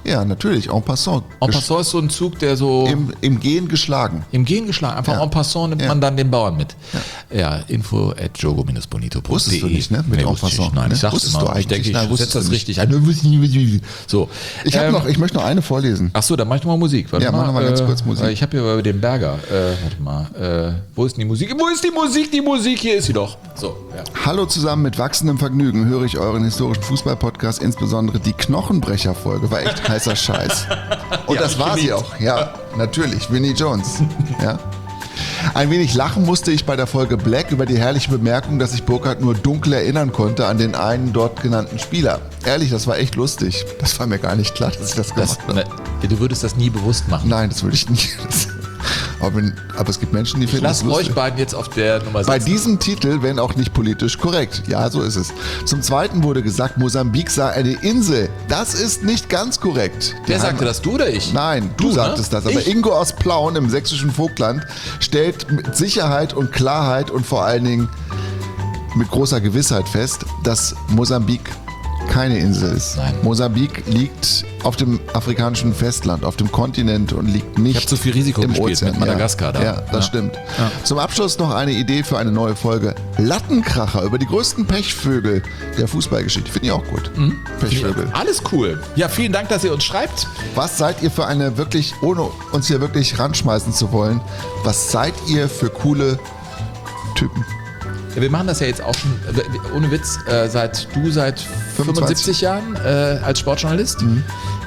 Ja, natürlich, en passant.
En passant ist so ein Zug, der so...
Im, im Gehen geschlagen.
Im Gehen geschlagen. Einfach
Ja.
en passant nimmt
Ja.
man dann den Bauern mit. Ja, ja info at jogo-bonito punkt de.
Wusstest du nicht, ne? Mit
nee,
en
wusste ich,
passant.
nein,
ne?
ich sag's
Wusstest
immer.
du eigentlich?
Ich denke, ich
Nein,
setze
wusstest
das
du
richtig ein. So.
Ich, hab
Ähm,
noch, ich möchte noch eine vorlesen.
Ach so, dann mach ich noch mal Musik. Warte
Ja, mach noch mal ganz kurz Musik.
äh, Ich habe hier über den Berger. Äh, warte mal. Äh, wo ist denn die Musik? Wo ist die Musik? Die Musik, hier ist sie doch. So, ja.
Hallo zusammen, mit wachsendem Vergnügen höre ich euren historischen Fußball-Podcast, insbesondere die Knochenbrecher-Folge. War echt heißer Scheiß. Und
Ja,
das war sie
geliebt.
auch. Ja, natürlich. Vinnie Jones. Ja. Ein wenig lachen musste ich bei der Folge Black über die herrliche Bemerkung, dass sich Burkhardt nur dunkel erinnern konnte an den einen dort genannten Spieler. Ehrlich, das war echt lustig. Das war mir gar nicht klar, dass ich das gemacht
Das, ne, du würdest das nie bewusst machen.
Nein, das würde ich nicht. Aber, wenn, aber es gibt Menschen, die
Ich
finden das
lasse
lustig.
euch beiden jetzt auf der Nummer
Bei
sitzen.
diesem Titel, wenn auch nicht politisch korrekt. Ja, so ist es. Zum Zweiten wurde gesagt, Mosambik sei eine Insel. Das ist nicht ganz korrekt. Die
Wer sagte
Heimat-
das, du oder ich?
Nein, du,
Du, ne?
sagtest das. Aber
Ich?
Ingo aus Plauen im sächsischen Vogtland stellt mit Sicherheit und Klarheit und vor allen Dingen mit großer Gewissheit fest, dass Mosambik keine Insel ist.
Nein.
Mosambik liegt auf dem afrikanischen Festland, auf dem Kontinent und liegt nicht
Ich hab zu viel Risiko
im
gespielt
Ozean.
mit Madagaskar da.
Ja, ja, das
Ja.
stimmt.
Ja.
Zum Abschluss noch eine Idee für eine neue Folge. Lattenkracher über die größten Pechvögel der Fußballgeschichte. Finde ich auch gut. Pechvögel.
Alles cool. Ja, vielen Dank, dass ihr uns schreibt.
Was seid ihr für eine wirklich, ohne uns hier wirklich ranschmeißen zu wollen, was seid ihr für coole Typen?
Ja, wir machen das ja jetzt auch schon, äh, ohne Witz, äh, seit du seit fünfundsiebzig Jahren äh, als Sportjournalist.
Mhm.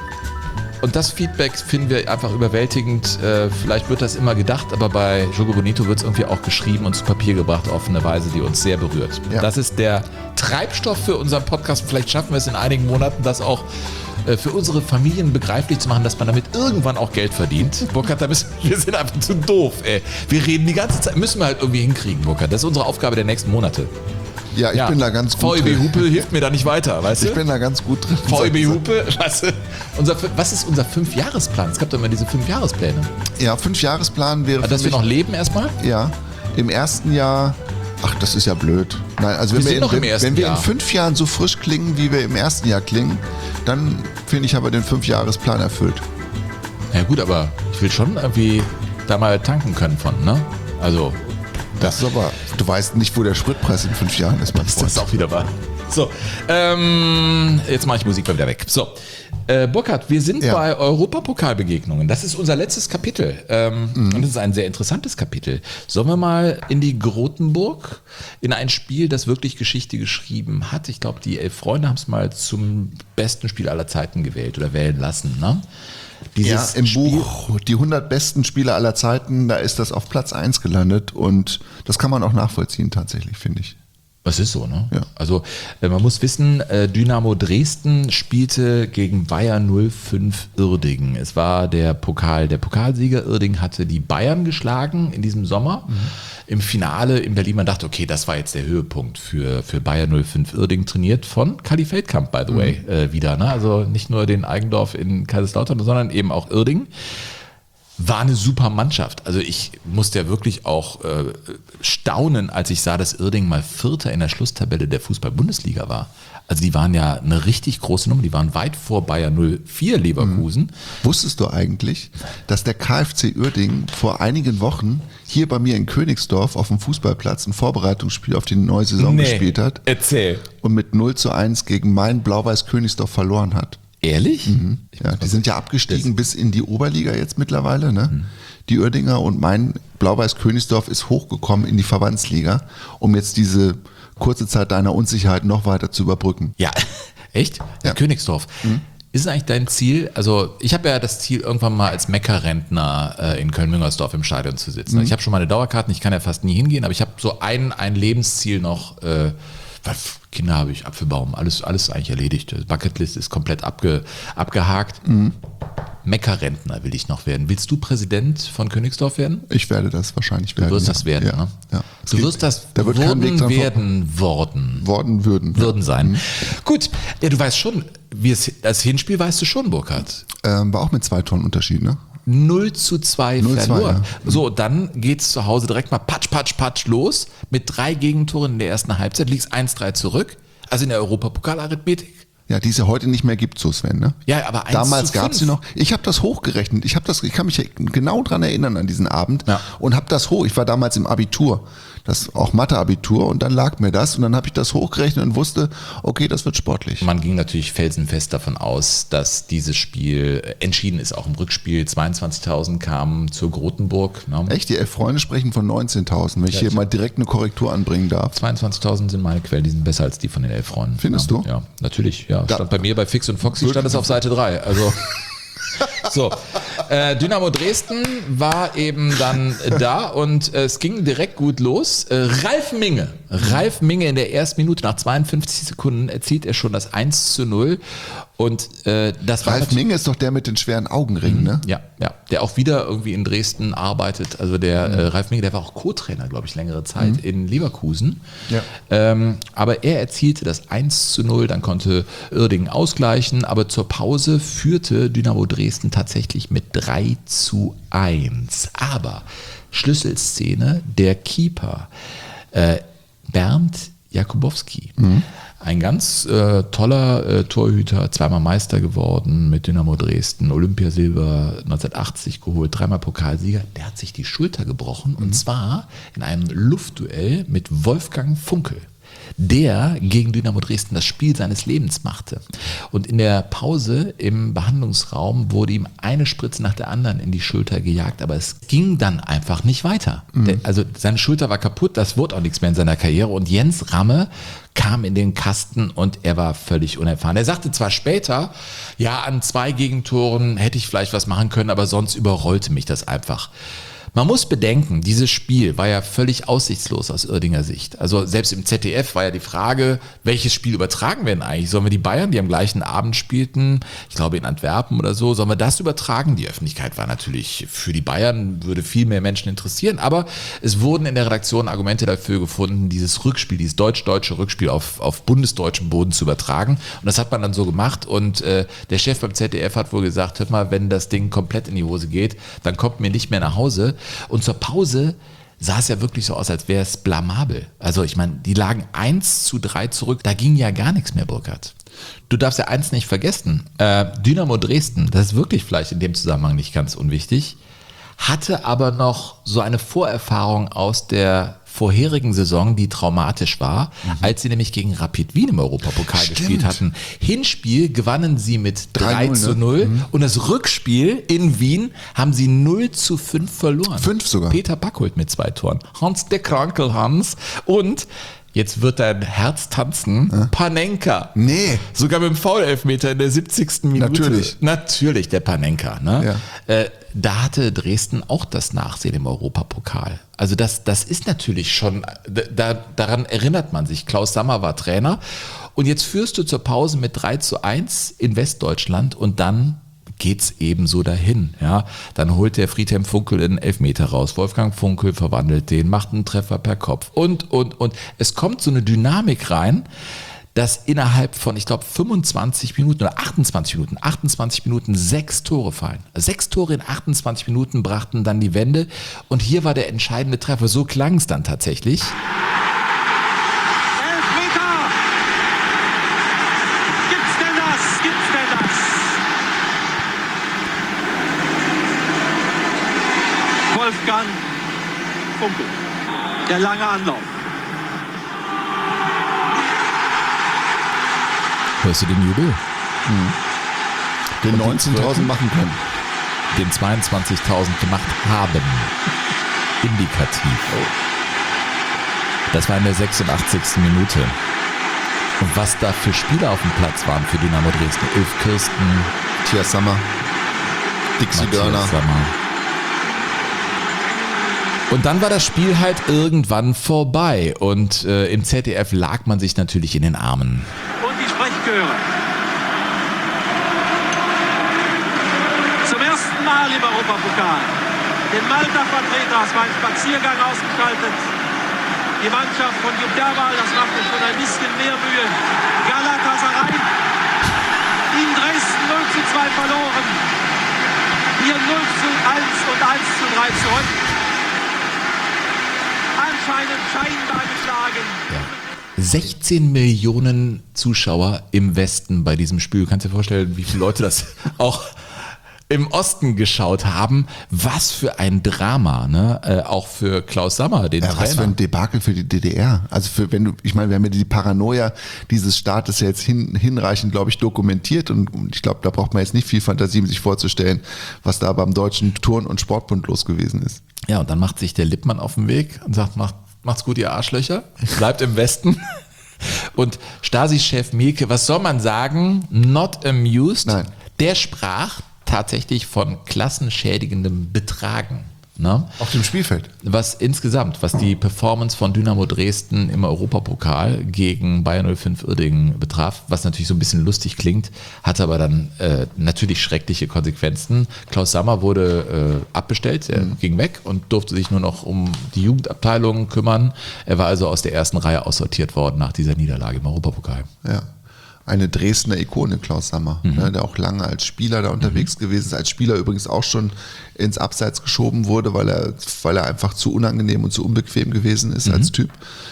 Und das Feedback finden wir einfach überwältigend. Äh, vielleicht wird das immer gedacht, aber bei Jogo Bonito wird es irgendwie auch geschrieben und zu Papier gebracht auf eine Weise, die uns sehr berührt.
Ja.
Das ist der Treibstoff für unseren Podcast. Vielleicht schaffen wir es in einigen Monaten, das auch äh, für unsere Familien begreiflich zu machen, dass man damit irgendwann auch Geld verdient. Burkhard, da müssen, wir sind einfach zu doof, ey. Wir reden die ganze Zeit, müssen wir halt irgendwie hinkriegen, Burkhard. Das ist unsere Aufgabe der nächsten Monate.
Ja, ich bin da ganz gut
V E B
drin.
Hupe hilft mir da nicht weiter, weißt du?
Ich bin da ganz gut drin.
V E B Hupe, weißt du? Unser, was ist unser Fünfjahresplan? Es gab doch immer diese Fünfjahrespläne.
Ja, Fünfjahresplan wäre
Also, dass
für
wir
mich,
noch leben erstmal?
Ja, im ersten Jahr, ach, das ist ja blöd. Nein, also
Wir
wenn
sind
wir, in,
noch im
wenn,
ersten
wenn wir
Jahr.
in fünf Jahren so frisch klingen, wie wir im ersten Jahr klingen, dann finde ich, haben wir den Fünfjahresplan erfüllt.
Ja gut, aber ich will schon irgendwie da mal tanken können von, ne? Also,
Das ist aber, du weißt nicht, wo der Spritpreis in fünf Jahren ist.
das ist auch wieder wahr. So, ähm, jetzt mache ich Musik mal wieder weg. So, äh, Burkhard, wir sind
Ja.
bei Europapokalbegegnungen. Das ist unser letztes Kapitel. Ähm,
Mhm.
Und das ist ein sehr interessantes Kapitel. Sollen wir mal in die Grotenburg, in ein Spiel, das wirklich Geschichte geschrieben hat? Ich glaube, die Elf Freunde haben es mal zum besten Spiel aller Zeiten gewählt oder wählen lassen, ne?
Ja, im
Spiel-
Buch Die hundert besten Spieler aller Zeiten, da ist das auf Platz eins gelandet und das kann man auch nachvollziehen tatsächlich, finde ich.
Das ist so, ne?
Ja.
Also äh, man muss wissen, äh, Dynamo Dresden spielte gegen Bayer null fünf Uerdingen. Es war der Pokal, der Pokalsieger Uerdingen hatte die Bayern geschlagen in diesem Sommer.
Mhm.
Im Finale in Berlin, man dachte, okay, das war jetzt der Höhepunkt für, für Bayer null fünf Uerdingen, trainiert von Kali Feldkamp, by the way, äh, wieder. Ne? Also nicht nur den Eigendorf in Kaiserslautern, sondern eben auch Uerdingen. War eine super Mannschaft. Also ich musste ja wirklich auch äh, staunen, als ich sah, dass Uerdingen mal Vierter in der Schlusstabelle der Fußball-Bundesliga war. Also die waren ja eine richtig große Nummer. Die waren weit vor Bayer null vier Leverkusen.
Wusstest du eigentlich, dass der KfC Uerdingen vor einigen Wochen hier bei mir in Königsdorf auf dem Fußballplatz ein Vorbereitungsspiel auf die neue Saison
Nee.
gespielt hat
Erzähl.
und mit null zu eins gegen mein Blau-Weiß Königsdorf verloren hat?
Ehrlich?
Mhm. Ja, die sind ja abgestiegen bis in die Oberliga jetzt mittlerweile, ne?
Mhm.
Die Uerdinger, und mein Blau-Weiß Königsdorf ist hochgekommen in die Verbandsliga, um jetzt diese kurze Zeit deiner Unsicherheit noch weiter zu überbrücken.
Ja, echt? Ja. Königsdorf. Ist es eigentlich dein Ziel? Also ich habe ja das Ziel, irgendwann mal als Meckerrentner äh, in Köln-Müngersdorf im Stadion zu sitzen.
Mhm.
Ich habe schon meine Dauerkarten, ich kann ja fast nie hingehen, aber ich habe so ein, ein Lebensziel noch. Äh, weil Kinder habe ich, Apfelbaum, alles, alles eigentlich erledigt. Die Bucketlist ist komplett abge, abgehakt.
Mhm.
Meckerrentner will ich noch werden. Willst du Präsident von Königsdorf werden?
Ich werde das wahrscheinlich werden.
Du wirst
ja.
das werden,
ja.
ne?
Ja.
Du wirst das
da wird kein Weg
wurden,
dran
werden, worden.
Worden würden.
Würden sein. Gut, ja, du weißt schon, wie es, das Hinspiel weißt du schon, Burkhard.
Ähm, war auch mit zwei Tonnen Unterschied, ne?
null zu zwei
null zu zwei,
verloren.
ja.
So, dann geht's zu Hause direkt mal patsch, patsch, patsch los mit drei Gegentoren in der ersten Halbzeit, liegst eins drei zurück. Also in der Europapokalarithmetik
Ja, die es ja heute nicht mehr gibt, so Sven, ne?
Ja, aber eins
damals
zu
gab es sie noch. Ich habe das hochgerechnet. Ich habe das, ich kann mich genau dran erinnern an diesen Abend ja. und habe das hoch. Ich war damals im Abitur, das auch Mathe-Abitur und dann lag mir das und dann habe ich das hochgerechnet und wusste, okay, das wird sportlich.
Man ging natürlich felsenfest davon aus, dass dieses Spiel entschieden ist, auch im Rückspiel. zweiundzwanzigtausend kamen zur Grotenburg. Ne?
Echt? Die elf Freunde sprechen von neunzehntausend, wenn ich ja, hier mal direkt eine Korrektur anbringen darf.
zweiundzwanzigtausend sind meine Quellen, die sind besser als die von den elf Freunden.
Findest
ja,
du?
Ja, natürlich. Ja, stand da, bei mir bei Fix und Foxy stand es auf Seite drei. Also so, äh, Dynamo Dresden war eben dann da und äh, es ging direkt gut los. Äh, Ralf Minge, Ralf Minge in der ersten Minute, nach zweiundfünfzig Sekunden erzielt er schon das eins zu null. Und äh, das
Ralf Minge ist doch der mit den schweren Augenringen, ne?
Ja, ja, der auch wieder irgendwie in Dresden arbeitet. Also der mhm. äh, Ralf Minge, der war auch Co-Trainer, glaube ich, längere Zeit mhm. in Leverkusen. Ja. Ähm, aber er erzielte das eins zu null, dann konnte Uerdingen ausgleichen, aber zur Pause führte Dynamo Dresden tatsächlich mit drei zu eins. Aber Schlüsselszene, der Keeper äh, Bernd Jakubowski. Mhm. Ein ganz äh, toller äh, Torhüter, zweimal Meister geworden mit Dynamo Dresden, Olympiasilber neunzehnhundertachtzig geholt, dreimal Pokalsieger. Der hat sich die Schulter gebrochen mhm. und zwar in einem Luftduell mit Wolfgang Funkel, der gegen Dynamo Dresden das Spiel seines Lebens machte. Und in der Pause im Behandlungsraum wurde ihm eine Spritze nach der anderen in die Schulter gejagt, aber es ging dann einfach nicht weiter. Mhm. Der, also seine Schulter war kaputt, das wurde auch nichts mehr in seiner Karriere und Jens Ramme kam in den Kasten und er war völlig unerfahren. Er sagte zwar später, ja, an zwei Gegentoren hätte ich vielleicht was machen können, aber sonst überrollte mich das einfach. Man muss bedenken, dieses Spiel war ja völlig aussichtslos aus Uerdinger Sicht. Also selbst im Z D F war ja die Frage, welches Spiel übertragen wir denn eigentlich? Sollen wir die Bayern, die am gleichen Abend spielten, ich glaube in Antwerpen oder so, sollen wir das übertragen? Die Öffentlichkeit war natürlich für die Bayern, würde viel mehr Menschen interessieren, aber es wurden in der Redaktion Argumente dafür gefunden, dieses Rückspiel, dieses deutsch-deutsche Rückspiel auf, auf bundesdeutschem Boden zu übertragen. Und das hat man dann so gemacht und äh, der Chef beim Z D F hat wohl gesagt, hört mal, wenn das Ding komplett in die Hose geht, dann kommt mir nicht mehr nach Hause. Und zur Pause sah es ja wirklich so aus, als wäre es blamabel. Also ich meine, die lagen eins zu drei zurück, da ging ja gar nichts mehr, Burkhard. Du darfst ja eins nicht vergessen, äh, Dynamo Dresden, das ist wirklich vielleicht in dem Zusammenhang nicht ganz unwichtig, hatte aber noch so eine Vorerfahrung aus der vorherigen Saison, die traumatisch war, mhm. als sie nämlich gegen Rapid Wien im Europapokal Stimmt. gespielt hatten. Hinspiel gewannen sie mit drei zu null ne? mhm. und das Rückspiel in Wien haben sie null zu fünf verloren.
Fünf sogar.
Peter Backholt mit zwei Toren. Hans der Krankel Hans und jetzt wird dein Herz tanzen. Ja. Panenka.
Nee.
Sogar mit dem Foul-Elfmeter in der siebzigsten Minute.
Natürlich.
Natürlich, der Panenka. Ne? Ja. Äh, da hatte Dresden auch das Nachsehen im Europapokal. Also das, das ist natürlich schon, da, daran erinnert man sich. Klaus Sammer war Trainer. Und jetzt führst du zur Pause mit drei zu eins in Westdeutschland und dann geht's eben so dahin. Ja, dann holt der Friedhelm Funkel den Elfmeter raus. Wolfgang Funkel verwandelt den, macht einen Treffer per Kopf und, und, und. Es kommt so eine Dynamik rein, dass innerhalb von, ich glaube, fünfundzwanzig Minuten oder achtundzwanzig Minuten, achtundzwanzig Minuten sechs Tore fallen. Sechs Tore in achtundzwanzig Minuten brachten dann die Wende. Und hier war der entscheidende Treffer. So klang es dann tatsächlich.
Wolfgang Funkel. Der lange Anlauf.
Hörst du den Jubel?
Mhm. Den neunzehntausend machen können.
Den zweiundzwanzigtausend gemacht haben. Indikativ. Das war in der sechsundachtzigsten Minute. Und was da für Spieler auf dem Platz waren für Dynamo Dresden. Ulf Kirsten,
Matthias Sammer, Dixie Dörner. Sammer.
Und dann war das Spiel halt irgendwann vorbei und äh, im Z D F lag man sich natürlich in den Armen.
Und die Sprechchöre. Zum ersten Mal im Europapokal. Den Malta-Vertreter beim Spaziergang ausgeschaltet. Die Mannschaft von Jupp Derwal, das machte schon ein bisschen mehr Mühe. Galatasaray in Dresden null zu zwei verloren. Hier null zu eins und eins zu drei zurück. Anscheinend scheinbar geschlagen.
Ja. sechzehn Millionen Zuschauer im Westen bei diesem Spiel. Du kannst dir vorstellen, wie viele Leute das auch im Osten geschaut haben. Was für ein Drama, ne? Äh, auch für Klaus Sammer, den
ja,
Trainer.
Was für ein Debakel für die D D R. Also für, wenn du, ich meine, wir haben ja die Paranoia dieses Staates ja jetzt hin, hinreichend, glaube ich, dokumentiert und ich glaube, da braucht man jetzt nicht viel Fantasie, um sich vorzustellen, was da beim Deutschen Turn- und Sportbund los gewesen ist.
Ja, und dann macht sich der Lippmann auf den Weg und sagt, macht, macht's gut, ihr Arschlöcher, bleibt im Westen. Und Stasi-Chef Mielke, was soll man sagen? Not amused.
Nein.
Der sprach tatsächlich von klassenschädigendem Betragen. Ne?
Auf dem Spielfeld.
Was insgesamt, was die Performance von Dynamo Dresden im Europapokal gegen Bayer null fünf Uerdingen betraf, was natürlich so ein bisschen lustig klingt, hatte aber dann äh, natürlich schreckliche Konsequenzen. Klaus Sammer wurde äh, abbestellt, er mhm. ging weg und durfte sich nur noch um die Jugendabteilung kümmern. Er war also aus der ersten Reihe aussortiert worden nach dieser Niederlage im Europapokal.
Ja. Eine Dresdner Ikone, Klaus Sammer, mhm. ne, der auch lange als Spieler da unterwegs mhm. gewesen ist, als Spieler übrigens auch schon ins Abseits geschoben wurde, weil er, weil er einfach zu unangenehm und zu unbequem gewesen ist mhm. als Typ.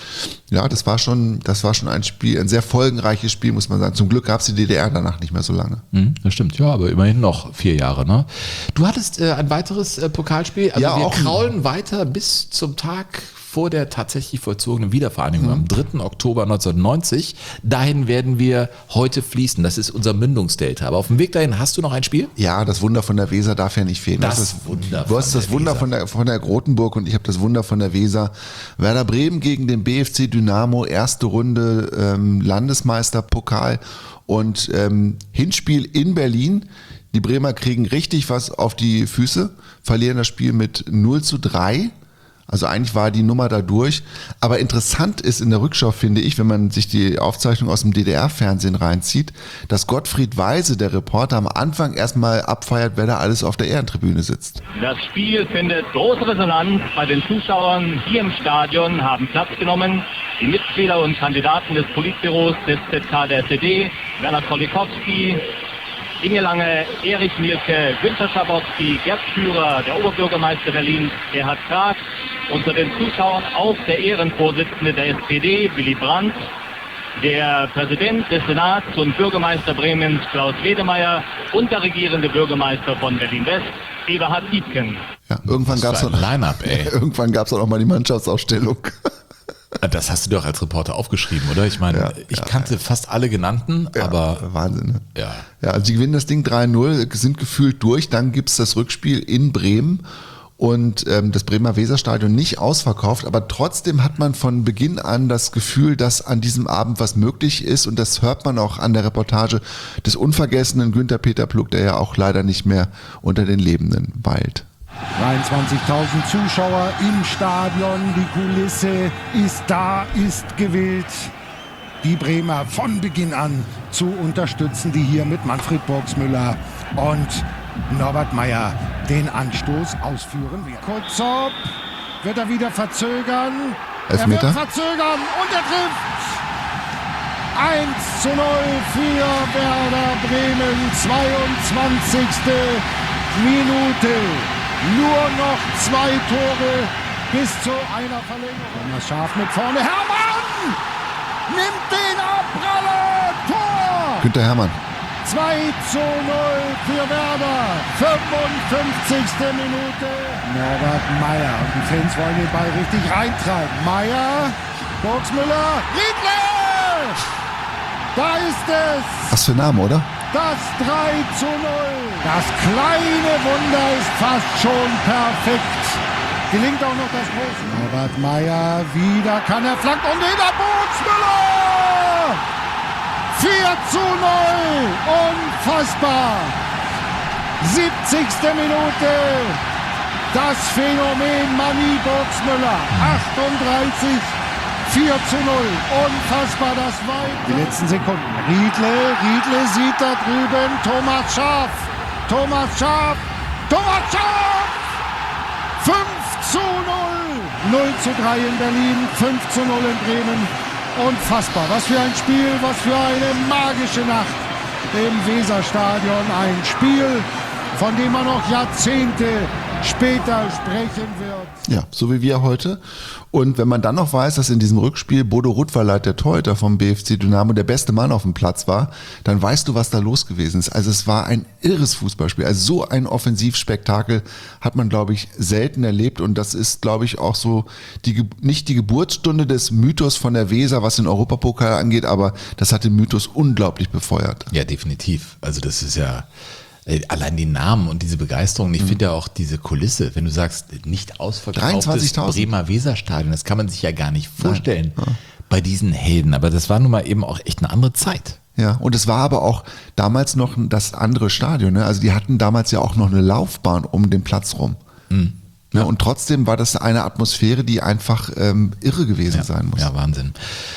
Ja, das war schon, das war schon ein Spiel, ein sehr folgenreiches Spiel, muss man sagen. Zum Glück gab es die D D R danach nicht mehr so lange.
Mhm, das stimmt, ja, aber immerhin noch vier Jahre. Ne? Du hattest äh, ein weiteres äh, Pokalspiel, also
ja,
wir
auch
kraulen weiter bis zum Tag vor der tatsächlich vollzogenen Wiedervereinigung mhm. am dritten Oktober neunzehnhundertneunzig. Dahin werden wir heute fließen. Das ist unser Mündungsdelta. Aber auf dem Weg dahin hast du noch ein Spiel?
Ja, das Wunder von der Weser darf ja nicht fehlen.
Das,
das
ist, Wunder.
Du hast das Wunder von der, von der Grotenburg und ich habe das Wunder von der Weser. Werder Bremen gegen den B F C Dynamo, erste Runde ähm, Landesmeisterpokal und ähm, Hinspiel in Berlin. Die Bremer kriegen richtig was auf die Füße, verlieren das Spiel mit null zu drei. Also eigentlich war die Nummer da durch. Aber interessant ist in der Rückschau, finde ich, wenn man sich die Aufzeichnung aus dem D D R-Fernsehen reinzieht, dass Gottfried Weise, der Reporter, am Anfang erstmal abfeiert, wer da alles auf der Ehrentribüne sitzt.
Das Spiel findet große Resonanz bei den Zuschauern hier im Stadion, haben Platz genommen die Mitglieder und Kandidaten des Politbüros des Z K der S E D, Werner Kolikowski, Inge Lange, Erich Mielke, Günter Schabowski, Gerd Führer, der Oberbürgermeister Berlins, Gerhard Krag, unter den Zuschauern auch der Ehrenvorsitzende der S P D, Willy Brandt, der Präsident des Senats und Bürgermeister Bremens, Klaus Wedemeyer, und der regierende Bürgermeister von Berlin-West, Eberhard Dietgen.
Ja, irgendwann gab es auch, irgendwann gab's auch noch mal die Mannschaftsausstellung.
Das hast du doch als Reporter aufgeschrieben, oder? Ich meine, ja, ich ja, kannte ja. fast alle genannten,
ja,
aber...
Wahnsinn, ne?
Ja.
Ja, also sie gewinnen das Ding drei null, sind gefühlt durch, dann gibt es das Rückspiel in Bremen und ähm, das Bremer Weserstadion nicht ausverkauft, aber trotzdem hat man von Beginn an das Gefühl, dass an diesem Abend was möglich ist und das hört man auch an der Reportage des unvergessenen Günter Peter Pluck, der ja auch leider nicht mehr unter den Lebenden weilt.
dreiundzwanzigtausend Zuschauer im Stadion, die Kulisse ist da, ist gewillt, die Bremer von Beginn an zu unterstützen, die hier mit Manfred Burgsmüller und Norbert Meyer den Anstoß ausführen. Kurzop wird er wieder verzögern.
Elfmeter.
Er wird verzögern und er trifft. eins zu null für Werder Bremen, zweiundzwanzigste Minute. Nur noch zwei Tore bis zu einer Verlängerung. Thomas Schaaf mit vorne. Hermann nimmt den Abpraller. Tor.
Günter Hermann.
zwei zu null für Werder. fünfundfünfzigste Minute. Norbert Meyer. Und die Fans wollen den Ball richtig reintreiben. Meyer, Burgsmüller, Riedle. Da ist es.
Was für ein Name, oder?
Das drei zu null. Das kleine Wunder ist fast schon perfekt. Gelingt auch noch das große. Norbert Meyer, wieder kann er flanken und wieder Burgsmüller. vier zu null. Unfassbar. siebzigste Minute. Das Phänomen Manni Burgsmüller. achtunddreißig. vier zu null. Unfassbar, das war die letzten Sekunden. Riedle, Riedle sieht da drüben Thomas Schaaf. Thomas Schaaf. Thomas Schaaf. fünf zu null. null zu drei in Berlin, fünf zu null in Bremen. Unfassbar. Was für ein Spiel, was für eine magische Nacht im Weserstadion. Ein Spiel, von dem man noch Jahrzehnte später sprechen wird.
Ja, so wie wir heute. Und wenn man dann noch weiß, dass in diesem Rückspiel Bodo Rutverleit, der Torhüter vom B F C Dynamo, der beste Mann auf dem Platz war, dann weißt du, was da los gewesen ist. Also es war ein irres Fußballspiel. Also so ein Offensivspektakel hat man, glaube ich, selten erlebt. Und das ist, glaube ich, auch so die, nicht die Geburtsstunde des Mythos von der Weser, was den Europapokal angeht, aber das hat den Mythos unglaublich befeuert.
Ja, definitiv. Also das ist ja... Allein die Namen und diese Begeisterung, ich mhm. finde ja auch diese Kulisse, wenn du sagst, nicht ausverkauftes Bremer Weserstadion, das kann man sich ja gar nicht vorstellen ja. bei diesen Helden, aber das war nun mal eben auch echt eine andere Zeit.
Ja, und es war aber auch damals noch das andere Stadion, ne? Also die hatten damals ja auch noch eine Laufbahn um den Platz rum. Mhm. Ja, und trotzdem war das eine Atmosphäre, die einfach ähm, irre gewesen
ja.
sein muss.
Ja, Wahnsinn.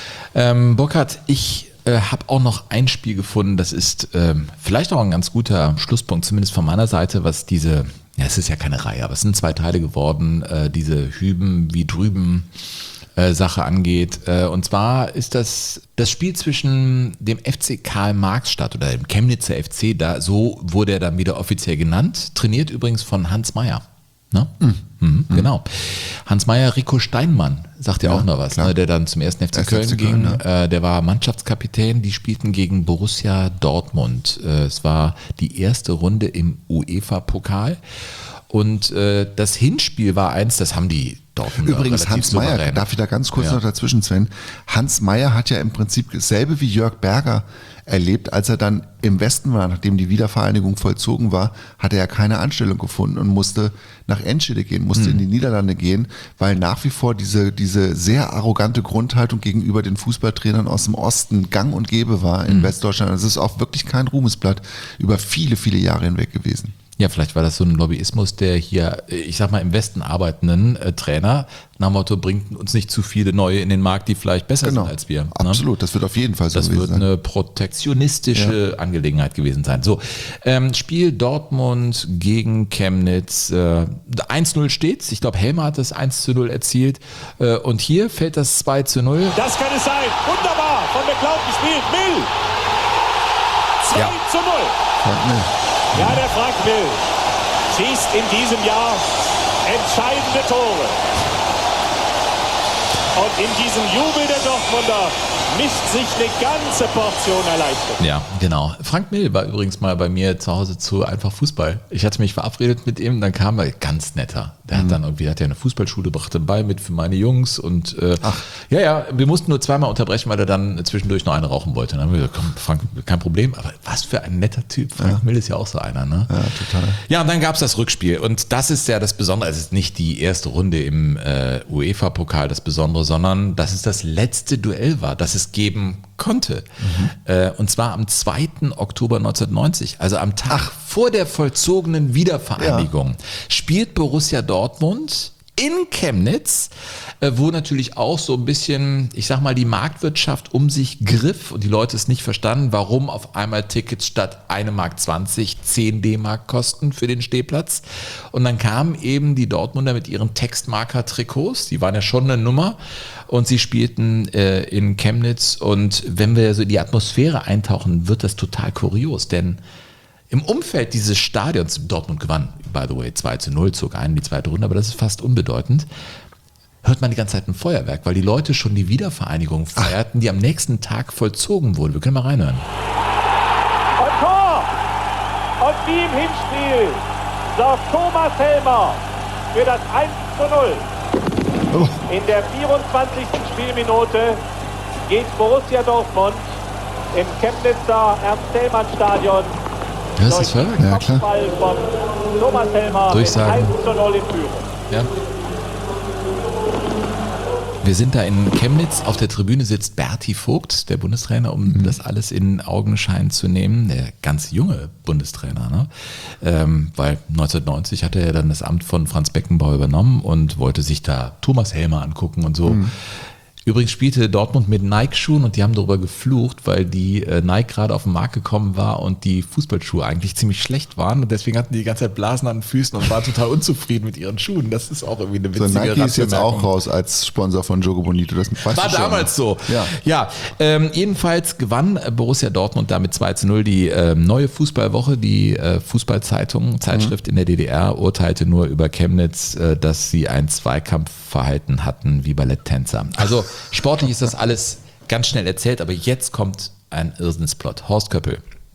Ähm, Burkhard, ich äh, habe auch noch ein Spiel gefunden, das ist ähm, vielleicht auch ein ganz guter Schlusspunkt, zumindest von meiner Seite, was diese, ja es ist ja keine Reihe, aber es sind zwei Teile geworden, äh, diese Hüben wie drüben äh, Sache angeht. Äh, und zwar ist das das Spiel zwischen dem F C Karl-Marx-Stadt oder dem Chemnitzer F C, da so wurde er dann wieder offiziell genannt, trainiert übrigens von Hans Meyer. Ne? Mhm. Mhm, mhm. Genau. Hans Meyer, Rico Steinmann, sagt ja auch noch was, ne, der dann zum ersten F C Köln F C ging. Köln, ja. äh, der war Mannschaftskapitän, die spielten gegen Borussia Dortmund. Äh, es war die erste Runde im UEFA-Pokal. Und äh, das Hinspiel war eins, das haben die Dortmunder
Übrigens Hans Meyer, darf ich da ganz kurz ja. noch dazwischen, Sven? Hans Meyer hat ja im Prinzip dasselbe wie Jörg Berger erlebt, als er dann im Westen war, nachdem die Wiedervereinigung vollzogen war, hat er ja keine Anstellung gefunden und musste nach Enschede gehen, musste mhm. in die Niederlande gehen, weil nach wie vor diese, diese sehr arrogante Grundhaltung gegenüber den Fußballtrainern aus dem Osten gang und gäbe war in mhm. Westdeutschland. Das ist auch wirklich kein Ruhmesblatt über viele, viele Jahre hinweg gewesen.
Ja, vielleicht war das so ein Lobbyismus der hier, ich sag mal, im Westen arbeitenden äh, Trainer, nach dem Motto, bringt uns nicht zu viele neue in den Markt, die vielleicht besser genau. sind als wir. Ne?
Absolut, das wird auf jeden Fall so
das
gewesen
sein. Das wird eine protektionistische ja. Angelegenheit gewesen sein. So, ähm, Spiel Dortmund gegen Chemnitz. Äh, eins null steht's. Ich glaube, Helmer hat das eins zu null erzielt. Äh, und hier fällt das zwei zu null.
Das kann es sein. Wunderbar. Von McLeod gespielt. Mill. zwei ja. zu null.
Frank Mill.
Ja, der Frank Mill schießt in diesem Jahr entscheidende Tore. Und in diesem Jubel der Dortmunder mischt sich eine ganze Portion Erleichterung.
Ja, genau. Frank Mill war übrigens mal bei mir zu Hause zu Einfach Fußball. Ich hatte mich verabredet mit ihm, dann kam er, ganz netter. Der mhm. hat dann irgendwie, hat ja eine Fußballschule, brachte einen Ball mit für meine Jungs und äh, ja, ja, wir mussten nur zweimal unterbrechen, weil er dann zwischendurch noch eine rauchen wollte. Dann haben wir gesagt, komm, Frank, kein Problem, aber was für ein netter Typ. Frank ja. Mill ist ja auch so einer, ne?
Ja, total.
Ja, und dann gab es das Rückspiel und das ist ja das Besondere, es ist nicht die erste Runde im äh, UEFA-Pokal das Besondere, sondern dass es das letzte Duell war, das es geben konnte. Mhm. Äh, und zwar am zweiten Oktober neunzehnhundertneunzig, also am Tag Ach. vor der vollzogenen Wiedervereinigung, ja. spielt Borussia Dortmund in Chemnitz, äh, wo natürlich auch so ein bisschen, ich sag mal, die Marktwirtschaft um sich griff und die Leute es nicht verstanden, warum auf einmal Tickets statt eine Mark zwanzig zehn D-Mark kosten für den Stehplatz. Und dann kamen eben die Dortmunder mit ihren Textmarker-Trikots, die waren ja schon eine Nummer und sie spielten äh, in Chemnitz und wenn wir so in die Atmosphäre eintauchen, wird das total kurios, denn im Umfeld dieses Stadions, Dortmund gewann, by the way, zwei zu null, zog ein in die zweite Runde, aber das ist fast unbedeutend, hört man die ganze Zeit ein Feuerwerk, weil die Leute schon die Wiedervereinigung feierten, die am nächsten Tag vollzogen wurde. Wir können mal reinhören.
Und Tor! Und wie im Hinspiel sorgt Thomas Helmer für das eins zu null. Oh. In der vierundzwanzigsten Spielminute geht Borussia Dortmund im Chemnitzer Ernst-Thälmann-Stadion
das ist verrückt.
Ja, klar.
Von Thomas Helmer
Durchsagen.
eins zu null in Führung.
Ja. Wir sind da in Chemnitz. Auf der Tribüne sitzt Berti Vogt, der Bundestrainer, um mhm. das alles in Augenschein zu nehmen. Der ganz junge Bundestrainer, ne? Ähm, weil neunzehnhundertneunzig hatte er dann das Amt von Franz Beckenbauer übernommen und wollte sich da Thomas Helmer angucken und so. Mhm. Übrigens spielte Dortmund mit Nike-Schuhen und die haben darüber geflucht, weil die äh, Nike gerade auf den Markt gekommen war und die Fußballschuhe eigentlich ziemlich schlecht waren und deswegen hatten die die ganze Zeit Blasen an den Füßen und waren total unzufrieden mit ihren Schuhen. Das ist auch irgendwie eine witzige
so, Nike ist jetzt
Randbemerkung.
auch raus als Sponsor von Jogo Bonito. Das weißt
war
du schon,
damals
ne?
so.
Ja,
ja ähm, jedenfalls gewann Borussia Dortmund damit zwei zu null. Die äh, neue Fußballwoche, die äh, Fußballzeitung, Zeitschrift mhm. in der D D R, urteilte nur über Chemnitz, äh, dass sie ein Zweikampfverhalten hatten wie Balletttänzer. Also sportlich ist das alles ganz schnell erzählt, aber jetzt kommt ein Irrsinnsplot. Horst Köppel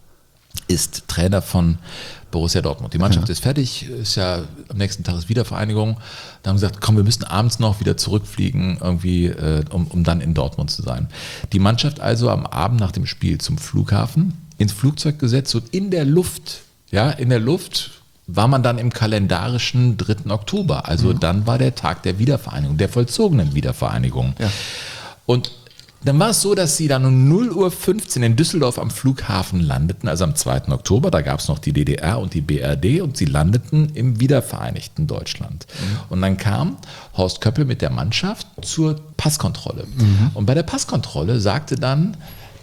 ist Trainer von Borussia Dortmund. Die Mannschaft ja. ist fertig, ist ja am nächsten Tag ist Wiedervereinigung. Da haben sie gesagt, komm, wir müssen abends noch wieder zurückfliegen, irgendwie, äh, um, um dann in Dortmund zu sein. Die Mannschaft also am Abend nach dem Spiel zum Flughafen, ins Flugzeug gesetzt und in der Luft, ja, in der Luft war man dann im kalendarischen dritten Oktober. Also mhm. dann war der Tag der Wiedervereinigung, der vollzogenen Wiedervereinigung. Ja. Und dann war es so, dass sie dann um null Uhr fünfzehn in Düsseldorf am Flughafen landeten, also am zweiten Oktober, da gab es noch die D D R und die B R D und sie landeten im wiedervereinigten Deutschland. Mhm. Und dann kam Horst Köppel mit der Mannschaft zur Passkontrolle. Mhm. Und bei der Passkontrolle sagte dann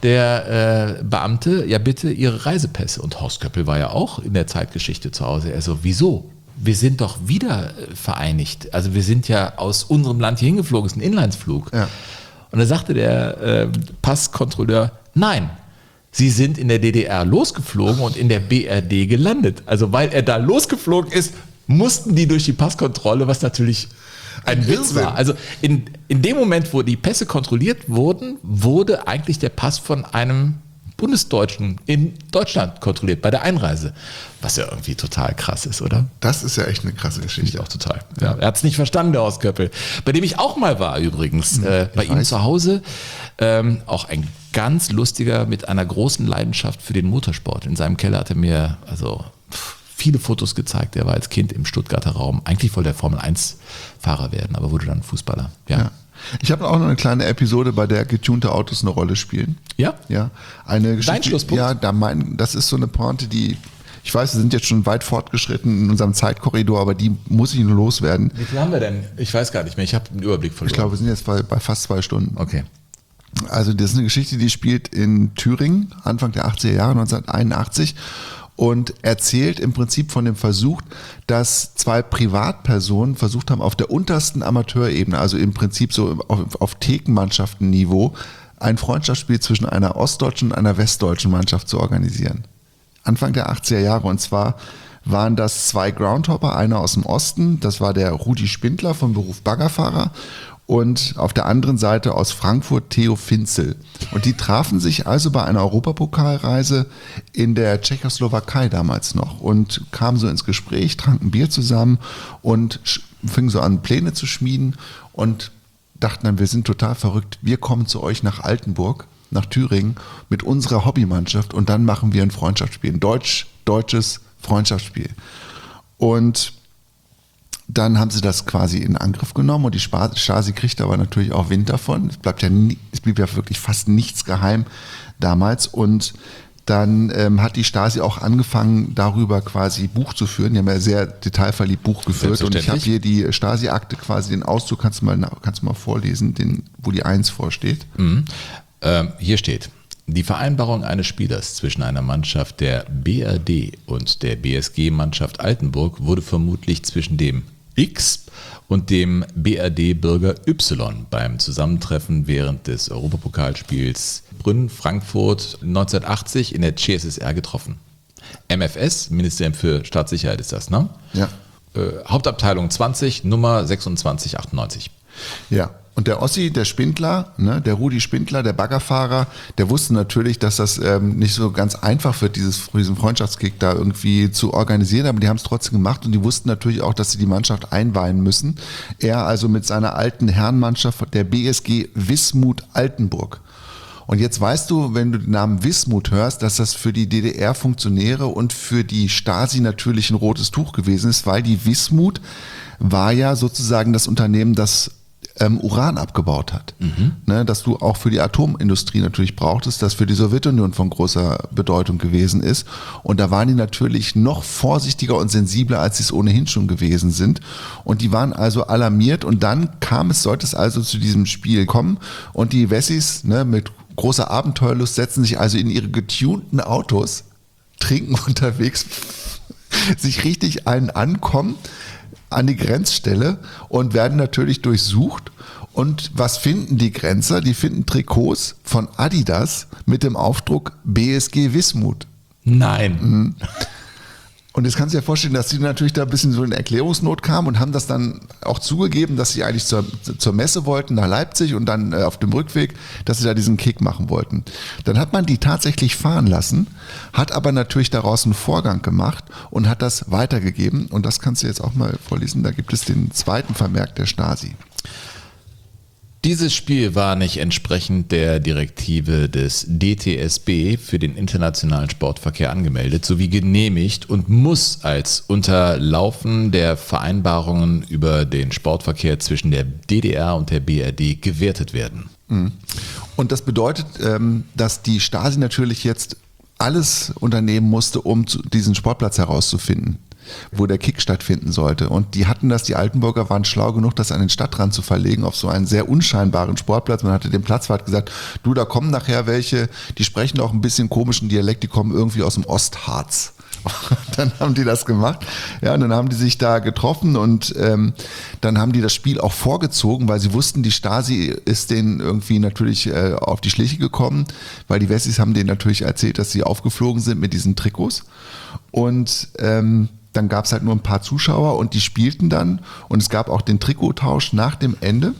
der äh, Beamte, ja bitte Ihre Reisepässe. Und Horst Köppel war ja auch in der Zeitgeschichte zu Hause. Er so, wieso? Wir sind doch wieder vereinigt. Also wir sind ja aus unserem Land hier hingeflogen, es ist ein Inlandsflug. Ja. Und da sagte der äh, Passkontrolleur, nein, Sie sind in der D D R losgeflogen und in der B R D gelandet. Also weil er da losgeflogen ist, mussten die durch die Passkontrolle, was natürlich ein Witz war. Also in, in dem Moment, wo die Pässe kontrolliert wurden, wurde eigentlich der Pass von einem Bundesdeutschen in Deutschland kontrolliert bei der Einreise. Was ja irgendwie total krass ist, oder?
Das ist ja echt eine krasse Geschichte.
Ich auch total. Ja, er hat es nicht verstanden, der Horst Köppel. Bei dem ich auch mal war übrigens. Mhm, äh, bei ihm weiß. zu Hause. Ähm, auch ein ganz lustiger mit einer großen Leidenschaft für den Motorsport. In seinem Keller hat er mir also viele Fotos gezeigt. Er war als Kind im Stuttgarter Raum. Eigentlich wollte er Formel eins Fahrer werden, aber wurde dann Fußballer. Ja. ja.
Ich habe auch noch eine kleine Episode, bei der getunte Autos eine Rolle spielen.
Ja?
Ja. Eine Geschichte,
Dein Schlusspunkt?
Ja, da mein, das ist so eine Pointe, die, ich weiß, wir sind jetzt schon weit fortgeschritten in unserem Zeitkorridor, aber die muss ich nur loswerden.
Wie viel haben wir denn? Ich weiß gar nicht mehr, ich habe den Überblick verloren.
Ich glaube, wir sind jetzt bei, bei fast zwei Stunden.
Okay.
Also das ist eine Geschichte, die spielt in Thüringen, Anfang der achtziger Jahre, neunzehnhunderteinundachtzig. Und erzählt im Prinzip von dem Versuch, dass zwei Privatpersonen versucht haben, auf der untersten Amateurebene, also im Prinzip so auf, auf Thekenmannschaftenniveau, ein Freundschaftsspiel zwischen einer ostdeutschen und einer westdeutschen Mannschaft zu organisieren. Anfang der achtziger Jahre. Und zwar waren das zwei Groundhopper, einer aus dem Osten, das war der Rudi Spindler vom Beruf Baggerfahrer, und auf der anderen Seite aus Frankfurt Theo Finzel. Und die trafen sich also bei einer Europapokalreise in der Tschechoslowakei damals noch und kamen so ins Gespräch, tranken Bier zusammen und fingen so an, Pläne zu schmieden und dachten dann, wir sind total verrückt, wir kommen zu euch nach Altenburg, nach Thüringen mit unserer Hobbymannschaft und dann machen wir ein Freundschaftsspiel, ein deutsch-deutsches Freundschaftsspiel. Und dann haben sie das quasi in Angriff genommen und die Stasi kriegt aber natürlich auch Wind davon. Es bleibt ja nie, es blieb ja wirklich fast nichts geheim damals und dann ähm, hat die Stasi auch angefangen, darüber quasi Buch zu führen. Die haben ja sehr detailverliebt Buch geführt und ich habe hier die Stasi-Akte quasi, den Auszug, kannst du mal, kannst du mal vorlesen, den, wo die eins vorsteht.
Mhm. Ähm, hier steht: Die Vereinbarung eines Spielers zwischen einer Mannschaft der B R D und der B S G-Mannschaft Altenburg wurde vermutlich zwischen dem X und dem B R D-Bürger Y beim Zusammentreffen während des Europapokalspiels Brünn-Frankfurt neunzehnhundertachtzig in der C S S R getroffen. M F S, Ministerium für Staatssicherheit ist das, ne?
Ja.
Äh, Hauptabteilung zwanzig, Nummer sechsundzwanzig achtundneunzig.
Ja. Und der Ossi, der Spindler, ne, der Rudi Spindler, der Baggerfahrer, der wusste natürlich, dass das ähm, nicht so ganz einfach wird, dieses, diesen Freundschaftskick da irgendwie zu organisieren, aber die haben es trotzdem gemacht und die wussten natürlich auch, dass sie die Mannschaft einweihen müssen. Er also mit seiner alten Herrenmannschaft, der B S G Wismut Altenburg. Und jetzt weißt du, wenn du den Namen Wismut hörst, dass das für die D D R-Funktionäre und für die Stasi natürlich ein rotes Tuch gewesen ist, weil die Wismut war ja sozusagen das Unternehmen, das ähm, Uran abgebaut hat.
Mhm.
Ne, dass du auch für die Atomindustrie natürlich brauchtest, das für die Sowjetunion von großer Bedeutung gewesen ist. Und da waren die natürlich noch vorsichtiger und sensibler, als sie es ohnehin schon gewesen sind. Und die waren also alarmiert und dann kam es, sollte es also zu diesem Spiel kommen und die Wessis, ne, mit großer Abenteuerlust setzen sich also in ihre getunten Autos, trinken unterwegs, sich richtig einen ankommen an die Grenzstelle und werden natürlich durchsucht. Und was finden die Grenzer? Die finden Trikots von Adidas mit dem Aufdruck B S G Wismut.
Nein.
Mhm. Und jetzt kannst du dir vorstellen, dass die natürlich da ein bisschen so in Erklärungsnot kamen und haben das dann auch zugegeben, dass sie eigentlich zur, zur Messe wollten nach Leipzig und dann äh, auf dem Rückweg, dass sie da diesen Kick machen wollten. Dann hat man die tatsächlich fahren lassen, hat aber natürlich daraus einen Vorgang gemacht und hat das weitergegeben. Und das kannst du jetzt auch mal vorlesen. Da gibt es den zweiten Vermerk der Stasi.
Dieses Spiel war nicht entsprechend der Direktive des D T S B für den internationalen Sportverkehr angemeldet sowie genehmigt und muss als Unterlaufen der Vereinbarungen über den Sportverkehr zwischen der D D R und der B R D gewertet werden.
Und das bedeutet, dass die Stasi natürlich jetzt alles unternehmen musste, um diesen Sportplatz herauszufinden, wo der Kick stattfinden sollte. Und die hatten das, die Altenburger waren schlau genug, das an den Stadtrand zu verlegen, auf so einen sehr unscheinbaren Sportplatz. Man hatte dem Platzwart gesagt, du, da kommen nachher welche, die sprechen auch ein bisschen komischen Dialekt, die kommen irgendwie aus dem Ostharz. Dann haben die das gemacht. Ja, und dann haben die sich da getroffen und ähm, dann haben die das Spiel auch vorgezogen, weil sie wussten, die Stasi ist denen irgendwie natürlich äh, auf die Schliche gekommen, weil die Wessis haben denen natürlich erzählt, dass sie aufgeflogen sind mit diesen Trikots. Und ähm, dann gab es halt nur ein paar Zuschauer und die spielten dann und es gab auch den Trikottausch nach dem Ende.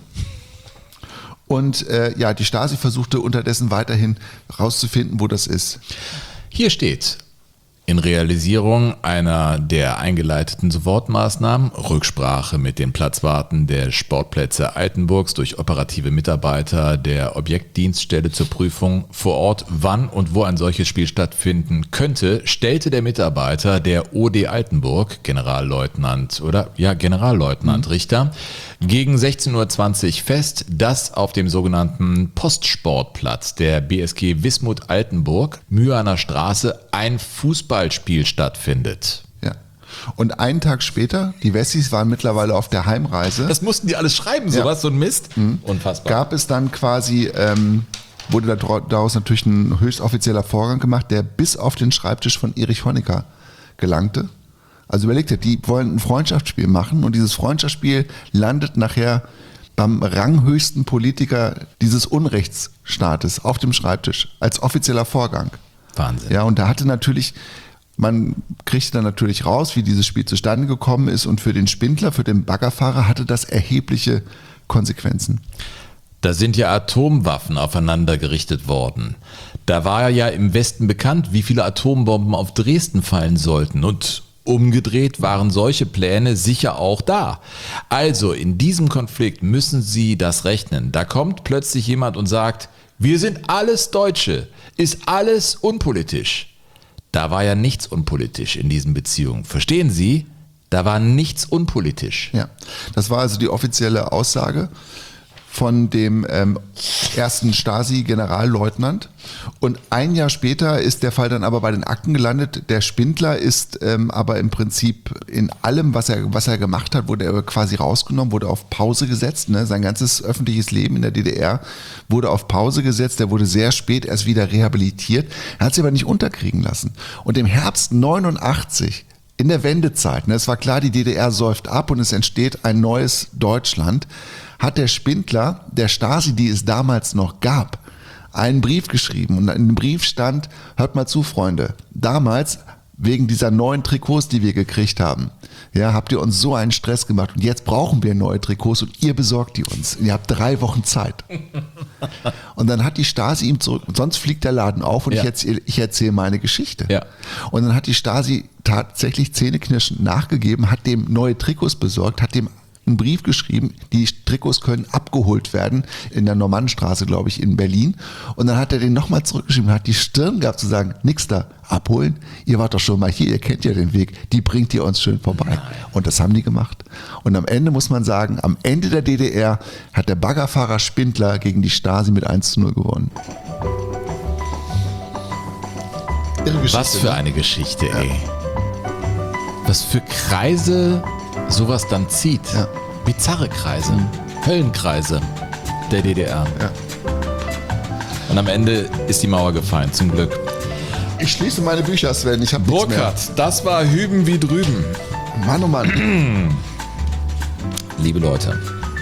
Und äh, ja, die Stasi versuchte unterdessen weiterhin rauszufinden, wo das ist.
Hier steht: In Realisierung einer der eingeleiteten Sofortmaßnahmen, Rücksprache mit den Platzwarten der Sportplätze Altenburgs durch operative Mitarbeiter der Objektdienststelle zur Prüfung vor Ort, wann und wo ein solches Spiel stattfinden könnte, stellte der Mitarbeiter der O D Altenburg, Generalleutnant oder ja Generalleutnant mhm. Richter, gegen sechzehn Uhr zwanzig fest, dass auf dem sogenannten Postsportplatz der B S G Wismut Altenburg, Mühlaner Straße, ein Fußballspiel stattfindet.
Ja. Und einen Tag später, die Wessis waren mittlerweile auf der Heimreise.
Das mussten die alles schreiben, sowas, ja. So ein Mist.
Mhm.
Unfassbar.
Gab es dann quasi, ähm, wurde daraus natürlich ein höchst offizieller Vorgang gemacht, der bis auf den Schreibtisch von Erich Honecker gelangte. Also überlegt ihr, die wollen ein Freundschaftsspiel machen und dieses Freundschaftsspiel landet nachher beim ranghöchsten Politiker dieses Unrechtsstaates auf dem Schreibtisch als offizieller Vorgang.
Wahnsinn.
Ja, und da hatte natürlich, man kriegte dann natürlich raus, wie dieses Spiel zustande gekommen ist und für den Spindler, für den Baggerfahrer hatte das erhebliche Konsequenzen.
Da sind ja Atomwaffen aufeinander gerichtet worden. Da war ja im Westen bekannt, wie viele Atombomben auf Dresden fallen sollten und umgedreht waren solche Pläne sicher auch da. Also in diesem Konflikt müssen Sie das rechnen. Da kommt plötzlich jemand und sagt, wir sind alles Deutsche, ist alles unpolitisch. Da war ja nichts unpolitisch in diesen Beziehungen. Verstehen Sie? Da war nichts unpolitisch.
Ja, das war also die offizielle Aussage von dem ähm, ersten Stasi-Generalleutnant. Und ein Jahr später ist der Fall dann aber bei den Akten gelandet. Der Spindler ist ähm, aber im Prinzip in allem, was er, was er gemacht hat, wurde er quasi rausgenommen, wurde auf Pause gesetzt. Ne? Sein ganzes öffentliches Leben in der D D R wurde auf Pause gesetzt. Er wurde sehr spät erst wieder rehabilitiert. Er hat sich aber nicht unterkriegen lassen. Und im Herbst neunundachtzig, in der Wendezeit, ne, es war klar, die D D R säuft ab und es entsteht ein neues Deutschland, hat der Spindler, der Stasi, die es damals noch gab, einen Brief geschrieben. Und in dem Brief stand, hört mal zu, Freunde, damals wegen dieser neuen Trikots, die wir gekriegt haben, ja, habt ihr uns so einen Stress gemacht und jetzt brauchen wir neue Trikots und ihr besorgt die uns. Und ihr habt drei Wochen Zeit. Und dann hat die Stasi ihm zurück, sonst fliegt der Laden auf und ja. ich erzähle ich erzähl meine Geschichte.
Ja.
Und dann hat die Stasi tatsächlich zähneknirschend nachgegeben, hat dem neue Trikots besorgt, hat dem einen Brief geschrieben, die Trikots können abgeholt werden in der Normannenstraße, glaube ich, in Berlin. Und dann hat er den nochmal zurückgeschrieben und hat die Stirn gehabt zu sagen, nix da, abholen, ihr wart doch schon mal hier, ihr kennt ja den Weg, die bringt ihr uns schön vorbei. Nein. Und das haben die gemacht. Und am Ende muss man sagen, am Ende der D D R hat der Baggerfahrer Spindler gegen die Stasi mit eins zu null gewonnen.
Was für eine Geschichte, ey. Ja. Was für Kreise sowas dann zieht. Ja. Bizarre Kreise, mhm. Höllenkreise der D D R. Ja. Und am Ende ist die Mauer gefallen, zum Glück.
Ich schließe meine Bücher, Sven, ich habe nichts mehr.
Burkhard, das war Hüben wie drüben.
Mann, oh Mann.
Liebe Leute,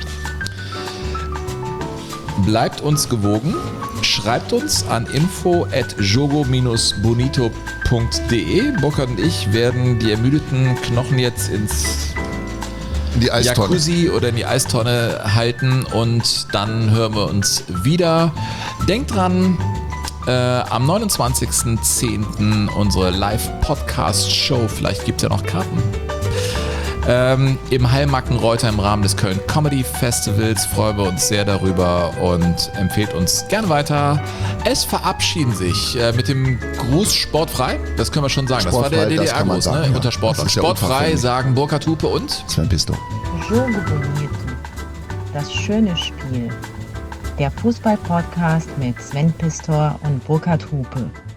bleibt uns gewogen. Schreibt uns an info at jogo dash bonito punkt de. Burkhard und ich werden die ermüdeten Knochen jetzt ins
in die Eistonne.
Jacuzzi oder in die Eistonne halten und dann hören wir uns wieder. Denkt dran, äh, am neunundzwanzigsten zehnten unsere Live-Podcast-Show. Vielleicht gibt es ja noch Karten. Ähm, Im Heilmarkenreuter im Rahmen des Köln Comedy Festivals freuen wir uns sehr darüber und empfehlt uns gerne weiter. Es verabschieden sich äh, mit dem Gruß Sportfrei, das können wir schon sagen.
Sportfrei,
das war der D D R-Gruß, ne?
Ja.
Unter Sportlern. Sportfrei sagen Burkhard Hupe und
Sven Pistor.
Jogo Bonito, das schöne Spiel. Der Fußball-Podcast mit Sven Pistor und Burkhard Hupe.